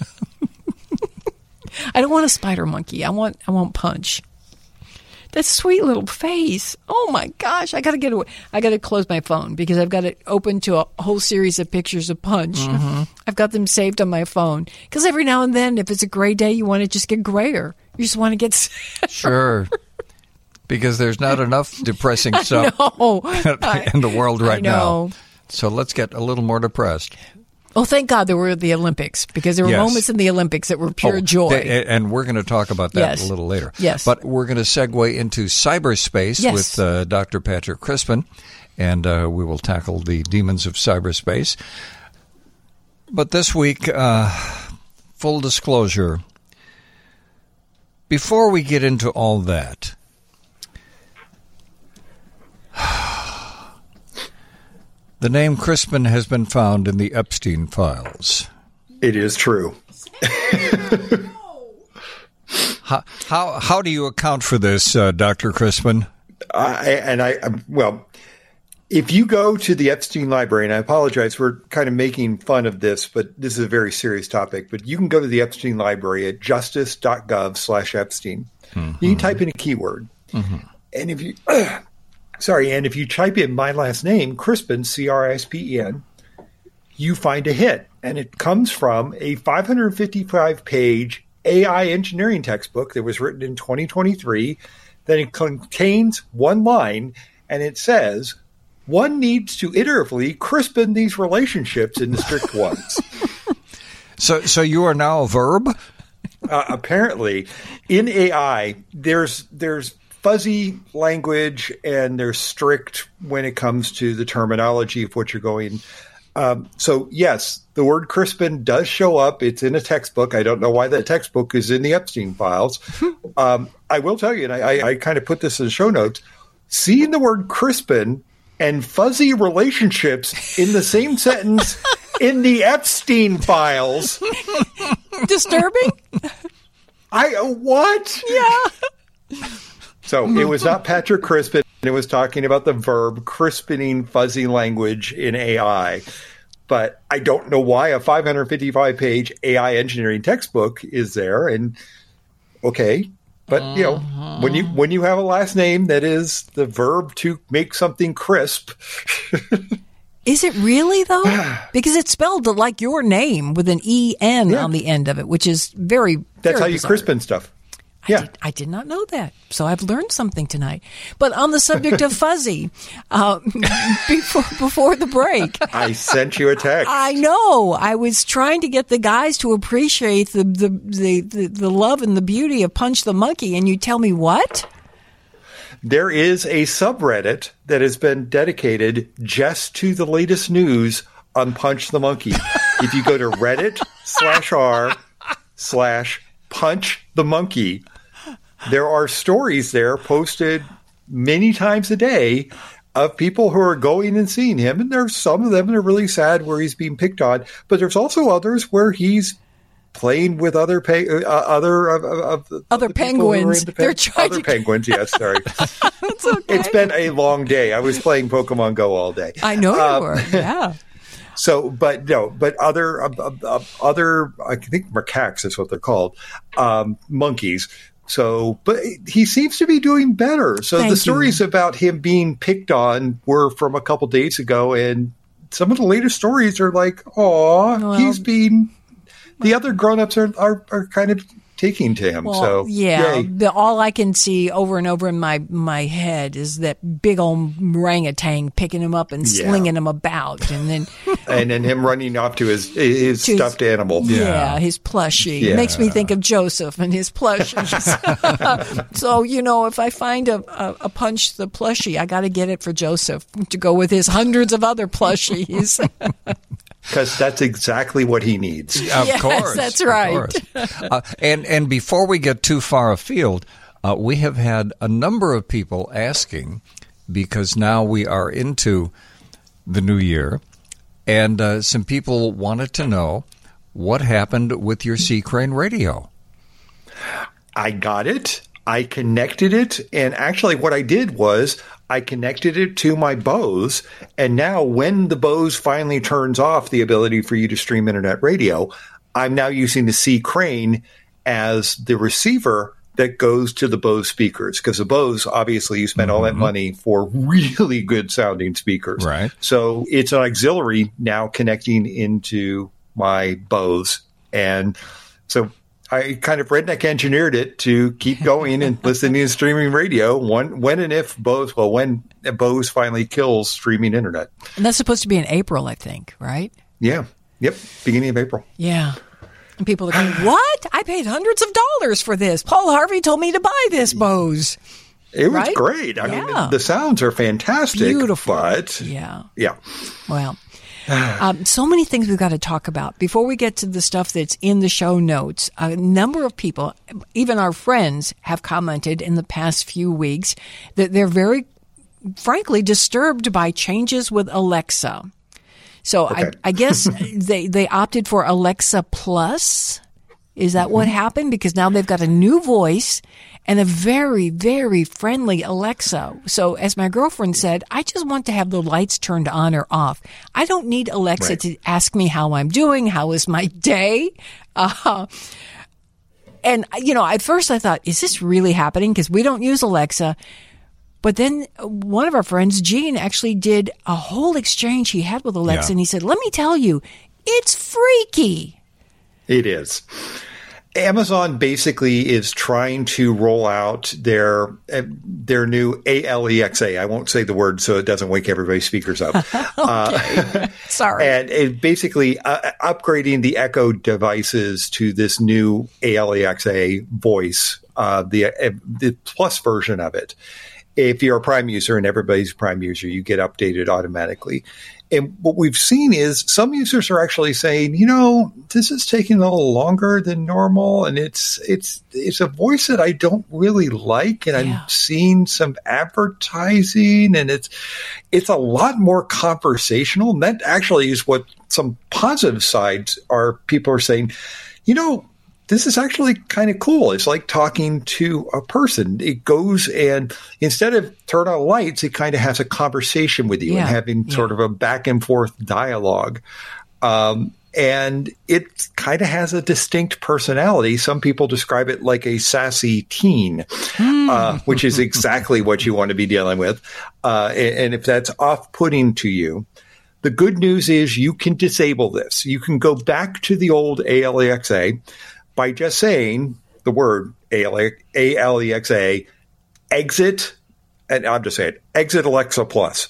I don't want a spider monkey. I want I want Punch. That sweet little face. Oh my gosh! I gotta get away. I gotta close my phone because I've got it open to a whole series of pictures of Punch. Mm-hmm. I've got them saved on my phone because every now and then, if it's a gray day, you want to just get grayer. You just want to get sadder. Sure. Because there's not enough depressing stuff in the world right now. So let's get a little more depressed. Oh, thank God there were the Olympics, because there were yes. moments in the Olympics that were pure oh, joy. They, and we're going to talk about that yes. a little later. Yes. But we're going to segue into cyberspace yes. with uh, Doctor Patrick Crispin, and uh, we will tackle the demons of cyberspace. But this week, uh, full disclosure, before we get into all that, the name Crispin has been found in the Epstein files. It is true. how, how how do you account for this, uh, Doctor Crispin? I, and I, well, if you go to the Epstein Library, and I apologize, we're kind of making fun of this, but this is a very serious topic. But you can go to the Epstein Library at justice.gov slash Epstein. Mm-hmm. You can type in a keyword. Mm-hmm. And if you... Sorry, and if you type in my last name, Crispin, C R I S P E N, you find a hit. And it comes from a five hundred fifty-five page A I engineering textbook that was written in twenty twenty-three. That it contains one line, and it says, one needs to iteratively crispin these relationships into strict ones. So, so you are now a verb? Uh, apparently, in A I, there's there's fuzzy language, and they're strict when it comes to the terminology of what you're going. Um, so, yes, the word Crispin does show up. It's in a textbook. I don't know why that textbook is in the Epstein files. um, I will tell you, and I, I, I kind of put this in the show notes, seeing the word Crispin and fuzzy relationships in the same sentence in the Epstein files. Disturbing? I uh, what? Yeah. So it was not Patrick Crispin. It was talking about the verb crispening fuzzy language in A I. But I don't know why a five hundred fifty-five page A I engineering textbook is there. And okay, but you know, uh-huh. when you when you have a last name that is the verb to make something crisp. Is it really, though? Because it's spelled like your name with an E N yeah. on the end of it, which is very, That's very how you bizarre. Crispin stuff. I Yeah. did, I did not know that. So I've learned something tonight. But on the subject of fuzzy, uh, before, before the break. I sent you a text. I know. I was trying to get the guys to appreciate the, the, the, the, the love and the beauty of Punch the Monkey, and you tell me what? There is a subreddit that has been dedicated just to the latest news on Punch the Monkey. If you go to Reddit slash r slash Punch the Monkey, there are stories there posted many times a day of people who are going and seeing him. And there's some of them that are really sad where he's being picked on, but there's also others where he's playing with other pe- uh, other of, of, of other the penguins. The They're pen- trying other to... penguins. Yes, sorry. It's okay. It's been a long day. I was playing Pokemon Go all day. I know you um, were. Yeah. So, but no, but other uh, uh, other I think macaques is what they're called, um, monkeys. So, but he seems to be doing better. So Thank the stories you. about him being picked on were from a couple days ago, and some of the latest stories are like, "Aw, Well, he's being." The other grown-ups are, are, are kind of taking to him. Well, so yeah, yay. the, all I can see over and over in my, my head is that big old orangutan picking him up and Yeah. slinging him about, and then and then him running off to his his To his- stuffed animal. yeah, his plushie. Yeah. It makes me think of Joseph and his plushies. So you know, if I find a, a, a Punch the plushie, I got to get it for Joseph to go with his hundreds of other plushies. Because that's exactly what he needs. Of Yes, course. that's of right. course. Uh, and, and before we get too far afield, uh, we have had a number of people asking, because now we are into the new year, and uh, some people wanted to know what happened with your Sea Crane radio. I got it. I connected it. And actually what I did was I connected it to my Bose. And now when the Bose finally turns off the ability for you to stream internet radio, I'm now using the Sea Crane as the receiver that goes to the Bose speakers. Because the Bose, obviously, you spend mm-hmm. all that money for really good sounding speakers. Right. So it's an auxiliary now connecting into my Bose. And so I kind of redneck engineered it to keep going and listening to streaming radio when, when and if Bose, well, when Bose finally kills streaming internet. And that's supposed to be in April, I think, right? Yeah. Yep. Beginning of April. Yeah. And people are going, what? I paid hundreds of dollars for this. Paul Harvey told me to buy this Bose. It was Right? great. I Yeah. mean, the sounds are fantastic. Beautiful. But, Yeah. yeah. Well, um, so many things we've got to talk about. Before we get to the stuff that's in the show notes, a number of people, even our friends, have commented in the past few weeks that they're very, frankly, disturbed by changes with Alexa. So Okay. I, I guess they, they opted for Alexa Plus. Is that what happened? Because now they've got a new voice and a very, very friendly Alexa. So as my girlfriend said, I just want to have the lights turned on or off. I don't need Alexa Right. to ask me how I'm doing. How is my day? Uh, and, you know, at first I thought, is this really happening? Because we don't use Alexa. But then one of our friends, Gene, actually did a whole exchange he had with Alexa. Yeah. And he said, let me tell you, it's freaky. It is. Amazon basically is trying to roll out their uh, their new Alexa. I won't say the word so it doesn't wake everybody's speakers up. uh, Sorry. and it basically uh, upgrading the Echo devices to this new Alexa voice uh, the uh, the Plus version of it. If you're a Prime user, and everybody's a Prime user, you get updated automatically. And what we've seen is some users are actually saying, you know, this is taking a little longer than normal, and it's it's it's a voice that I don't really like, and Yeah. I'm seeing some advertising, and it's it's a lot more conversational. And that actually is what some positive sides are. People are saying, you know, this is actually kind of cool. It's like talking to a person. It goes and instead of turn on lights, it kind of has a conversation with you Yeah, and having yeah. sort of a back and forth dialogue. Um, and it kind of has a distinct personality. Some people describe it like a sassy teen, uh, which is exactly what you want to be dealing with. Uh, and, and if that's off-putting to you, the good news is you can disable this. You can go back to the old A L E X A by just saying the word A L E X A, exit, and I'm just saying, exit Alexa Plus.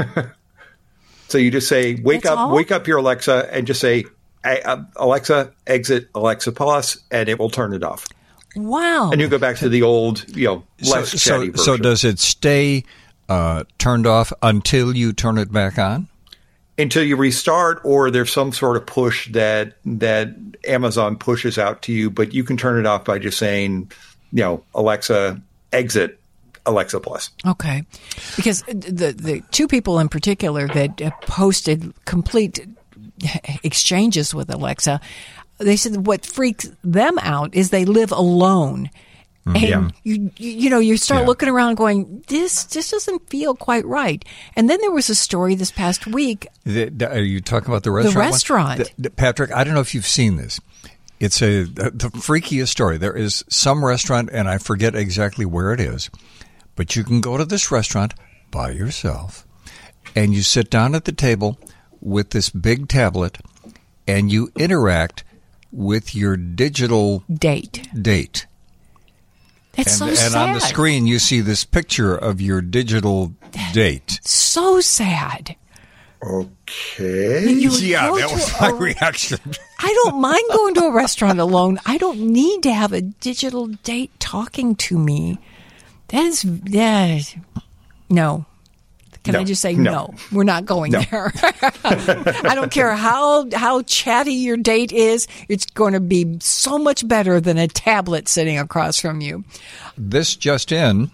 So you just say, wake That's up, all? wake up your Alexa, and just say, Alexa, exit Alexa Plus, and it will turn it off. Wow. And you go back to the old, you know, less so, chatty so, version. so does it stay uh, turned off until you turn it back on? Until you restart, or there's some sort of push that that Amazon pushes out to you, but you can turn it off by just saying, you know, Alexa, exit Alexa Plus. Okay. Because the the two people in particular that uh, posted complete exchanges with Alexa, they said what freaks them out is they live alone. And Yeah. you, you you know, you start Yeah. looking around going, this this doesn't feel quite right. And then there was a story this past week. The, the- are you talking about the restaurant? one? restaurant. The- the- Patrick, I don't know if you've seen this. It's a the, the freakiest story. There is some restaurant, and I forget exactly where it is, but you can go to this restaurant by yourself, and you sit down at the table with this big tablet, and you interact with your digital Date. date. That's and, so and sad. on the screen, you see this picture of your digital date. So sad. Okay. You Yeah, go that to was my a- reaction. I don't mind going to a restaurant alone. I don't need to have a digital date talking to me. That is, that is no. Can I No. just say no? No. We're not going No. there. I don't care how how chatty your date is. It's going to be so much better than a tablet sitting across from you. This just in,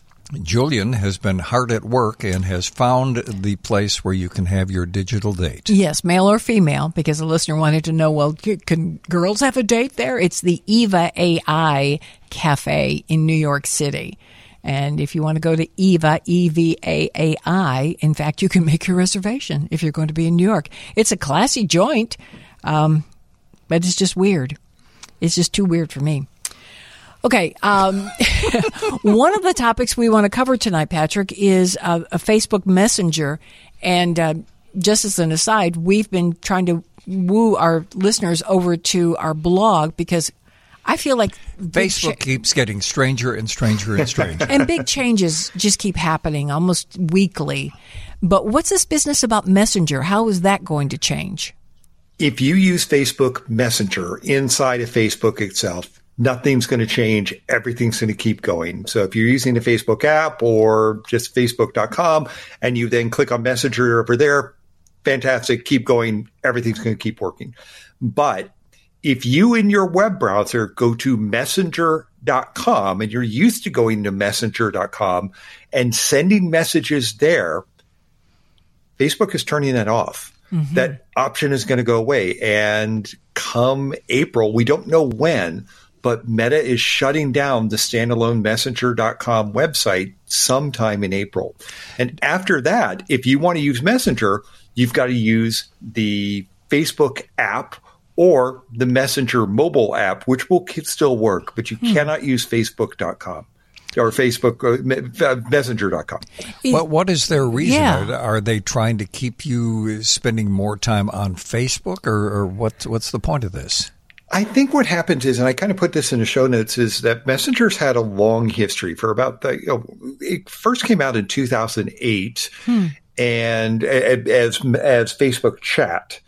Julian has been hard at work and has found the place where you can have your digital date. Yes, male or female, because the listener wanted to know, well, c- can girls have a date there? It's the Eva A I Cafe in New York City. And if you want to go to Eva, E V A A I, in fact, you can make your reservation if you're going to be in New York. It's a classy joint, um, but it's just weird. It's just too weird for me. Okay, um, one of the topics we want to cover tonight, Patrick, is uh, a Facebook Messenger. And uh, just as an aside, we've been trying to woo our listeners over to our blog because I feel like big Facebook cha- keeps getting stranger and stranger and stranger. and big changes just keep happening almost weekly. But what's this business about Messenger? How is that going to change? If you use Facebook Messenger inside of Facebook itself, nothing's going to change. Everything's going to keep going. So if you're using the Facebook app or just facebook dot com and you then click on Messenger over there, fantastic. Keep going. Everything's going to keep working. But if you in your web browser go to messenger dot com and you're used to going to messenger dot com and sending messages there, Facebook is turning that off. Mm-hmm. That option is going to go away. And come April, we don't know when, but Meta is shutting down the standalone messenger dot com website sometime in April. And after that, if you want to use Messenger, you've got to use the Facebook app or the Messenger mobile app, which will still work, but you hmm. cannot use facebook dot com or Facebook uh, messenger dot com. What, what is their reason? Yeah. Are, are they trying to keep you spending more time on Facebook, or, or what? What's the point of this? I think what happens is, and I kind of put this in the show notes, is that Messenger's had a long history for about the, you know, it first came out in two thousand eight hmm. and as, as Facebook chat.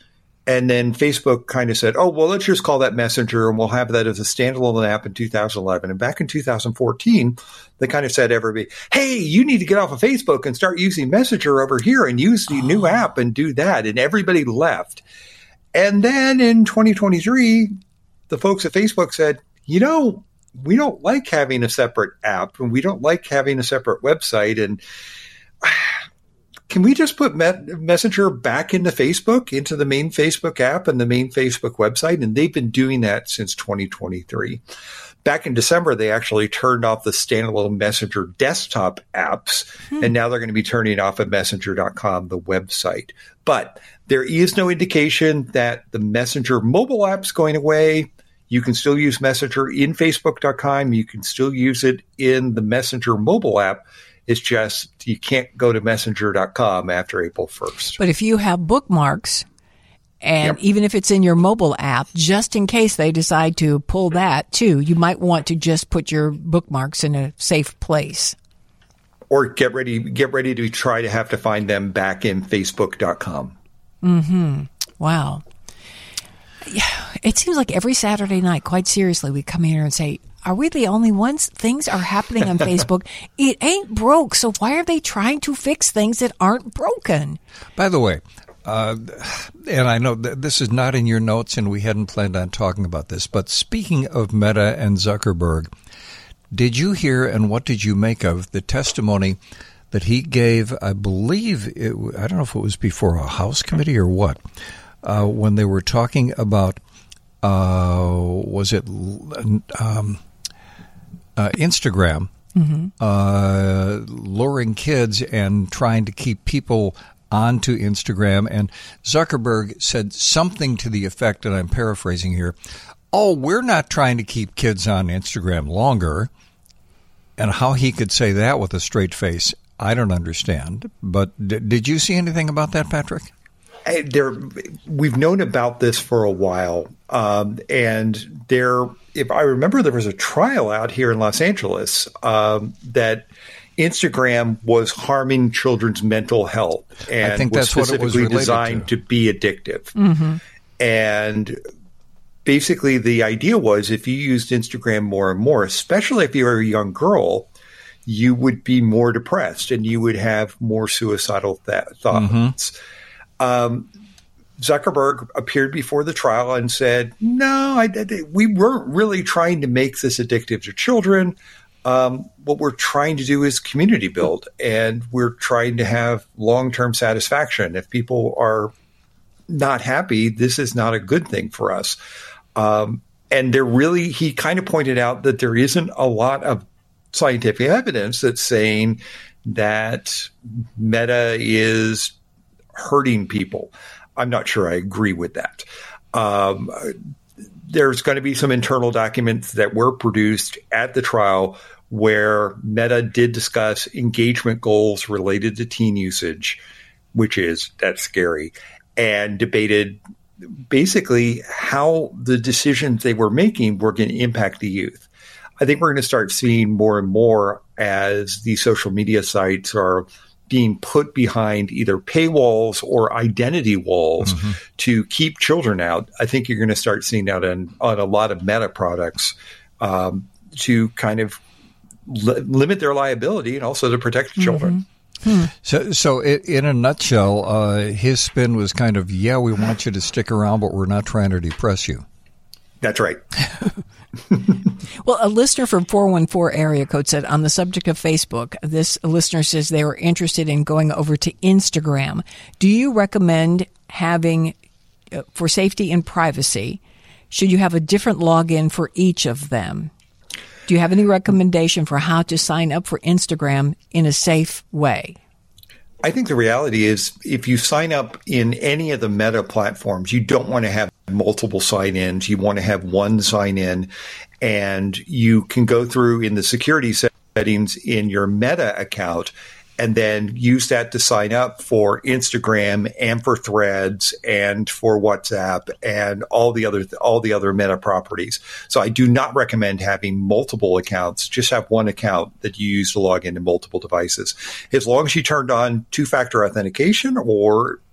And then Facebook kind of said, oh, well, let's just call that Messenger and we'll have that as a standalone app in two thousand eleven. And back in two thousand fourteen, they kind of said to everybody, hey, you need to get off of Facebook and start using Messenger over here and use the new app and do that. And everybody left. And then in twenty twenty-three, the folks at Facebook said, you know, we don't like having a separate app and we don't like having a separate website. And can we just put Messenger back into Facebook, into the main Facebook app and the main Facebook website? And they've been doing that since twenty twenty-three. Back in December, they actually turned off the standalone Messenger desktop apps, hmm. and now they're going to be turning off of messenger dot com, the website. But there is no indication that the Messenger mobile app's going away. You can still use Messenger in facebook dot com. You can still use it in the Messenger mobile app. It's just you can't go to messenger dot com after April first. But if you have bookmarks, and yep. even if it's in your mobile app, just in case they decide to pull that too, you might want to just put your bookmarks in a safe place. Or get ready get ready to try to have to find them back in facebook dot com. Mm-hmm. Wow. It seems like every Saturday night, quite seriously, we come here and say, are we the only ones? Things are happening on Facebook. It ain't broke, so why are they trying to fix things that aren't broken? By the way, uh, and I know that this is not in your notes, and we hadn't planned on talking about this, but speaking of Meta and Zuckerberg, did you hear and what did you make of the testimony that he gave, I believe, it, I don't know if it was before a House committee or what, uh, when they were talking about, uh, was it um, uh, Instagram mm-hmm. uh, luring kids and trying to keep people onto Instagram. And Zuckerberg said something to the effect, and I'm paraphrasing here, oh, we're not trying to keep kids on Instagram longer. And how he could say that with a straight face, I don't understand. But d- did you see anything about that, Patrick? There, we've known about this for a while, um, and there. If I remember, there was a trial out here in Los Angeles um, that Instagram was harming children's mental health, and I think was that's what it was specifically related designed to. to be addictive. Mm-hmm. And basically, the idea was if you used Instagram more and more, especially if you were a young girl, you would be more depressed and you would have more suicidal th- thoughts. Mm-hmm. Um, Zuckerberg appeared before the trial and said, no, I, I, we weren't really trying to make this addictive to children. Um, what we're trying to do is community build, and we're trying to have long-term satisfaction. If people are not happy, this is not a good thing for us. Um, and there really, he kind of pointed out that there isn't a lot of scientific evidence that's saying that Meta is hurting people. I'm not sure I agree with that. Um, there's going to be some internal documents that were produced at the trial where Meta did discuss engagement goals related to teen usage, which is, that's scary, and debated basically how the decisions they were making were going to impact the youth. I think we're going to start seeing more and more as these social media sites are being put behind either paywalls or identity walls mm-hmm. to keep children out. I think you're going to start seeing that on, on a lot of Meta products um, to kind of li- limit their liability and also to protect mm-hmm. children. Hmm. So, so in a nutshell, uh, his spin was kind of, yeah, we want you to stick around, but we're not trying to depress you. That's right. Well, a listener from four one four area code said, on the subject of Facebook, this listener says they were interested in going over to Instagram. Do you recommend having, uh, for safety and privacy, should you have a different login for each of them? Do you have any recommendation for how to sign up for Instagram in a safe way? I think the reality is if you sign up in any of the Meta platforms, you don't want to have multiple sign-ins. You want to have one sign-in, and you can go through in the security settings in your Meta account and then use that to sign up for Instagram and for Threads and for WhatsApp and all the other all the other Meta properties. So I do not recommend having multiple accounts. Just have one account that you use to log into multiple devices. As long as you turned on two-factor authentication or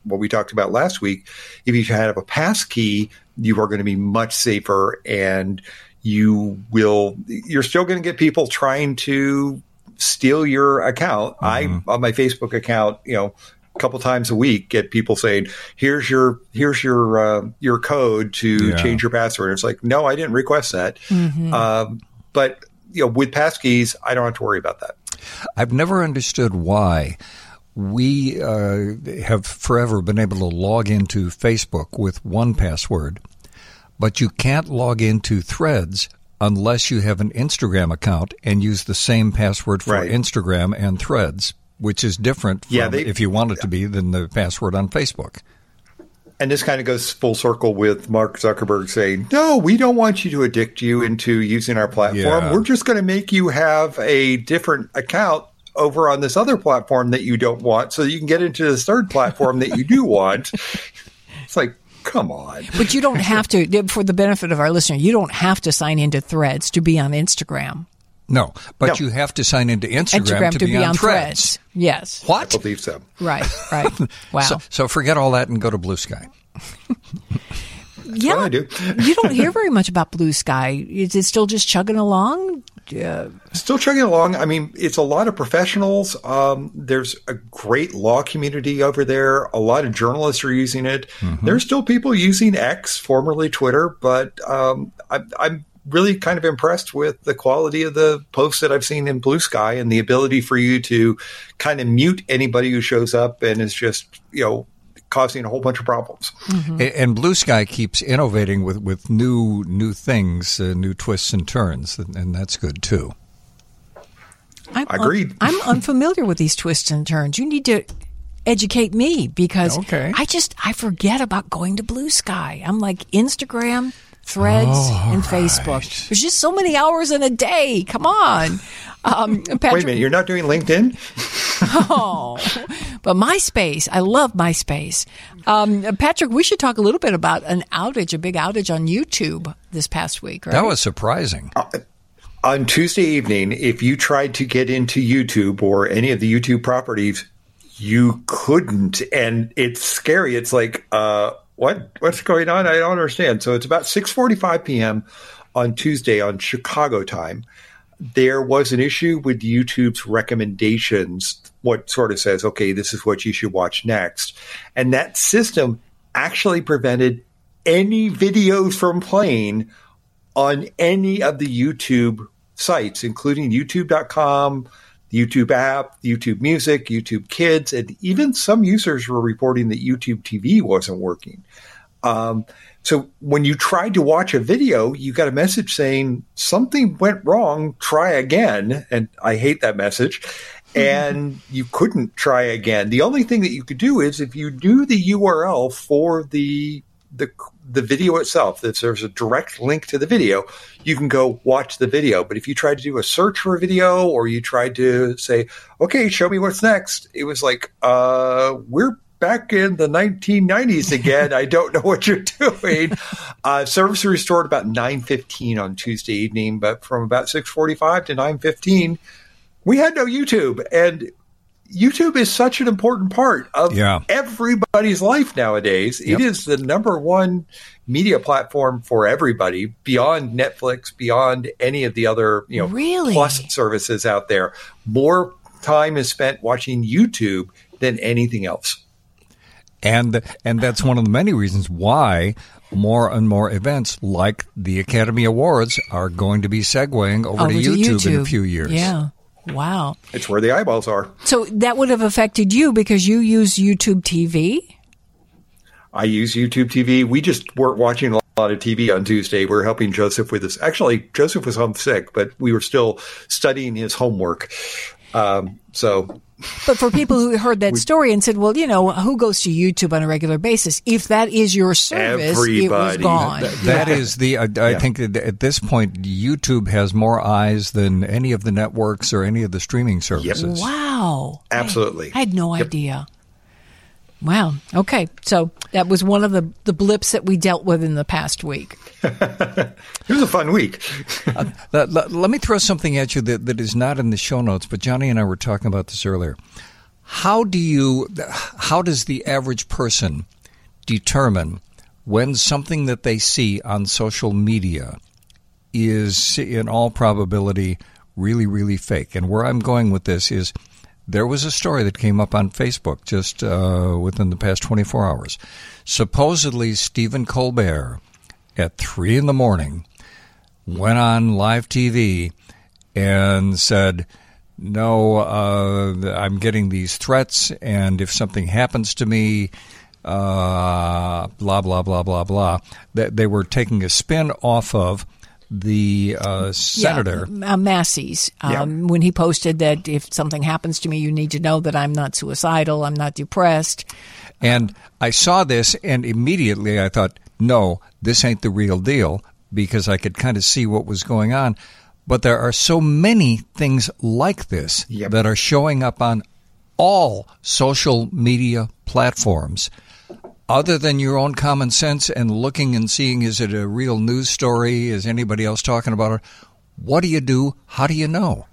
what we talked about last week. If you have a pass key, you are going to be much safer, and you will, you're still going to get people trying to steal your account. Mm-hmm. I, on my Facebook account, you know, a couple times a week, get people saying, here's your, here's your, uh, your code to yeah. change your password. It's like, no, I didn't request that. Mm-hmm. Um, but, you know, with passkeys, I don't have to worry about that. I've never understood why we uh, have forever been able to log into Facebook with one password, but you can't log into Threads unless you have an Instagram account and use the same password for right. Instagram and Threads, which is different from, yeah, they, if you want it to be, than the password on Facebook. And this kind of goes full circle with Mark Zuckerberg saying, no, we don't want you to addict you into using our platform. Yeah. We're just going to make you have a different account over on this other platform that you don't want so you can get into this third platform that you do want. It's like, come on. But you don't have to, for the benefit of our listener, you don't have to sign into Threads to be on Instagram. No, but no. you have to sign into Instagram, Instagram to, to be, be on, on Threads. Threads. Yes. What? I believe so. Right, right. Wow. So, so forget all that and go to Blue Sky. Yeah, what I do. You don't hear very much about Blue Sky. Is it still just chugging along? Uh, Still chugging along. I mean, it's a lot of professionals. Um, there's a great law community over there. A lot of journalists are using it. Mm-hmm. There's still people using X, formerly Twitter, but um, I, I'm really kind of impressed with the quality of the posts that I've seen in Blue Sky and the ability for you to kind of mute anybody who shows up and is just, you know, causing a whole bunch of problems. Mm-hmm. And Blue Sky keeps innovating with, with new new things, uh, new twists and turns, and, and that's good too. I'm Agreed. Un- I'm unfamiliar with these twists and turns. You need to educate me because okay. I just I forget about going to Blue Sky. I'm like Instagram, Threads, oh, and right. Facebook. There's just so many hours in a day. Come on. Um, Patrick, Wait a minute, you're not doing LinkedIn? Oh, but MySpace. I love MySpace. Um, Patrick, we should talk a little bit about an outage, a big outage on YouTube this past week, right? That was surprising. Uh, on Tuesday evening, if you tried to get into YouTube or any of the YouTube properties, you couldn't. And it's scary. It's like, uh, what? What's going on? I don't understand. So it's about six forty-five p.m. on Tuesday on Chicago time. There was an issue with YouTube's recommendations, what sort of says, okay, this is what you should watch next. And that system actually prevented any videos from playing on any of the YouTube sites, including YouTube dot com, the YouTube app, YouTube Music, YouTube Kids, and even some users were reporting that YouTube T V wasn't working. Um, so when you tried to watch a video, you got a message saying something went wrong, try again. And I hate that message. And you couldn't try again. The only thing that you could do is if you knew the U R L for the the the video itself, that there's a direct link to the video, you can go watch the video. But if you tried to do a search for a video or you tried to say, okay, show me what's next, it was like, uh, we're back in the nineteen nineties again. I don't know what you're doing. Uh, service restored about nine fifteen on Tuesday evening, but from about six forty-five to nine fifteen, we had no YouTube. And YouTube is such an important part of yeah. everybody's life nowadays. Yep. It is the number one media platform for everybody, beyond Netflix, beyond any of the other, you know, really? plus services out there. More time is spent watching YouTube than anything else. And and that's one of the many reasons why more and more events like the Academy Awards are going to be segueing over, over to, to YouTube, YouTube in a few years. Yeah. Wow. It's where the eyeballs are. So that would have affected you because you use YouTube T V? I use YouTube T V. We just weren't watching a lot of T V on Tuesday. We were helping Joseph with this. Actually, Joseph was home sick, but we were still studying his homework. Um, so... But for people who heard that story and said, well, you know, who goes to YouTube on a regular basis? If that is your service, Everybody. it was gone. That, that yeah. is the, I, I Yeah. think that at this point, YouTube has more eyes than any of the networks or any of the streaming services. Wow. Absolutely. I, I had no Yep. idea. Wow. Okay. So that was one of the, the blips that we dealt with in the past week. It was a fun week. uh, let, let, let me throw something at you that, that is not in the show notes, but Johnny and I were talking about this earlier. How do you, how does the average person determine when something that they see on social media is, in all probability, really, really fake? And where I'm going with this is there was a story that came up on Facebook just uh, within the past twenty-four hours. Supposedly, Stephen Colbert, at three in the morning, went on live T V and said, no, uh, I'm getting these threats, and if something happens to me, uh, blah, blah, blah, blah, blah. They, they were taking a spin off of the uh, senator. Yeah, uh, Massey's, um, yeah. when he posted that if something happens to me, you need to know that I'm not suicidal, I'm not depressed. And I saw this, and immediately I thought, no, this ain't the real deal, because I could kind of see what was going on. But there are so many things like this yep. that are showing up on all social media platforms. Other than your own common sense and looking and seeing, is it a real news story? Is anybody else talking about it? What do you do? How do you know?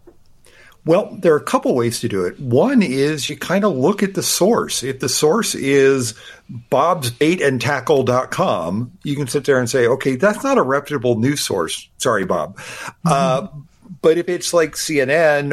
Well, there are a couple ways to do it. One is you kind of look at the source. If the source is bobs bait and tackle dot com, you can sit there and say, okay, that's not a reputable news source. Sorry, Bob. Mm-hmm. Uh, but if it's like C N N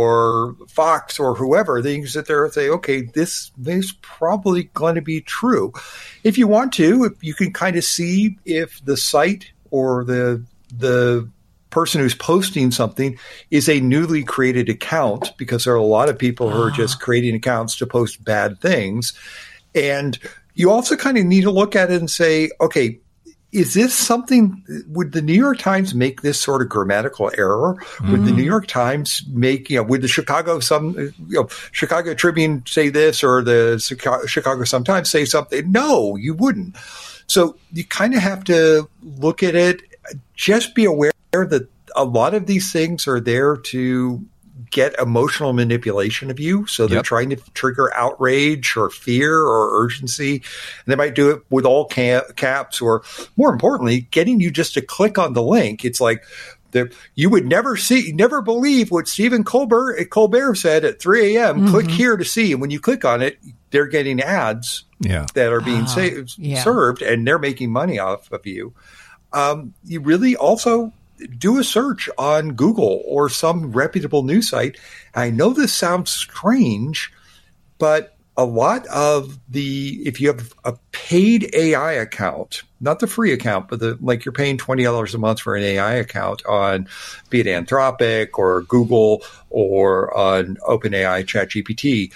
or Fox or whoever, then you can sit there and say, okay, this, this is probably going to be true. If you want to, you can kind of see if the site or the the person who's posting something is a newly created account, because there are a lot of people who are just creating accounts to post bad things. And you also kind of need to look at it and say, okay, is this something, would the New York Times make this sort of grammatical error? Mm. Would the New York Times make, you know, would the Chicago some, you know, Chicago Tribune say this, or the Chicago Sun-Times say something? No, you wouldn't. So you kind of have to look at it. Just be aware that a lot of these things are there to get emotional manipulation of you. So they're yep. trying to trigger outrage or fear or urgency. And they might do it with all ca- caps, or more importantly, getting you just to click on the link. It's like the, you would never see, never believe what Stephen Colbert, Colbert said at three a.m. Mm-hmm. Click here to see. And when you click on it, they're getting ads yeah. that are being oh, sa- yeah. served, and they're making money off of you. Um, you really also do a search on Google or some reputable news site. I know this sounds strange, but a lot of the, if you have a paid A I account, not the free account, but the, like you're paying twenty dollars a month for an A I account on, be it Anthropic or Google or on OpenAI, ChatGPT,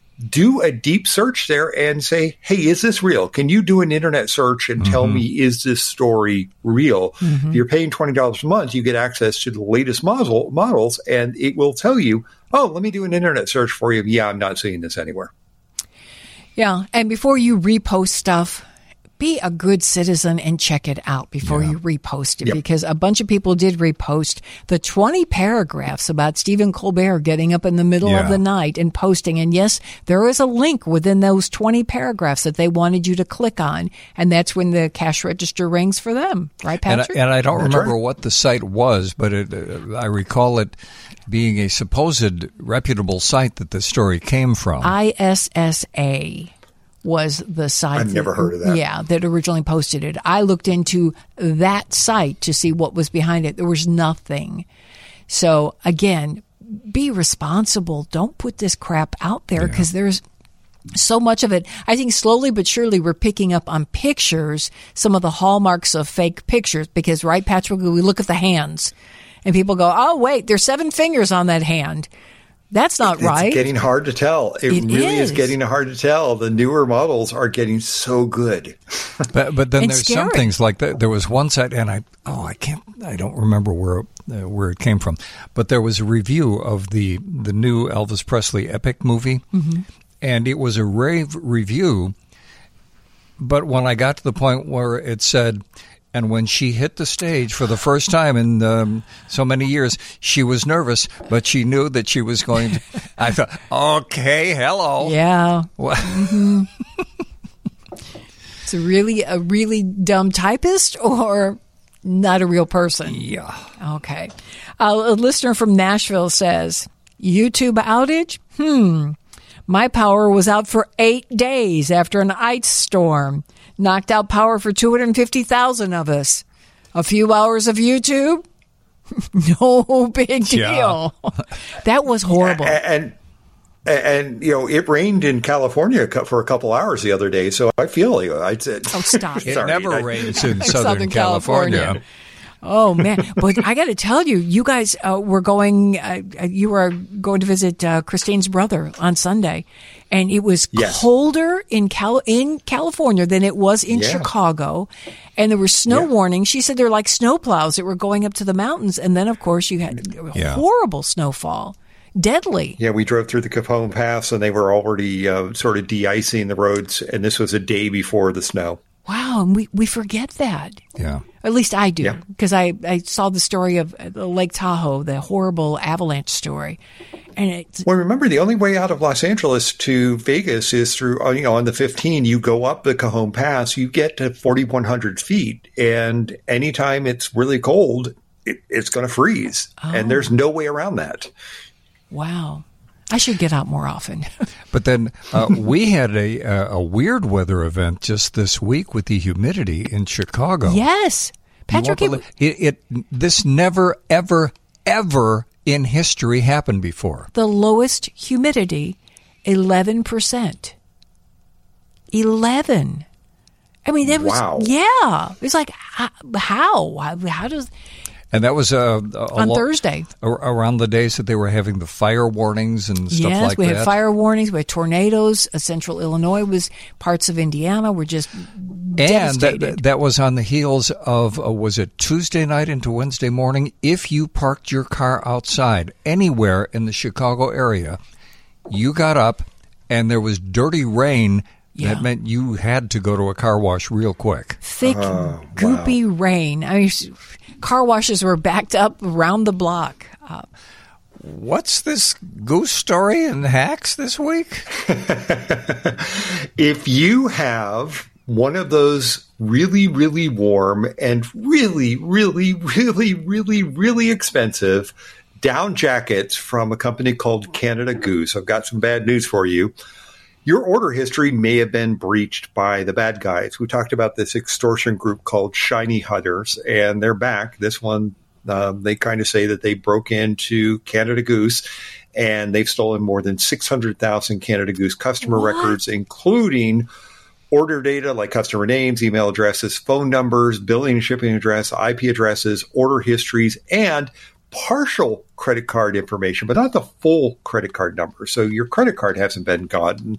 do a deep search there and say, hey, is this real? Can you do an internet search and mm-hmm. tell me, is this story real? Mm-hmm. If you're paying twenty dollars a month, you get access to the latest model, models, and it will tell you, oh, let me do an internet search for you. Yeah, I'm not seeing this anywhere. Yeah, and before you repost stuff, be a good citizen and check it out before yeah. you repost it, yep. because a bunch of people did repost the twenty paragraphs about Stephen Colbert getting up in the middle yeah. of the night and posting. And yes, there is a link within those twenty paragraphs that they wanted you to click on. And that's when the cash register rings for them. Right, Patrick? And I, and I don't that's remember right. what the site was, but it, uh, I recall it being a supposed reputable site that the story came from. I S S A. Was the site. I've that, never heard of that. Yeah, that originally posted it. I looked into that site to see what was behind it. There was nothing. So again, be responsible. Don't put this crap out there, because yeah. there's so much of it. I think slowly but surely we're picking up on pictures, some of the hallmarks of fake pictures, because, right, Patrick, we look at the hands and people go, oh, wait, there's seven fingers on that hand. That's not it's right. It's getting hard to tell. It, it really is. is getting hard to tell. The newer models are getting so good. but, but then it's there's scary. some things like that. There was one site, and I oh I can't I don't remember where uh, where it came from, but there was a review of the the new Elvis Presley epic movie, mm-hmm. and it was a rave review. But when I got to the point where it said, and when she hit the stage for the first time in um, so many years, she was nervous, but she knew that she was going to. I thought, okay, hello. Yeah. Mm-hmm. It's a really, a really dumb typist, or not a real person? Yeah. Okay. Uh, a listener from Nashville says, YouTube outage? Hmm. My power was out for eight days after an ice storm. Knocked out power for two hundred fifty thousand of us. A few hours of YouTube? No big deal. Yeah. That was horrible. And, and, and, you know, it rained in California for a couple hours the other day, so I feel like I said, oh, stop. It sorry, never I, rains in Southern, Southern California. California. Oh, man. But I got to tell you, you guys uh, were going, uh, you were going to visit uh, Christine's brother on Sunday, and it was yes. colder in Cal- in California than it was in yeah. Chicago, and there were snow yeah. warnings. She said they're like snow plows that were going up to the mountains, and then, of course, you had yeah. horrible snowfall. Deadly. Yeah, we drove through the Capone Pass, and they were already uh, sort of de-icing the roads, and this was a day before the snow. Wow, and we, we forget that. Yeah. At least I do, Yeah. because I, I saw the story of uh, Lake Tahoe, the horrible avalanche story. And it's, well, remember, the only way out of Los Angeles to Vegas is through, you know, on the fifteen, you go up the Cajon Pass, you get to forty-one hundred feet, and anytime it's really cold, it, it's going to freeze, oh. and there's no way around that. Wow. I should get out more often. But then uh, we had a, a a weird weather event just this week with the humidity in Chicago. Yes. Patrick, it, it, it this never, ever, ever in history happened before. The lowest humidity, eleven percent. eleven. I mean, that was, wow. yeah. It was like, how? How, how does... And that was uh, a, on lo- Thursday. Around the days that they were having the fire warnings and stuff yes, like that. Yes, we had fire warnings. We had tornadoes. Uh, Central Illinois was, parts of Indiana were just devastated. And that, that was on the heels of, uh, was it Tuesday night into Wednesday morning? If you parked your car outside anywhere in the Chicago area, you got up and there was dirty rain. Yeah. That meant you had to go to a car wash real quick. Thick, uh, goopy wow. rain. I mean, car washes were backed up around the block. Uh, What's this goose story in Hacks this week? If you have one of those really, really warm and really, really, really, really, really expensive down jackets from a company called Canada Goose, I've got some bad news for you. Your order history may have been breached by the bad guys. We talked about this extortion group called Shiny Hunters, and they're back. This one, um, they kind of say that they broke into Canada Goose, and they've stolen more than six hundred thousand Canada Goose customer what? records, including order data like customer names, email addresses, phone numbers, billing and shipping address, I P addresses, order histories, and partial credit card information, but not the full credit card number. So your credit card hasn't been gotten.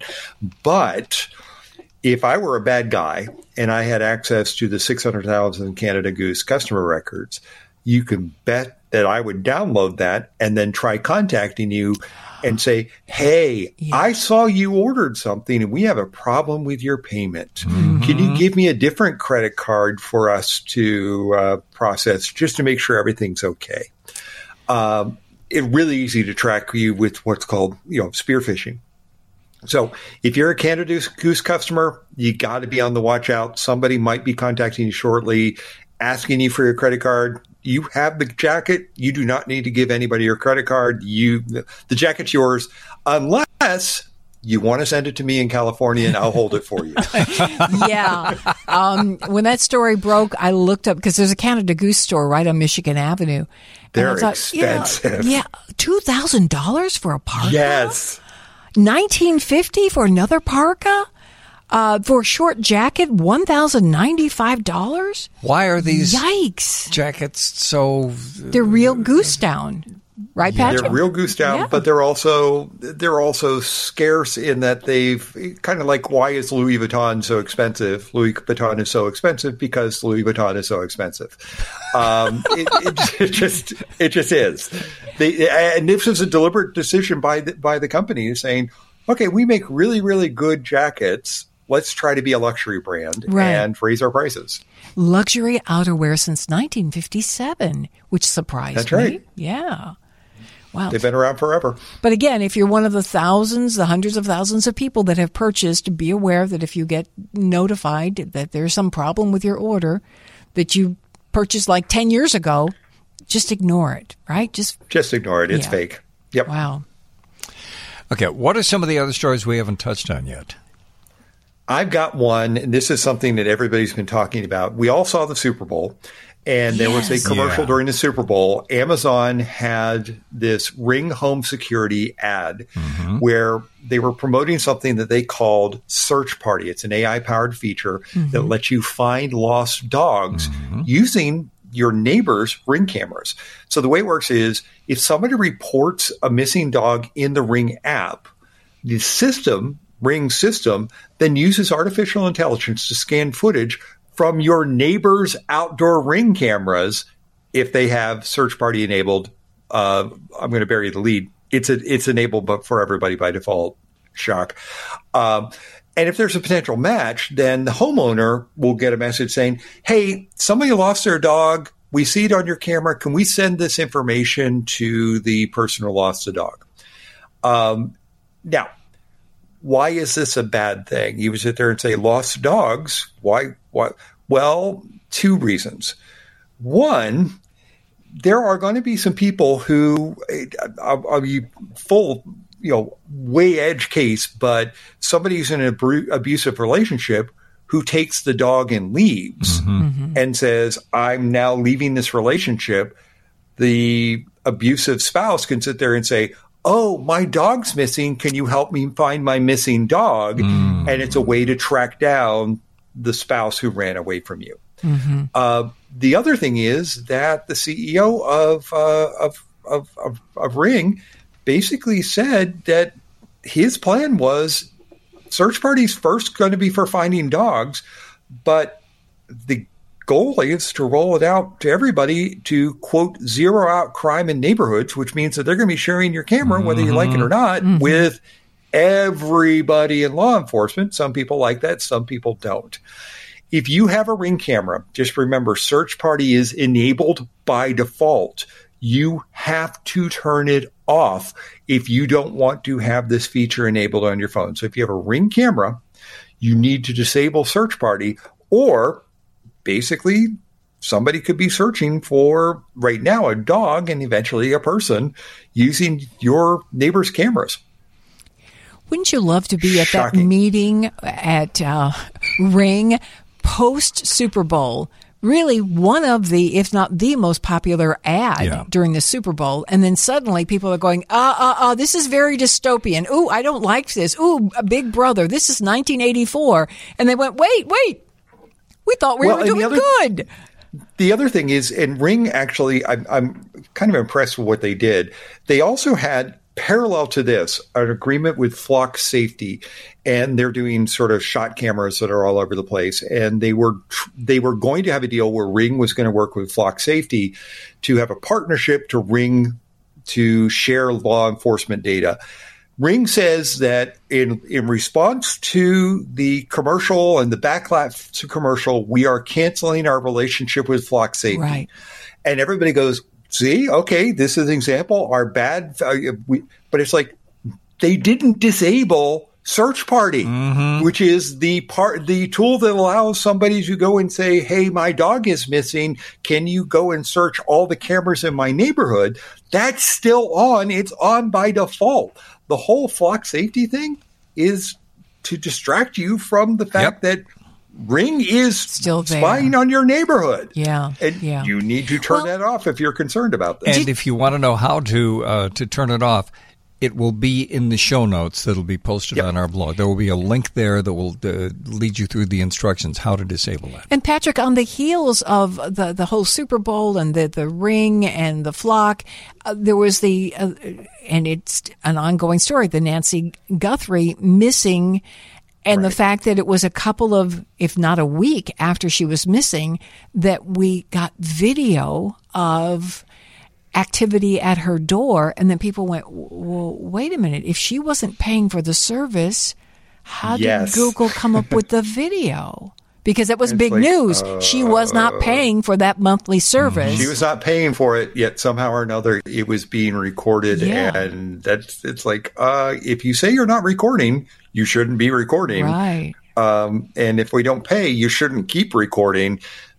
But if I were a bad guy and I had access to the six hundred thousand Canada Goose customer records, you can bet that I would download that and then try contacting you and say, hey, yeah. I saw you ordered something and we have a problem with your payment. Mm-hmm. Can you give me a different credit card for us to uh, process just to make sure everything's okay? Um, it's really easy to track you with what's called, you know, spear phishing. So if you're a Canada Goose customer, you got to be on the watch out. Somebody might be contacting you shortly, asking you for your credit card. You have the jacket. You do not need to give anybody your credit card. You, the jacket's yours, unless you want to send it to me in California, and I'll hold it for you. Yeah. Um, when that story broke, I looked up because there's a Canada Goose store right on Michigan Avenue. They're thought, expensive. Yeah, yeah, two thousand dollars for a parka. Yes. Nineteen fifty for another parka. Uh, for a short jacket, one thousand ninety-five dollars. Why are these Yikes. jackets so? They're real goose down, right, Patrick? They're real goose down, yeah. but they're also they're also scarce in that they've kind of like, why is Louis Vuitton so expensive? Louis Vuitton is so expensive because Louis Vuitton is so expensive. Um, it, it, it just it just is. They, and this was a deliberate decision by the, by the company saying, okay, we make really really good jackets. Let's try to be a luxury brand right. and raise our prices. Luxury outerwear since nineteen fifty-seven, which surprised That's me. right. Yeah. Wow. They've been around forever. But again, if you're one of the thousands, the hundreds of thousands of people that have purchased, be aware that if you get notified that there's some problem with your order that you purchased like ten years ago, just ignore it, right? Just Just ignore it. It's yeah. fake. Yep. Wow. Okay, what are some of the other stories we haven't touched on yet? I've got one, and this is something that everybody's been talking about. We all saw the Super Bowl, and there yes. was a commercial yeah. during the Super Bowl. Amazon had this Ring home security ad mm-hmm. where they were promoting something that they called Search Party. It's an A I-powered feature mm-hmm. that lets you find lost dogs mm-hmm. using your neighbor's Ring cameras. So the way it works is if somebody reports a missing dog in the Ring app, the system, Ring system, then uses artificial intelligence to scan footage from your neighbor's outdoor Ring cameras. If they have Search Party enabled, uh, I'm going to bury the lead. It's a, it's enabled, but for everybody by default. Shock. Um, and if there's a potential match, then the homeowner will get a message saying, hey, somebody lost their dog. We see it on your camera. Can we send this information to the person who lost the dog? Um, now, why is this a bad thing? You would sit there and say, lost dogs? Why? Why? Well, two reasons. One, there are going to be some people who, I'll, I'll be full, you know, way edge case, but somebody who's in an ab- abusive relationship who takes the dog and leaves mm-hmm. Mm-hmm. and says, I'm now leaving this relationship. The abusive spouse can sit there and say, oh, my dog's missing. Can you help me find my missing dog? Mm. And it's a way to track down the spouse who ran away from you. Mm-hmm. Uh, the other thing is that the C E O of, uh, of, of, of, of Ring basically said that his plan was Search Party's first going to be for finding dogs, but the goal is to roll it out to everybody to, quote, zero out crime in neighborhoods, which means that they're going to be sharing your camera, mm-hmm. whether you like it or not, mm-hmm. with everybody in law enforcement. Some people like that. Some people don't. If you have a Ring camera, just remember Search Party is enabled by default. You have to turn it off if you don't want to have this feature enabled on your phone. So if you have a Ring camera, you need to disable Search Party, or basically, somebody could be searching for, right now, a dog and eventually a person using your neighbor's cameras. Wouldn't you love to be at Shocking. that meeting at uh, Ring post-Super Bowl? Really one of the, if not the most popular ad yeah. during the Super Bowl. And then suddenly people are going, uh, uh, uh, this is very dystopian. Ooh, I don't like this. Ooh, a Big Brother. This is nineteen eighty-four. And they went, wait, wait. We thought we well, were doing other, good. The other thing is, and Ring actually, I'm, I'm kind of impressed with what they did. They also had, parallel to this, an agreement with Flock Safety, and they're doing sort of shot cameras that are all over the place. And they were they were going to have a deal where Ring was going to work with Flock Safety to have a partnership to Ring to share law enforcement data. Ring says that in in response to the commercial and the backlash to commercial, we are canceling our relationship with Flock Safety. Right. And everybody goes, see, okay, this is an example. Our bad, uh, we, but it's like they didn't disable Search Party, mm-hmm. which is the part, the tool that allows somebody to go and say, hey, my dog is missing. Can you go and search all the cameras in my neighborhood? That's still on. It's on by default. The whole Flock Safety thing is to distract you from the fact yep. that Ring is still there. Spying on your neighborhood. Yeah, and yeah. you need to turn well, that off if you're concerned about this. And if you want to know how to uh, to turn it off, it will be in the show notes that'll be posted yep. on our blog. There will be a link there that will uh, lead you through the instructions how to disable that. And Patrick, on the heels of the the whole Super Bowl and the, the Ring and the Flock, uh, there was the, uh, and it's an ongoing story, the Nancy Guthrie missing. And right. the fact that it was a couple of, if not a week after she was missing, that we got video of activity at her door. And then people went, well, wait a minute. If she wasn't paying for the service, how yes. did Google come up with the video? Because that was it's big like, news. Uh, she was not paying for that monthly service. She was not paying for it, yet somehow or another it was being recorded. Yeah. And that's it's like, uh, if you say you're not recording, you shouldn't be recording. Right, Um, and if we don't pay, you shouldn't keep recording.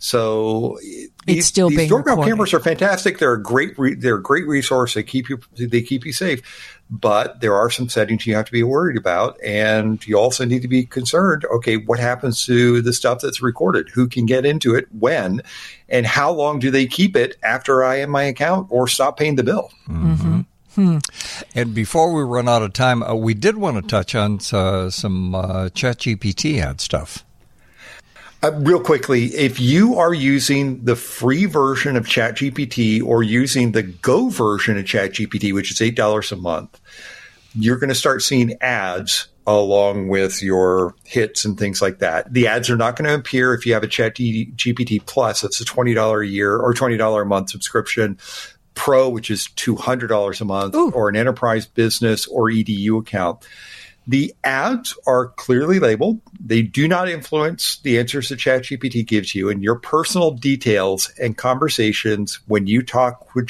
So it's these, still these being doorbell recorded. cameras are fantastic. They're a great, re- they're a great resource. They keep you, they keep you safe. But there are some settings you have to be worried about, and you also need to be concerned. Okay, what happens to the stuff that's recorded? Who can get into it? When? And how long do they keep it after I end my account or stop paying the bill? Mm-hmm. Hmm. And before we run out of time, uh, we did want to touch on uh, some uh, ChatGPT ad stuff. Uh, real quickly, if you are using the free version of ChatGPT or using the Go version of ChatGPT, which is eight dollars a month, you're going to start seeing ads along with your hits and things like that. The ads are not going to appear if you have a ChatGPT Plus. That's a twenty dollars a year or twenty dollars a month subscription. Pro, which is two hundred dollars a month, Ooh. Or an enterprise business or E D U account. The ads are clearly labeled. They do not influence the answers that ChatGPT gives you, and your personal details and conversations when you talk with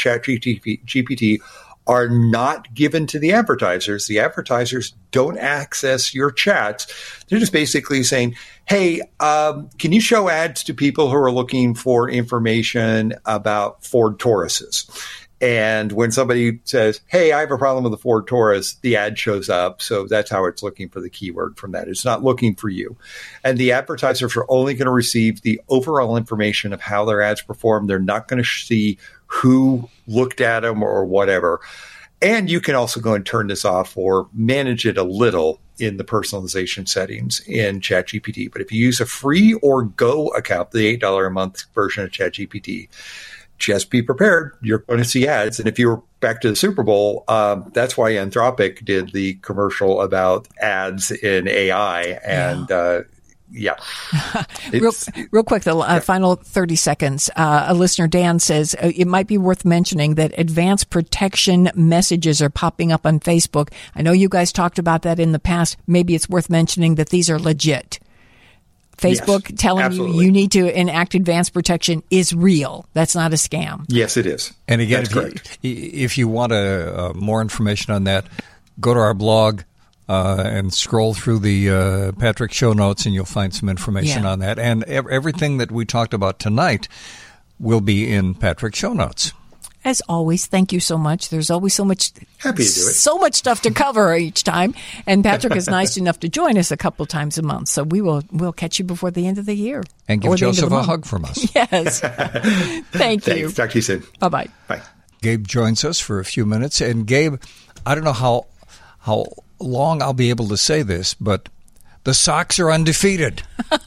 ChatGPT are not given to the advertisers. The advertisers don't access your chats. They're just basically saying, hey, um, can you show ads to people who are looking for information about Ford Tauruses? And when somebody says, hey, I have a problem with the Ford Taurus, the ad shows up. So that's how it's looking for the keyword from that. It's not looking for you. And the advertisers are only going to receive the overall information of how their ads perform. They're not going to see who looked at them or whatever. And you can also go and turn this off or manage it a little in the personalization settings in ChatGPT. But if you use a free or Go account, the eight dollars a month version of ChatGPT, just be prepared. You're going to see ads. And if you were back to the Super Bowl, um, that's why Anthropic did the commercial about ads in A I. And yeah. Uh, yeah. real, real quick, the uh, yeah. final thirty seconds. Uh, a listener, Dan, says uh, it might be worth mentioning that advanced protection messages are popping up on Facebook. I know you guys talked about that in the past. Maybe it's worth mentioning that these are legit. Facebook yes, telling absolutely. you you need to enact advanced protection is real. That's not a scam. Yes, it is. And again, That's if correct. you, if you want uh, more information on that, go to our blog uh, and scroll through the uh, Patrick show notes, and you'll find some information yeah. on that. And ev- everything that we talked about tonight will be in Patrick's show notes. As always, thank you so much. There's always so much Happy to do it. So much stuff to cover each time. And Patrick is nice enough to join us a couple times a month. So we will we'll catch you before the end of the year. And give Joseph a hug from us. Yes. Thank you. Thanks. Talk to you soon. Bye-bye. Bye. Gabe joins us for a few minutes. And Gabe, I don't know how how long I'll be able to say this, but the Sox are undefeated.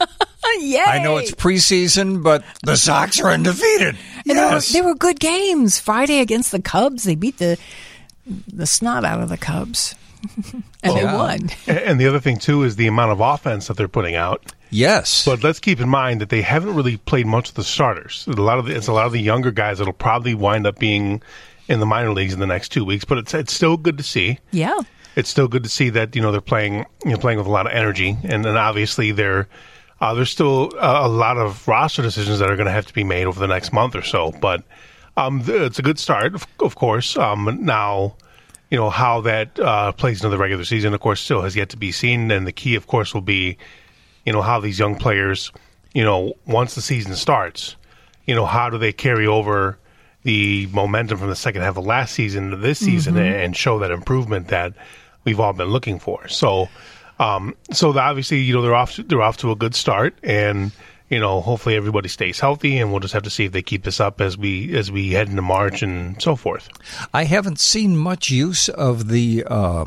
Yay! I know it's preseason, but the Sox are undefeated. And yes. they, were, they were good games. Friday against the Cubs, they beat the the snot out of the Cubs, and oh, they yeah. won. And the other thing, too, is the amount of offense that they're putting out. Yes. But let's keep in mind that they haven't really played much of the starters. A lot of the, it's a lot of the younger guys that'll probably wind up being in the minor leagues in the next two weeks. But it's it's still good to see. Yeah. It's still good to see that, you know, they're playing you know playing with a lot of energy, and then obviously they're uh, there's still a, a lot of roster decisions that are going to have to be made over the next month or so. But um, it's a good start, of, of course. Um, now, you know how that uh, plays into the regular season, of course, still has yet to be seen. And the key, of course, will be, you know, how these young players, you know, once the season starts, you know, how do they carry over the momentum from the second half of last season to this season mm-hmm. and show that improvement that we've all been looking for. So, um, so obviously, you know, they're off, to, they're off to a good start, and, you know, hopefully everybody stays healthy, and we'll just have to see if they keep this up as we, as we head into March and so forth. I haven't seen much use of the, uh,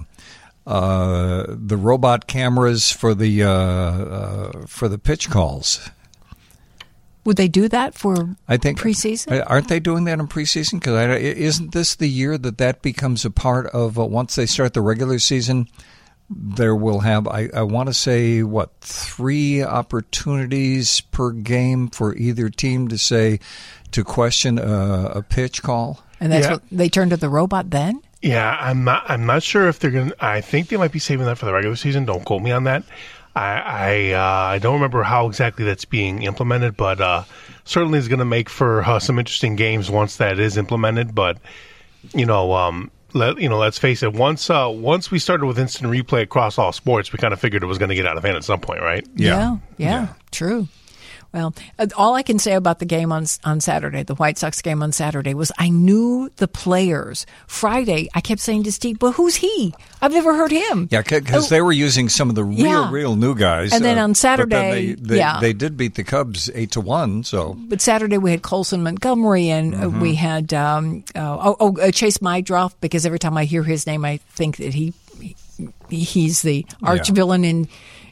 uh, the robot cameras for the, uh, uh, for the pitch calls. Would they do that for I think, preseason? Aren't they doing that in preseason? Because isn't this the year that that becomes a part of uh, once they start the regular season? There will have, I, I want to say, what, three opportunities per game for either team to say, to question a, a pitch call. And that's yeah. what they turn to the robot then? Yeah, I'm not. I'm not sure if they're going. to I think they might be saving that for the regular season. Don't quote me on that. I I, uh, I don't remember how exactly that's being implemented, but uh, certainly is going to make for uh, some interesting games once that is implemented. But you know, um, let you know, let's face it. Once uh, once we started with instant replay across all sports, we kind of figured it was going to get out of hand at some point, right? Yeah, yeah, yeah. True. Well, uh, all I can say about the game on on Saturday, the White Sox game on Saturday, was I knew the players. Friday, I kept saying to Steve, "Well, who's he? I've never heard him." Yeah, because oh, they were using some of the real, yeah. real new guys. And then uh, on Saturday, but then they, they, yeah, they did beat the Cubs eight to one. So, but Saturday we had Colson Montgomery, and mm-hmm. uh, we had um, uh, oh, oh uh, Chase Mydroff. Because every time I hear his name, I think that he, he he's the arch yeah. villain in.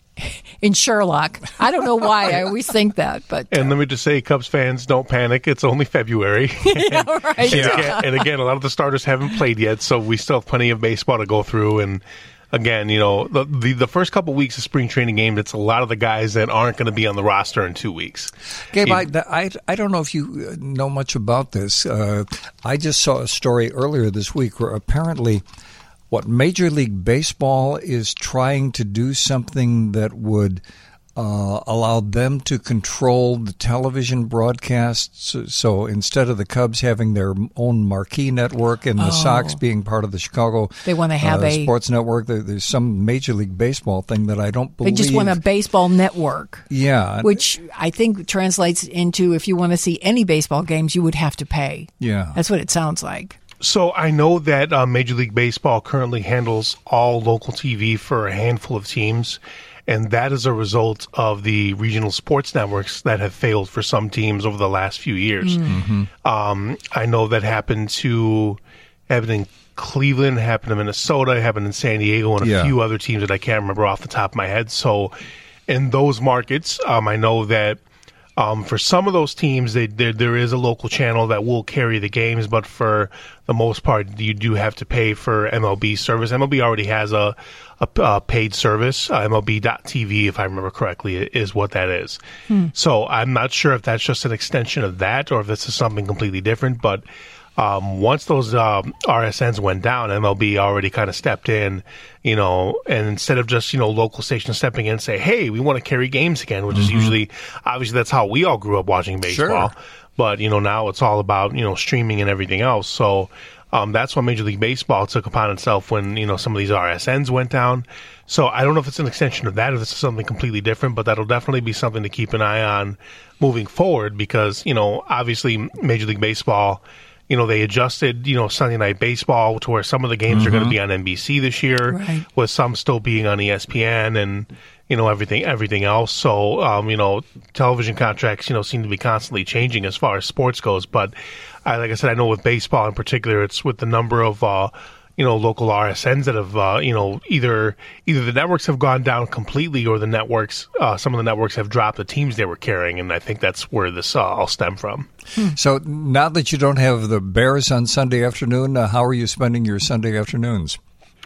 In Sherlock. I don't know why I always think that, but and uh, let me just say, Cubs fans, don't panic. It's only February, yeah, right. and, yeah. again, and again, a lot of the starters haven't played yet, so we still have plenty of baseball to go through. And again, you know, the the, the first couple weeks of spring training games, it's a lot of the guys that aren't going to be on the roster in two weeks. Gabe, you, I, I I don't know if you know much about this. Uh, I just saw a story earlier this week where apparently. What Major League Baseball is trying to do something that would uh, allow them to control the television broadcasts. So instead of the Cubs having their own marquee network and the oh. Sox being part of the Chicago they want to have uh, a sports network, there, there's some Major League Baseball thing that I don't believe. They just want a baseball network. Yeah. Which I think translates into if you want to see any baseball games, you would have to pay. Yeah. That's what it sounds like. So I know that uh, Major League Baseball currently handles all local T V for a handful of teams, and that is a result of the regional sports networks that have failed for some teams over the last few years. Mm-hmm. Um, I know that happened to happened in Cleveland, happened in Minnesota, happened in San Diego, and a yeah. few other teams that I can't remember off the top of my head. So in those markets, um, I know that Um, for some of those teams, they, there, there is a local channel that will carry the games, but for the most part, you do have to pay for M L B service. M L B already has a, a, a paid service. Uh, M L B dot T V, if I remember correctly, is what that is. Hmm. So I'm not sure if that's just an extension of that or if this is something completely different, but Um, once those um, R S Ns went down, M L B already kind of stepped in, you know, and instead of just, you know, local stations stepping in and say, hey, we want to carry games again, which mm-hmm. is usually, obviously that's how we all grew up watching baseball. Sure. But, you know, now it's all about, you know, streaming and everything else. So um, that's what Major League Baseball took upon itself when, you know, some of these R S Ns went down. So I don't know if it's an extension of that, if this is something completely different, but that'll definitely be something to keep an eye on moving forward because, you know, obviously Major League Baseball, you know, they adjusted, you know, Sunday Night Baseball to where some of the games mm-hmm. are going to be on N B C this year, right. with some still being on E S P N and, you know, everything everything else. So, um, you know, television contracts, you know, seem to be constantly changing as far as sports goes. But I, like I said, I know with baseball in particular, it's with the number of, uh, you know, local R S Ns that have, uh, you know, either either the networks have gone down completely or the networks, uh, some of the networks have dropped the teams they were carrying. And I think that's where this uh, all stemmed from. Hmm. So now that you don't have the Bears on Sunday afternoon, uh, how are you spending your Sunday afternoons?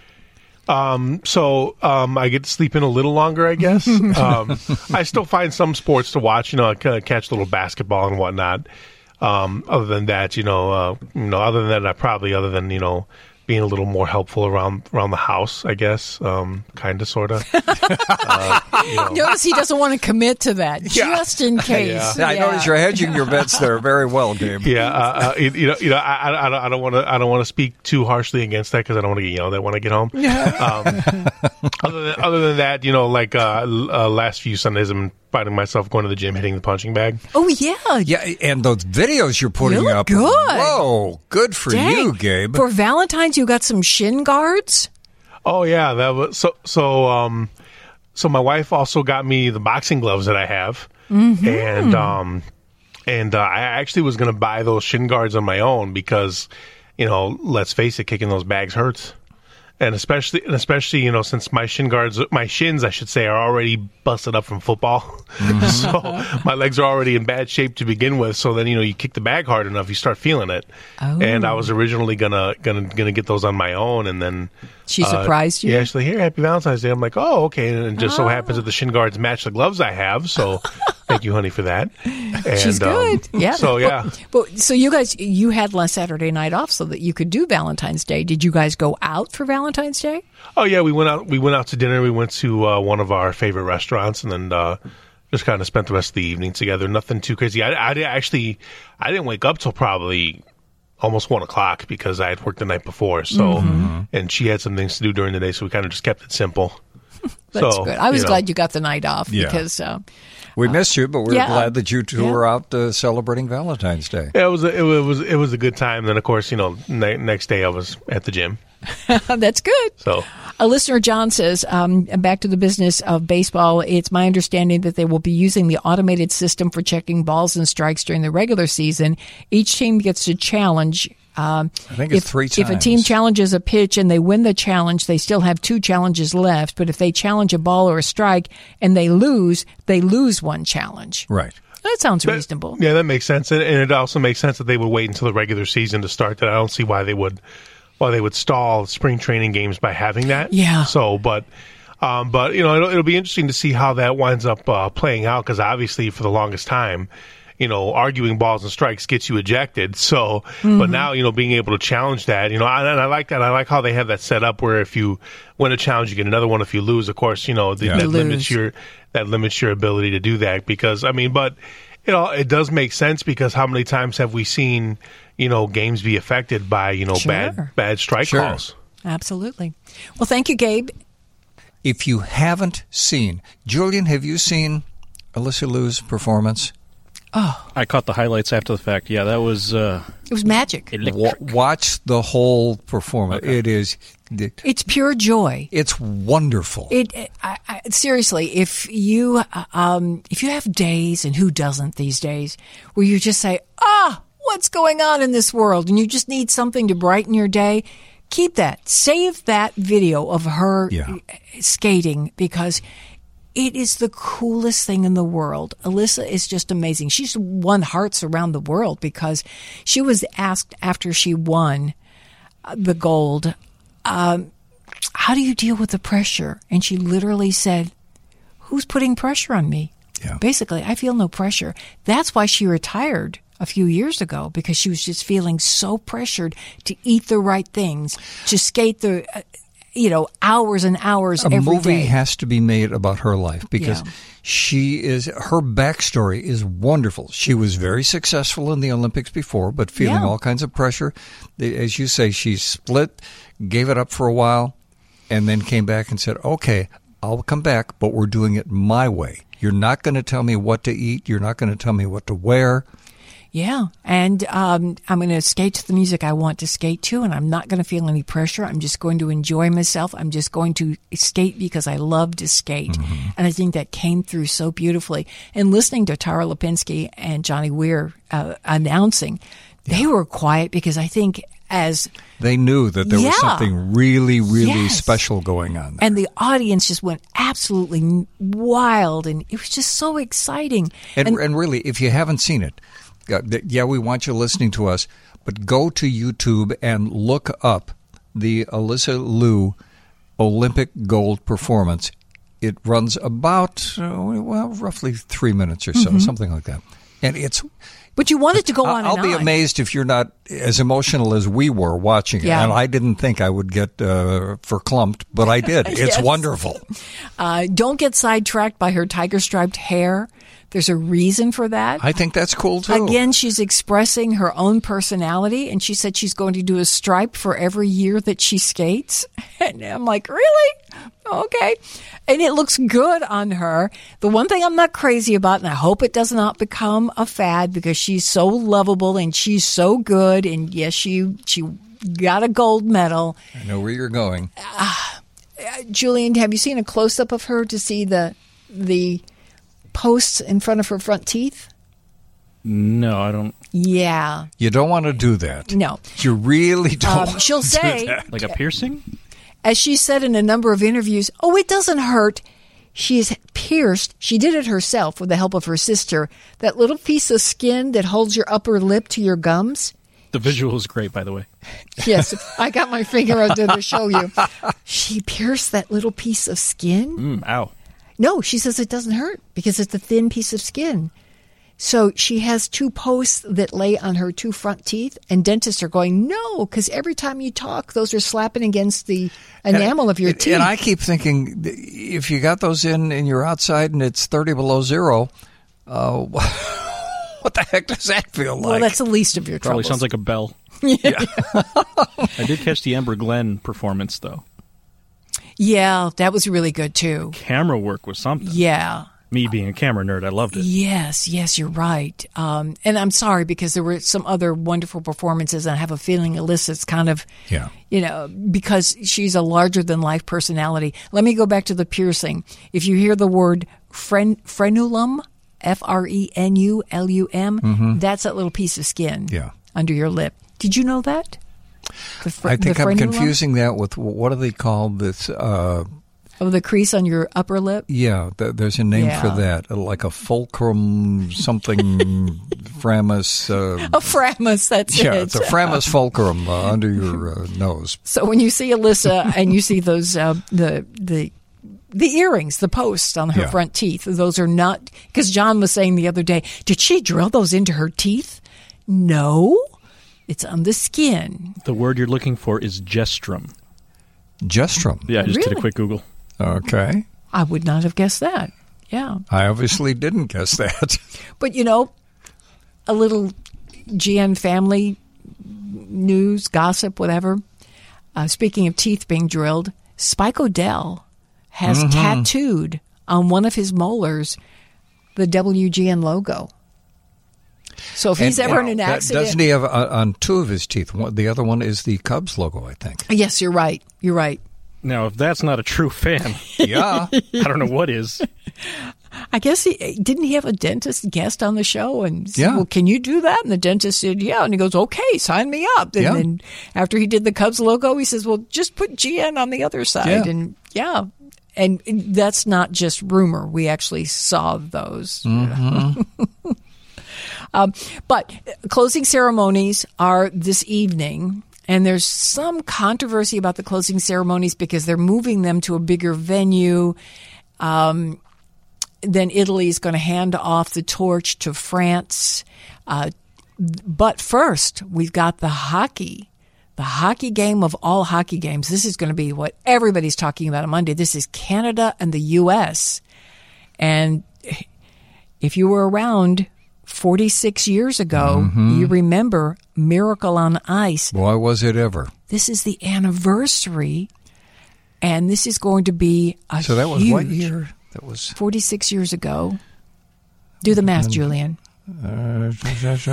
Um, so um, I get to sleep in a little longer, I guess. um, I still find some sports to watch, you know, I kind of catch a little basketball and whatnot. Um, other than that, you know, uh, you know, other than that, I probably, other than, you know, being a little more helpful around around the house, I guess, um, kind of, sort of. uh, you know. Notice he doesn't want to commit to that, yeah. just in case. Yeah. Yeah, I yeah. notice you're hedging your bets there very well, Gabe. Yeah, uh, uh, you, you know, you know, I, I, I don't want to, I don't want to speak too harshly against that because I don't want to get yelled at when I get home. um, other than other than that, you know, like uh, uh, last few Sundays, I'm finding myself going to the gym, hitting the punching bag. Oh yeah, yeah, and those videos you're putting you look up, good. Whoa, good for Dang. you, Gabe. For Valentine's, you got some shin guards. Oh yeah, that was so. So, um, so my wife also got me the boxing gloves that I have, mm-hmm. and um, and uh, I actually was going to buy those shin guards on my own because, you know, let's face it, kicking those bags hurts. And especially, and especially, you know, since my shin guards, my shins, I should say, are already busted up from football, mm-hmm. so my legs are already in bad shape to begin with. So then, you know, you kick the bag hard enough, you start feeling it. Oh. And I was originally gonna gonna gonna get those on my own, and then she surprised uh, you. Yeah, she's like, "Here, Happy Valentine's Day." I'm like, "Oh, okay." And it just oh. so happens that the shin guards match the gloves I have, so thank you, honey, for that. And, she's good. Um, yeah. So yeah. But, but so you guys, you had last Saturday night off so that you could do Valentine's Day. Did you guys go out for Valentine's Day? Oh yeah, we went out. We went out to dinner. We went to uh, one of our favorite restaurants, and then uh, just kind of spent the rest of the evening together. Nothing too crazy. I, I actually, I didn't wake up till probably almost one o'clock because I had worked the night before. So, Mm-hmm. and she had some things to do during the day, so we kind of just kept it simple. That's so, good. I was you know. glad you got the night off Yeah. because uh, We missed you, but we're yeah. glad that you two Yeah. were out uh, celebrating Valentine's Day. Yeah, it was a, it was it was a good time. Then of course, you know, ne- next day I was at the gym. that's good. So A listener, John, says, um, back to the business of baseball, it's my understanding that they will be using the automated system for checking balls and strikes during the regular season. Each team gets to challenge. Um, I think it's if, three If a team times. challenges a pitch and they win the challenge, they still have two challenges left. But if they challenge a ball or a strike and they lose, they lose one challenge. Right. That sounds That- reasonable. Yeah, that makes sense, and, and it also makes sense that they would wait until the regular season to start. That I don't see why they would, why they would stall spring training games by having that. Yeah. So, but, um, but you know, it'll, it'll be interesting to see how that winds up uh, playing out because obviously, for the longest time, you know, arguing balls and strikes gets you ejected. So, Mm-hmm. but now, you know, being able to challenge that, you know, and I like that. I like how they have that set up where if you win a challenge, you get another one. If you lose, of course, you know, the, Yeah. that You limits lose. your that limits your ability to do that. Because I mean, but you know, it does make sense because how many times have we seen, you know, games be affected by, you know, Sure. bad bad strike Sure. calls? Absolutely. Well, thank you, Gabe. If you haven't seen, Julian, have you seen Alyssa Liu's performance? I caught the highlights after the fact. Yeah, that was uh, It was magic. electric. Wa- watch the whole performance. It is, It's pure joy. it's wonderful. It I, I, seriously, if you um, if you have days, and who doesn't these days, where you just say, "Ah, what's going on in this world?" and you just need something to brighten your day, keep that. Save that video of her Yeah. skating because it is the coolest thing in the world. Alyssa is just amazing. She's won hearts around the world because she was asked after she won uh, the gold, um, how do you deal with the pressure? And she literally said, who's putting pressure on me? Yeah. Basically, I feel no pressure. That's why she retired a few years ago, because she was just feeling so pressured to eat the right things, to skate the, uh, you know, hours and hours A every movie day. has to be made about her life because Yeah. she is, her backstory is wonderful. She was very successful in the Olympics before, but feeling Yeah. all kinds of pressure. As you say, she split, gave it up for a while, and then came back and said, okay, I'll come back, but we're doing it my way. You're not going to tell me what to eat. You're not going to tell me what to wear. Yeah, and um, I'm going to skate to the music I want to skate to, and I'm not going to feel any pressure. I'm just going to enjoy myself. I'm just going to skate because I love to skate. Mm-hmm. And I think that came through so beautifully. And listening to Tara Lipinski and Johnny Weir uh, announcing, they were quiet because I think as They knew that there Yeah. was something really, really Yes. special going on there. and the audience just went absolutely wild, and it was just so exciting. And, and really, if you haven't seen it, uh, th- yeah, we want you listening to us, but go to YouTube and look up the Alyssa Liu Olympic gold performance. It runs about, uh, well, roughly three minutes or so, Mm-hmm. something like that. And it's. But you wanted to go I'll, on I'll and be on. amazed if you're not as emotional as we were watching it. Yeah. And I didn't think I would get uh, verklumped, but I did. It's Yes. wonderful. Uh, don't get sidetracked by her tiger striped hair. There's a reason for that. I think that's cool, too. Again, she's expressing her own personality, and she said she's going to do a stripe for every year that she skates. And I'm like, really? Okay. And it looks good on her. The one thing I'm not crazy about, and I hope it does not become a fad because she's so lovable and she's so good. And yes, she she got a gold medal. I know where you're going. Uh, Julian, have you seen a close up of her to see the the posts in front of her front teeth? No, I don't. Yeah. You don't want to do that. No. You really don't Um, want she'll to say, do that. Like a piercing? as she said in a number of interviews, oh, it doesn't hurt. She's pierced, she did it herself with the help of her sister, that little piece of skin that holds your upper lip to your gums. The visual is great, by the way. Yes, I got my finger out there to show you. She pierced that little piece of skin. Mm, ow. No, she says it doesn't hurt because it's a thin piece of skin. So she has two posts that lay on her two front teeth, and dentists are going, no, because every time you talk, those are slapping against the enamel of your and, teeth. And I keep thinking, if you got those in and you're outside and it's thirty below zero, uh, what the heck does that feel like? Well, that's the least of your Probably troubles. sounds like a bell. Yeah. I did catch the Amber Glenn performance, though. Yeah, that was really good, too. Camera work was something. Yeah. Me being a camera nerd, I loved it. Yes, yes, you're right. Um, and I'm sorry because there were some other wonderful performances, and I have a feeling Alyssa's kind of, Yeah. you know, because she's a larger-than-life personality. Let me go back to the piercing. If you hear the word fren- frenulum, F R E N U L U M, Mhm. that's that little piece of skin Yeah. under your lip. Did you know that? The fr- I think the I'm frenulum? confusing that with, what do they call this? Uh, Oh, the crease on your upper lip? yeah, th- there's a name Yeah. for that, like a fulcrum something framus. Uh, A framus, that's yeah, it. it's a framus fulcrum uh, under your uh, nose. So when you see Alyssa and you see those uh, the the the earrings, the posts on her Yeah. front teeth, those are not, because John was saying the other day, did she drill those into her teeth? No, it's on the skin. The word you're looking for is gestrum. Gestrum. Yeah, I just did Really? a quick Google. Okay. I would not have guessed that. Yeah, I obviously didn't guess that. but you know, a little G N family news, gossip, whatever. Uh, speaking of teeth being drilled, Spike O'Dell has Mhm. tattooed on one of his molars the W G N logo. So if he's And- ever in and an that- accident, doesn't he have uh, on two of his teeth? One, the other one is the Cubs logo, I think. yes, you're right. You're right. Now, if that's not a true fan, Yeah. I don't know what is. I guess he didn't he have a dentist guest on the show and said, Yeah. well, can you do that? And the dentist said, yeah. And he goes, okay, sign me up. And Yeah. then after he did the Cubs logo, he says, well, just put G N on the other side. Yeah. And yeah. And that's not just rumor. We actually saw those. Mhm. Um, but closing ceremonies are this evening, and there's some controversy about the closing ceremonies because they're moving them to a bigger venue. Um, then Italy is going to hand off the torch to France. Uh, but first, we've got the hockey. The hockey game of all hockey games. This is going to be what everybody's talking about on Monday. This is Canada and the U S. And if you were around forty-six years ago, Mhm. you remember Miracle on Ice. Boy, was it ever. This is the anniversary, and this is going to be a So that was huge, what year? That was forty-six years ago. Do the math, Julian. Because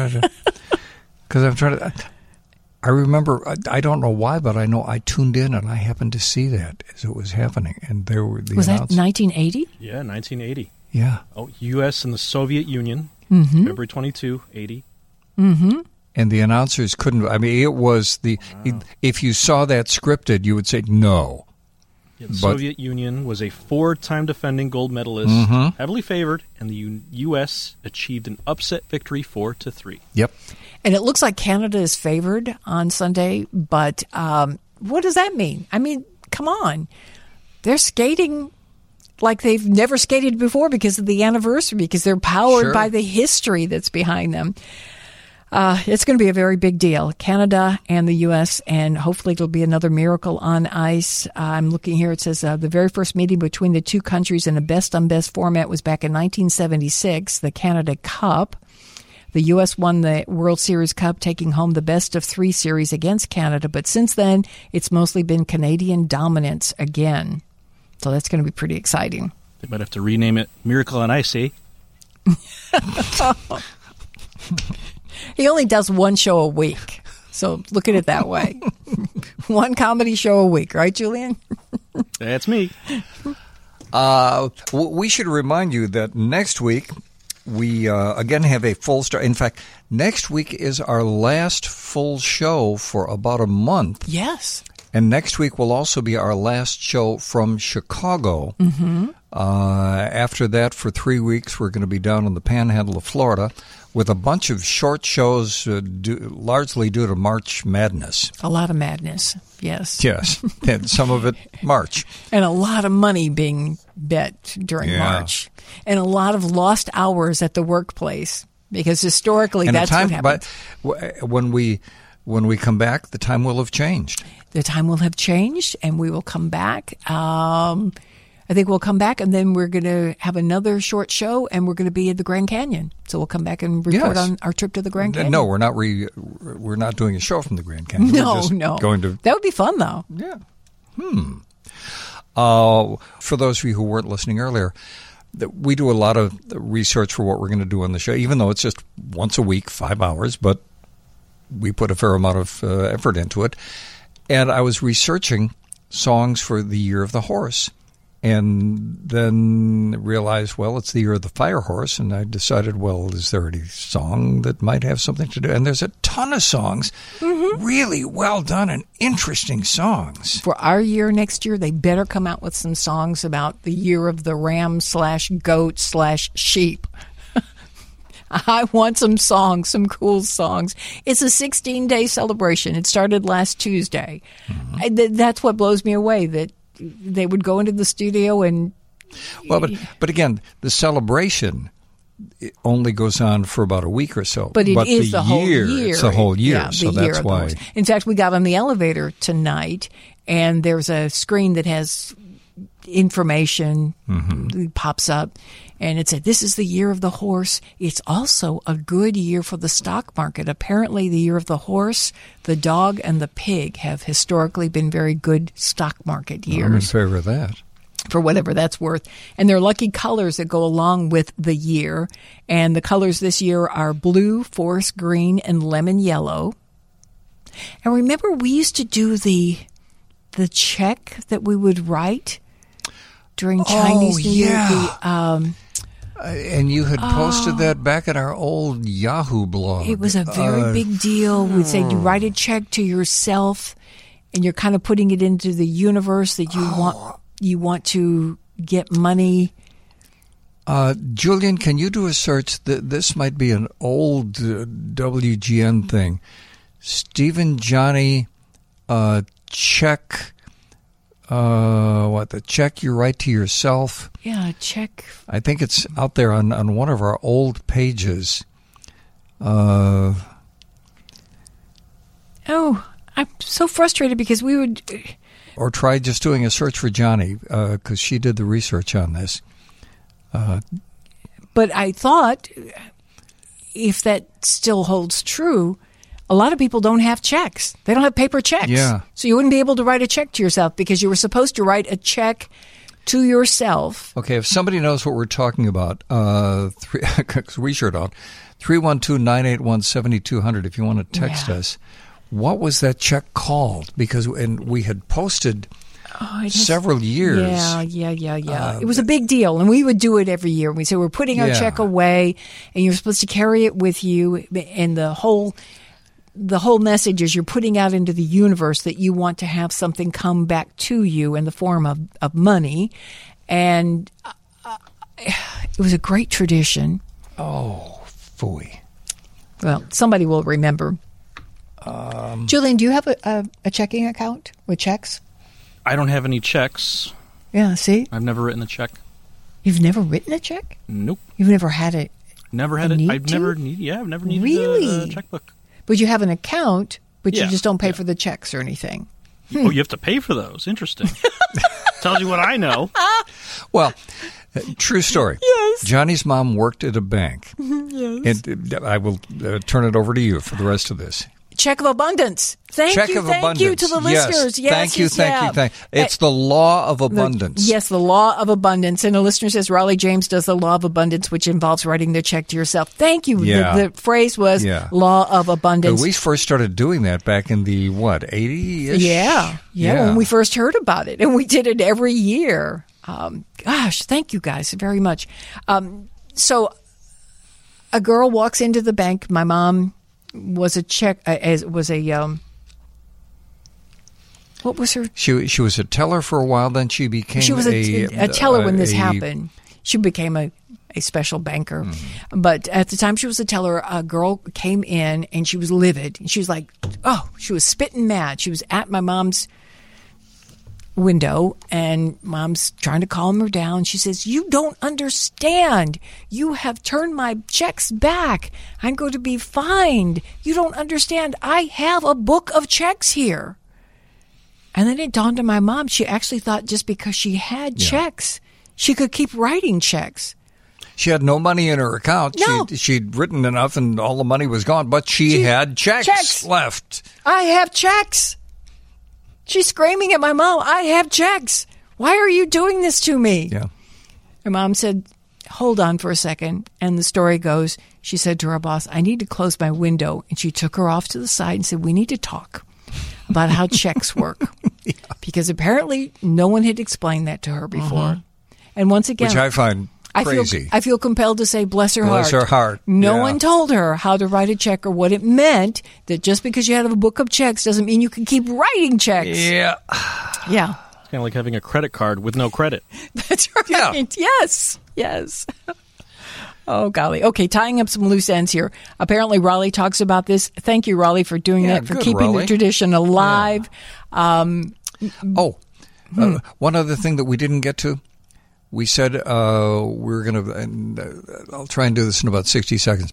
I'm trying to. I remember. I, I don't know why, but I know I tuned in and I happened to see that as it was happening, and there were the Was that announcements. nineteen eighty? Yeah, nineteen eighty. Yeah. Oh, U S and the Soviet Union, Mhm. February twenty-second, eighty. Mm-hmm. And the announcers couldn't. I mean, it was the. If you saw that scripted, you would say no. Yeah, the But- Soviet Union was a four-time defending gold medalist, Mhm. heavily favored, and the U- U.S. achieved an upset victory, four to three. Yep. And it looks like Canada is favored on Sunday, but um, what does that mean? I mean, come on. They're skating like they've never skated before because of the anniversary, because they're powered Sure. by the history that's behind them. Uh, it's going to be a very big deal, Canada and the U S, and hopefully it'll be another miracle on ice. Uh, I'm looking here. It says uh, the very first meeting between the two countries in a best-on-best format was back in nineteen seventy-six, the Canada Cup. The U S won the World Series Cup, taking home the best of three series against Canada. But since then, it's mostly been Canadian dominance again. So that's going to be pretty exciting. They might have to rename it Miracle on Ice, eh? He only does one show a week. So look at it that way. One comedy show a week, right, Julian? That's me. Uh, w- we should remind you that next week we uh, again have a full star. In fact, next week is our last full show for about a month. Yes. And next week will also be our last show from Chicago. Mm-hmm. Uh, after that, for three weeks, we're going to be down in the panhandle of Florida with a bunch of short shows, uh, due, largely due to March Madness. A lot of madness, yes. Yes, and some of it March. And a lot of money being bet during Yeah. March. And a lot of lost hours at the workplace, because historically And the that's time, what happens. but w- when we when we come back, the time will have changed. The time will have changed, and we will come back. Um, I think we'll come back, and then we're going to have another short show, and we're going to be at the Grand Canyon. So we'll come back and report Yes. on our trip to the Grand Canyon. No, we're not. Re, we're not doing a show from the Grand Canyon. No, we're just no. Going to That would be fun, though. Yeah. Hmm. Uh, for those of you who weren't listening earlier, that we do a lot of research for what we're going to do on the show, even though it's just once a week, five hours, but we put a fair amount of uh, effort into it. And I was researching songs for the Year of the Horse, and then realized, well, it's the Year of the Fire Horse, and I decided, well, is there any song that might have something to do? And there's a ton of songs, mm-hmm. really well done and interesting songs. For our year next year, they better come out with some songs about the Year of the Ram slash Goat slash Sheep. I want some songs, some cool songs. It's a sixteen-day celebration. It started last Tuesday. Mm-hmm. I, th- that's what blows me away, that they would go into the studio and... Well, but but again, the celebration it only goes on for about a week or so. But it but is the, the whole year, year. It's the whole year, yeah, so the year that's of the why. horse. In fact, we got on the elevator tonight, and there's a screen that has information mm-hmm. that pops up, and it said, this is the Year of the Horse. It's also a good year for the stock market. Apparently, the Year of the Horse, the dog, and the pig have historically been very good stock market years. I'm in favor of that. For whatever that's worth. And there are lucky colors that go along with the year. And the colors this year are blue, forest green, and lemon yellow. And remember, we used to do the the check that we would write during Chinese oh, New Year. yeah. The, um, uh, and you had posted oh, that back at our old Yahoo blog. It was a very uh, big deal. We'd say you write a check to yourself, and you're kind of putting it into the universe that you oh. want. You want to get money. Uh, Julian, can you do a search? This might be an old uh, W G N thing. Stephen Johnny, uh, check, uh, what, the check you write to yourself? Yeah, check. I think it's out there on, on one of our old pages. Uh, oh, I'm so frustrated because we would... Or try just doing a search for Johnny, because uh, she did the research on this. Uh, but I thought, if that still holds true, a lot of people don't have checks. They don't have paper checks. Yeah. So you wouldn't be able to write a check to yourself because you were supposed to write a check to yourself. Okay, if somebody knows what we're talking about, uh, three, we sure don't, three one two, nine eight one, seven two zero zero if you want to text yeah. us. What was that check called? Because and we had posted oh, just, several years. Yeah, yeah, yeah, yeah. Uh, it was a big deal, and we would do it every year. We say we're putting our yeah. check away, and you're supposed to carry it with you. And the whole the whole message is you're putting out into the universe that you want to have something come back to you in the form of, of money. And uh, it was a great tradition. Oh, phooey. Well, somebody will remember. Um, Julian, do you have a, a, a checking account with checks? I don't have any checks. Yeah, see? I've never written a check. You've never written a check? Nope. You've never had it? Never had it. I've to? never needed. Yeah, I've never needed really? a, a checkbook. But you have an account, but yeah. you just don't pay yeah. for the checks or anything. Hmm. Oh, you have to pay for those. Interesting. Tells you what I know. Well, uh, true story. Yes. Johnny's mom worked at a bank. Yes. And uh, I will uh, turn it over to you for the rest of this. Check of abundance. Thank Check you, of thank abundance. you to the yes. listeners. Yes, thank you, yes, thank yeah. you, thank you. It's the law of abundance. The, yes, the law of abundance. And a listener says Raleigh James does the law of abundance, which involves writing their check to yourself. Thank you. Yeah. The, the phrase was yeah. law of abundance. But we first started doing that back in the, what, eighty-ish? Yeah, yeah, yeah. when we first heard about it. And we did it every year. Um, gosh, thank you guys very much. Um, so a girl walks into the bank. My mom was a check, uh, as was a, um, what was her? She she was a teller for a while, then she became She was a, a, a teller when this a, happened. She became a, a special banker. Mm-hmm. But at the time she was a teller, a girl came in and she was livid. She was like, oh, she was spitting mad. She was at my mom's window and mom's trying to calm her down. She says, you don't understand. You have turned my checks back. I'm going to be fined. You don't understand. I have a book of checks here. And then it dawned on my mom, she actually thought just because she had Yeah. checks, she could keep writing checks. She had no money in her account. No. She'd, she'd written enough and all the money was gone, but she, She- had checks, checks. left. I have checks. She's screaming at my mom, I have checks. Why are you doing this to me? Yeah. Her mom said, hold on for a second. And the story goes, she said to her boss, I need to close my window. And she took her off to the side and said, we need to talk about how checks work. Yeah. Because apparently no one had explained that to her before. Uh-huh. And once again, Which I find I feel, crazy. I feel compelled to say, bless her Bless heart. her heart. No Yeah. one told her how to write a check or what it meant, that just because you had a book of checks doesn't mean you can keep writing checks. Yeah. Yeah. It's kind of like having a credit card with no credit. That's right. Yeah. Yes. Yes. Oh, golly. Okay, tying up some loose ends here. Apparently, Raleigh talks about this. Thank you, Raleigh, for doing Yeah, that, for good, keeping Raleigh. the tradition alive. Um, Oh, Hmm. uh, one other thing that we didn't get to. We said uh, we were going to, and uh, I'll try and do this in about sixty seconds.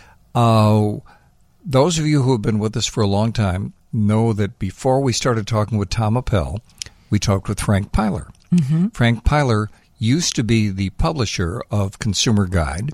Uh, those of you who have been with us for a long time know that before we started talking with Tom Appel, we talked with Frank Pyler. Mm-hmm. Frank Pyler used to be the publisher of Consumer Guide,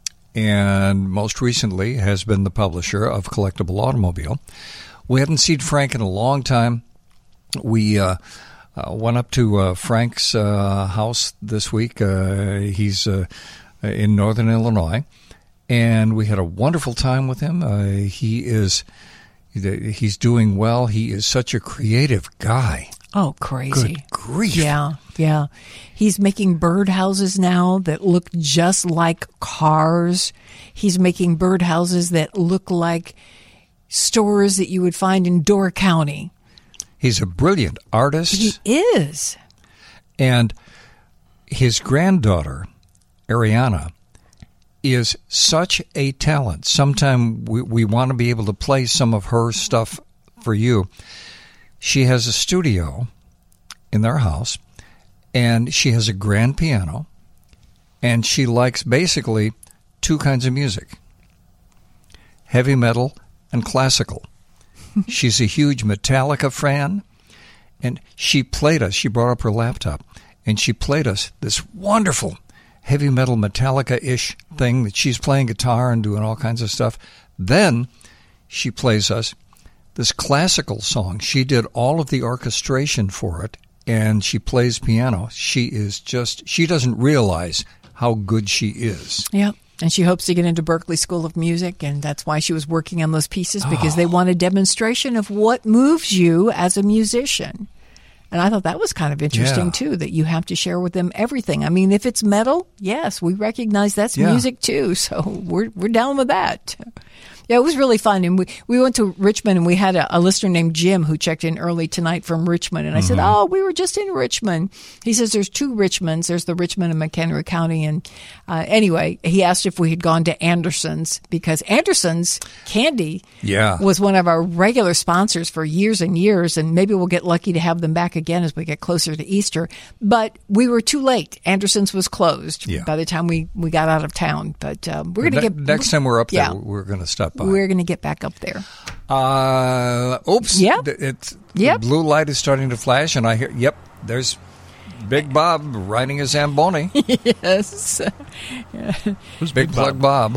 and most recently has been the publisher of Collectible Automobile. We hadn't seen Frank in a long time. We uh, uh, went up to uh, Frank's uh, house this week. Uh, he's uh, in northern Illinois, and we had a wonderful time with him. Uh, he is he's doing well. He is such a creative guy. oh, crazy. Good grief. Yeah, yeah. He's making birdhouses now that look just like cars. He's making birdhouses that look like stores that you would find in Door County. He's a brilliant artist. He is. And his granddaughter, Ariana, is such a talent. Sometime we, we want to be able to play some of her stuff for you. She has a studio in their house, and she has a grand piano, and she likes basically two kinds of music, heavy metal and classical. She's a huge Metallica fan, and she played us. She brought up her laptop, and she played us this wonderful heavy metal Metallica-ish thing that she's playing guitar and doing all kinds of stuff. Then she plays us this classical song. She did all of the orchestration for it, and she plays piano. She is just, she doesn't realize how good she is. Yep. And she hopes to get into Berklee School of Music, and that's why she was working on those pieces, because they want a demonstration of what moves you as a musician. And I thought that was kind of interesting, Yeah. too, that you have to share with them everything. I mean, if it's metal, yes, we recognize that's Yeah. music, too. So we're we're down with that. Yeah, it was really fun. And we, we went to Richmond, and we had a, a listener named Jim who checked in early tonight from Richmond. And I said, oh, we were just in Richmond. He says there's two Richmonds. There's the Richmond and McHenry County. And uh, anyway, he asked if we had gone to Anderson's, because Anderson's candy Yeah. was one of our regular sponsors for years and years. And maybe we'll get lucky to have them back again as we get closer to Easter. But we were too late. Anderson's was closed Yeah. by the time we, we got out of town. But um, we're going to Ne- get... next time we're up there, Yeah. we're going to stop by. We're going to get back up there. Uh, oops. Yep. Th- It's, Yep. The blue light is starting to flash, and I hear, yep, there's Big Bob riding his Zamboni. Yes. Who's Big Big Plug Bob.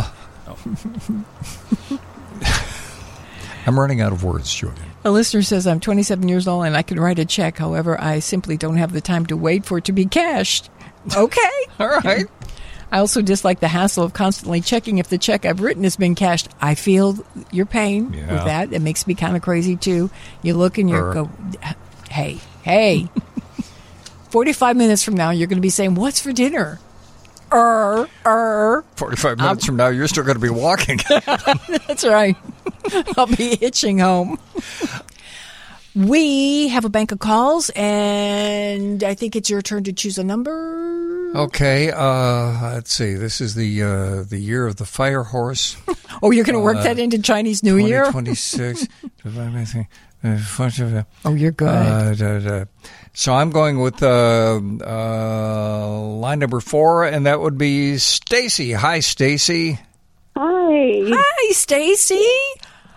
I'm running out of words, Julian. A listener says, I'm twenty-seven years old and I can write a check. However, I simply don't have the time to wait for it to be cashed. Okay. All right. I also dislike the hassle of constantly checking if the check I've written has been cashed. I feel your pain Yeah. with that. It makes me kind of crazy, too. You look and you Er. go, hey, hey. forty-five minutes from now, you're going to be saying, what's for dinner? Er, er. forty-five minutes from now, you're still going to be walking. That's right. I'll be hitching home. We have a bank of calls, and I think it's your turn to choose a number. Okay, uh, let's see. This is the uh, the year of the fire horse. Oh, you're going to work Uh, that into Chinese New Year? twenty twenty-six. Oh, you're good. Uh, da, da. So I'm going with uh, uh, line number four, and that would be Stacy. Hi, Stacy. Hi. Hi, Stacy.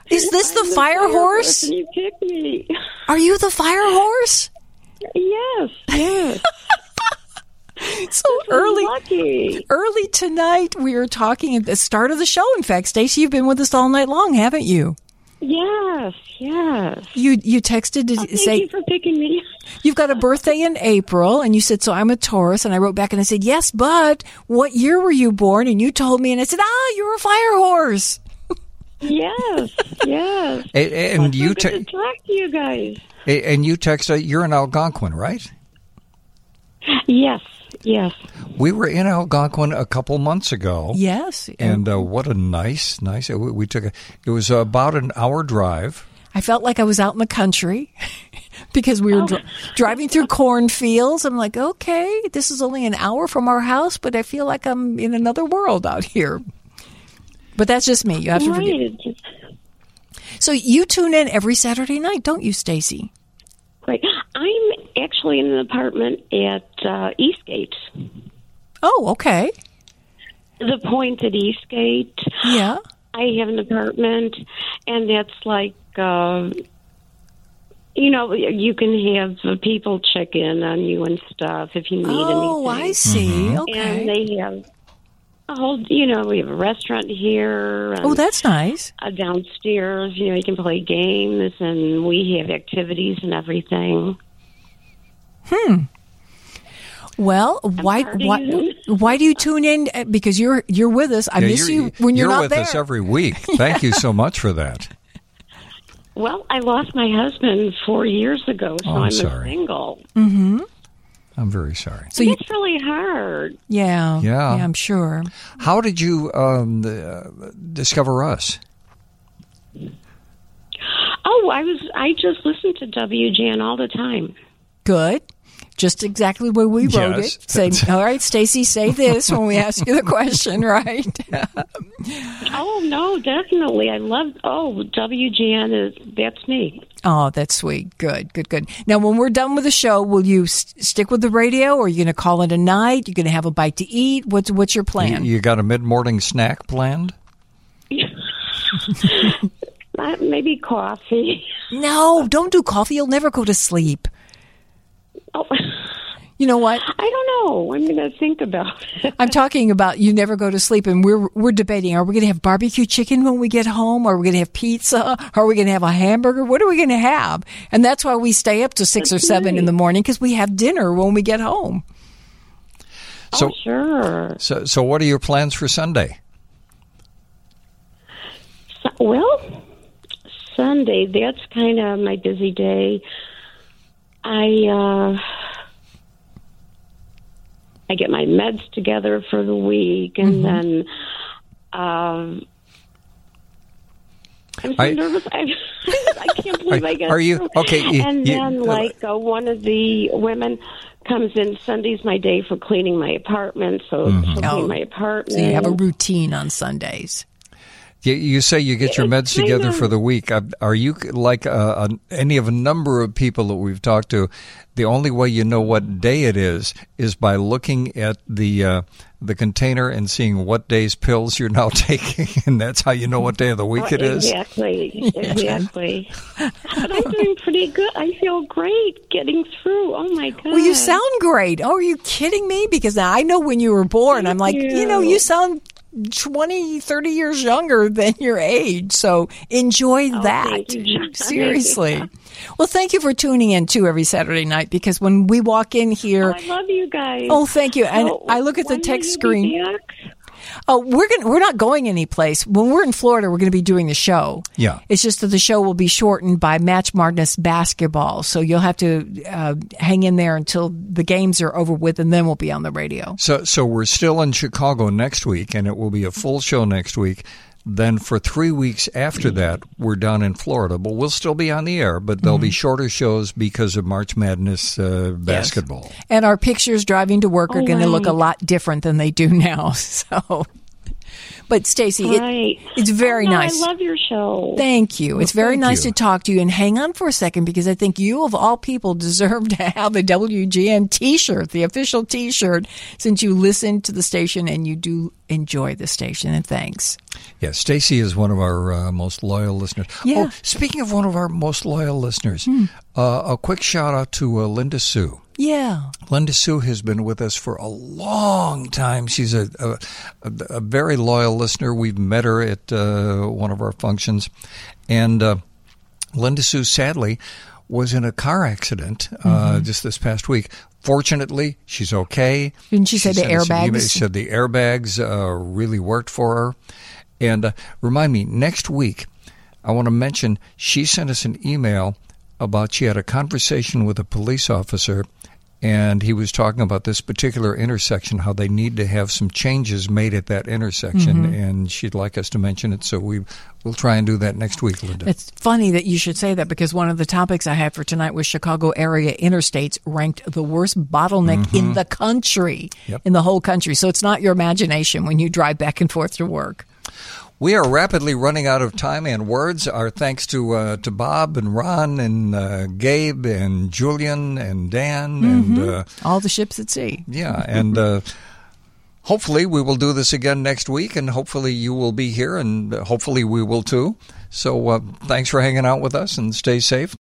Is this the I'm fire horse? And you picked me. Are you the fire horse? Yes, yes. So early, lucky. early tonight, we were talking at the start of the show. In fact, Stacey, you've been with us all night long, haven't you? Yes, yes. You you texted to oh, thank say you for picking me. You've got a birthday in April, and you said, so I'm a Taurus, and I wrote back and I said, yes, but what year were you born? And you told me, and I said, ah, you're a fire horse. Yes, yes. And, and well, you so good te- to talk to you guys. And you text, uh, you're in Algonquin, right? Yes, yes. We were in Algonquin a couple months ago. Yes. And uh, what a nice, nice, we, we took a, it was about an hour drive. I felt like I was out in the country because we were oh. dr- driving through cornfields. I'm like, okay, this is only an hour from our house, but I feel like I'm in another world out here. But that's just me. You have to right. forgive. So you tune in every Saturday night, don't you, Stacey? Right. I'm actually in an apartment at uh, Eastgate. Oh, okay. The Point at Eastgate. Yeah. I have an apartment, and that's like, uh, you know, you can have people check in on you and stuff if you need oh, anything. Oh, I see. Mm-hmm. Okay. And they have a whole, you know, we have a restaurant here. And oh, that's nice. uh, downstairs, you know, you can play games, and we have activities and everything. Hmm. Well, why why why do you tune in? Because you're you're with us. I yeah, miss you when you're, you're not with there. us every week. Thank you so much for that. Well, I lost my husband four years ago, so oh, I'm, I'm sorry. a single. Mm-hmm. I'm very sorry. So you, it's really hard. Yeah, yeah, yeah, I'm sure. How did you um, uh, discover us? Oh, I was. I just listened to W G N all the time. Good. Just exactly where we wrote yes. it. Say, all right, Stacey, say this when we ask you the question, right? Oh, no, definitely. I love, oh, W G N, is that's me. Oh, that's sweet. Good, good, good. Now, when we're done with the show, will you st- stick with the radio, or are you going to call it a night? You're going to have a bite to eat? What's, what's your plan? You, you got a mid-morning snack planned? uh, maybe coffee. No, don't do coffee. You'll never go to sleep. Oh. You know what? I don't know. I'm going to think about it. I'm talking about you never go to sleep, and we're we're debating: are we going to have barbecue chicken when we get home? Are we going to have pizza? Are we going to have a hamburger? What are we going to have? And that's why we stay up to six that's or seven nice. in the morning, because we have dinner when we get home. So oh, sure. So, so what are your plans for Sunday? So, well, Sunday, that's kind of my busy day. I uh, I get my meds together for the week, and mm-hmm. then um, I'm so I, nervous. I, I can't believe are, I got Are you through. okay? You, and you, then, uh, like uh, one of the women comes in. Sunday's my day for cleaning my apartment, so mm-hmm. she'll clean oh, my apartment. So you have a routine on Sundays. You, you say you get your meds together for the week. Are you like uh, any of a number of people that we've talked to? The only way you know what day it is is by looking at the uh, the container and seeing what day's pills you're now taking, and that's how you know what day of the week oh, it is. Exactly, exactly. But I'm doing pretty good. I feel great getting through. Oh my god! Well, you sound great. Oh, are you kidding me? Because I know when you were born, Thank I'm like, you. you know, you sound twenty, thirty years younger than your age. So enjoy oh, that. Thank you, seriously. Well, thank you for tuning in too every Saturday night, because when we walk in here, oh, I love you guys. Oh, thank you. And so, I look at the text screen. Back? Oh, we're going we're not going anyplace. When we're in Florida, we're going to be doing the show. Yeah. It's just that the show will be shortened by Match Madness basketball. So you'll have to uh, hang in there until the games are over with, and then we'll be on the radio. So so we're still in Chicago next week, and it will be a full show next week. Then for three weeks after that, we're down in Florida, but we'll still be on the air, but there'll mm-hmm. be shorter shows because of March Madness uh, basketball. Yes. And our pictures driving to work are oh, going right. to look a lot different than they do now. So, But Stacy, Right. it, it's very Oh, no, nice. I love your show. Thank you. It's very thank nice you. to talk to you. And hang on for a second, because I think you, of all people, deserve to have a W G N T-shirt, the official T-shirt, since you listen to the station and you do enjoy the station. And thanks. Yeah, Stacy is one of our uh, most loyal listeners. Yeah. Oh, speaking of one of our most loyal listeners, Hmm. uh, a quick shout out to uh, Linda Sue. Yeah. Linda Sue has been with us for a long time. She's a, a, a, a very loyal listener. We've met her at uh, one of our functions. And uh, Linda Sue, sadly, was in a car accident uh, Mm-hmm. just this past week. Fortunately, she's okay. Didn't she say the sent us an email. airbags? She said the airbags uh, really worked for her. And uh, remind me, next week, I want to mention she sent us an email about she had a conversation with a police officer, and he was talking about this particular intersection, how they need to have some changes made at that intersection, Mhm. and she'd like us to mention it, so we, we'll try and do that next week, Linda. It's funny that you should say that, because one of the topics I had for tonight was Chicago area interstates ranked the worst bottleneck in the country, Yep. in the whole country. So it's not your imagination when you drive back and forth to work. We are rapidly running out of time and words. Our thanks to uh, to Bob and Ron and uh, Gabe and Julian and Dan and uh, All the ships at sea. yeah, and uh, hopefully we will do this again next week, and hopefully you will be here, and hopefully we will too. So uh, thanks for hanging out with us, and stay safe.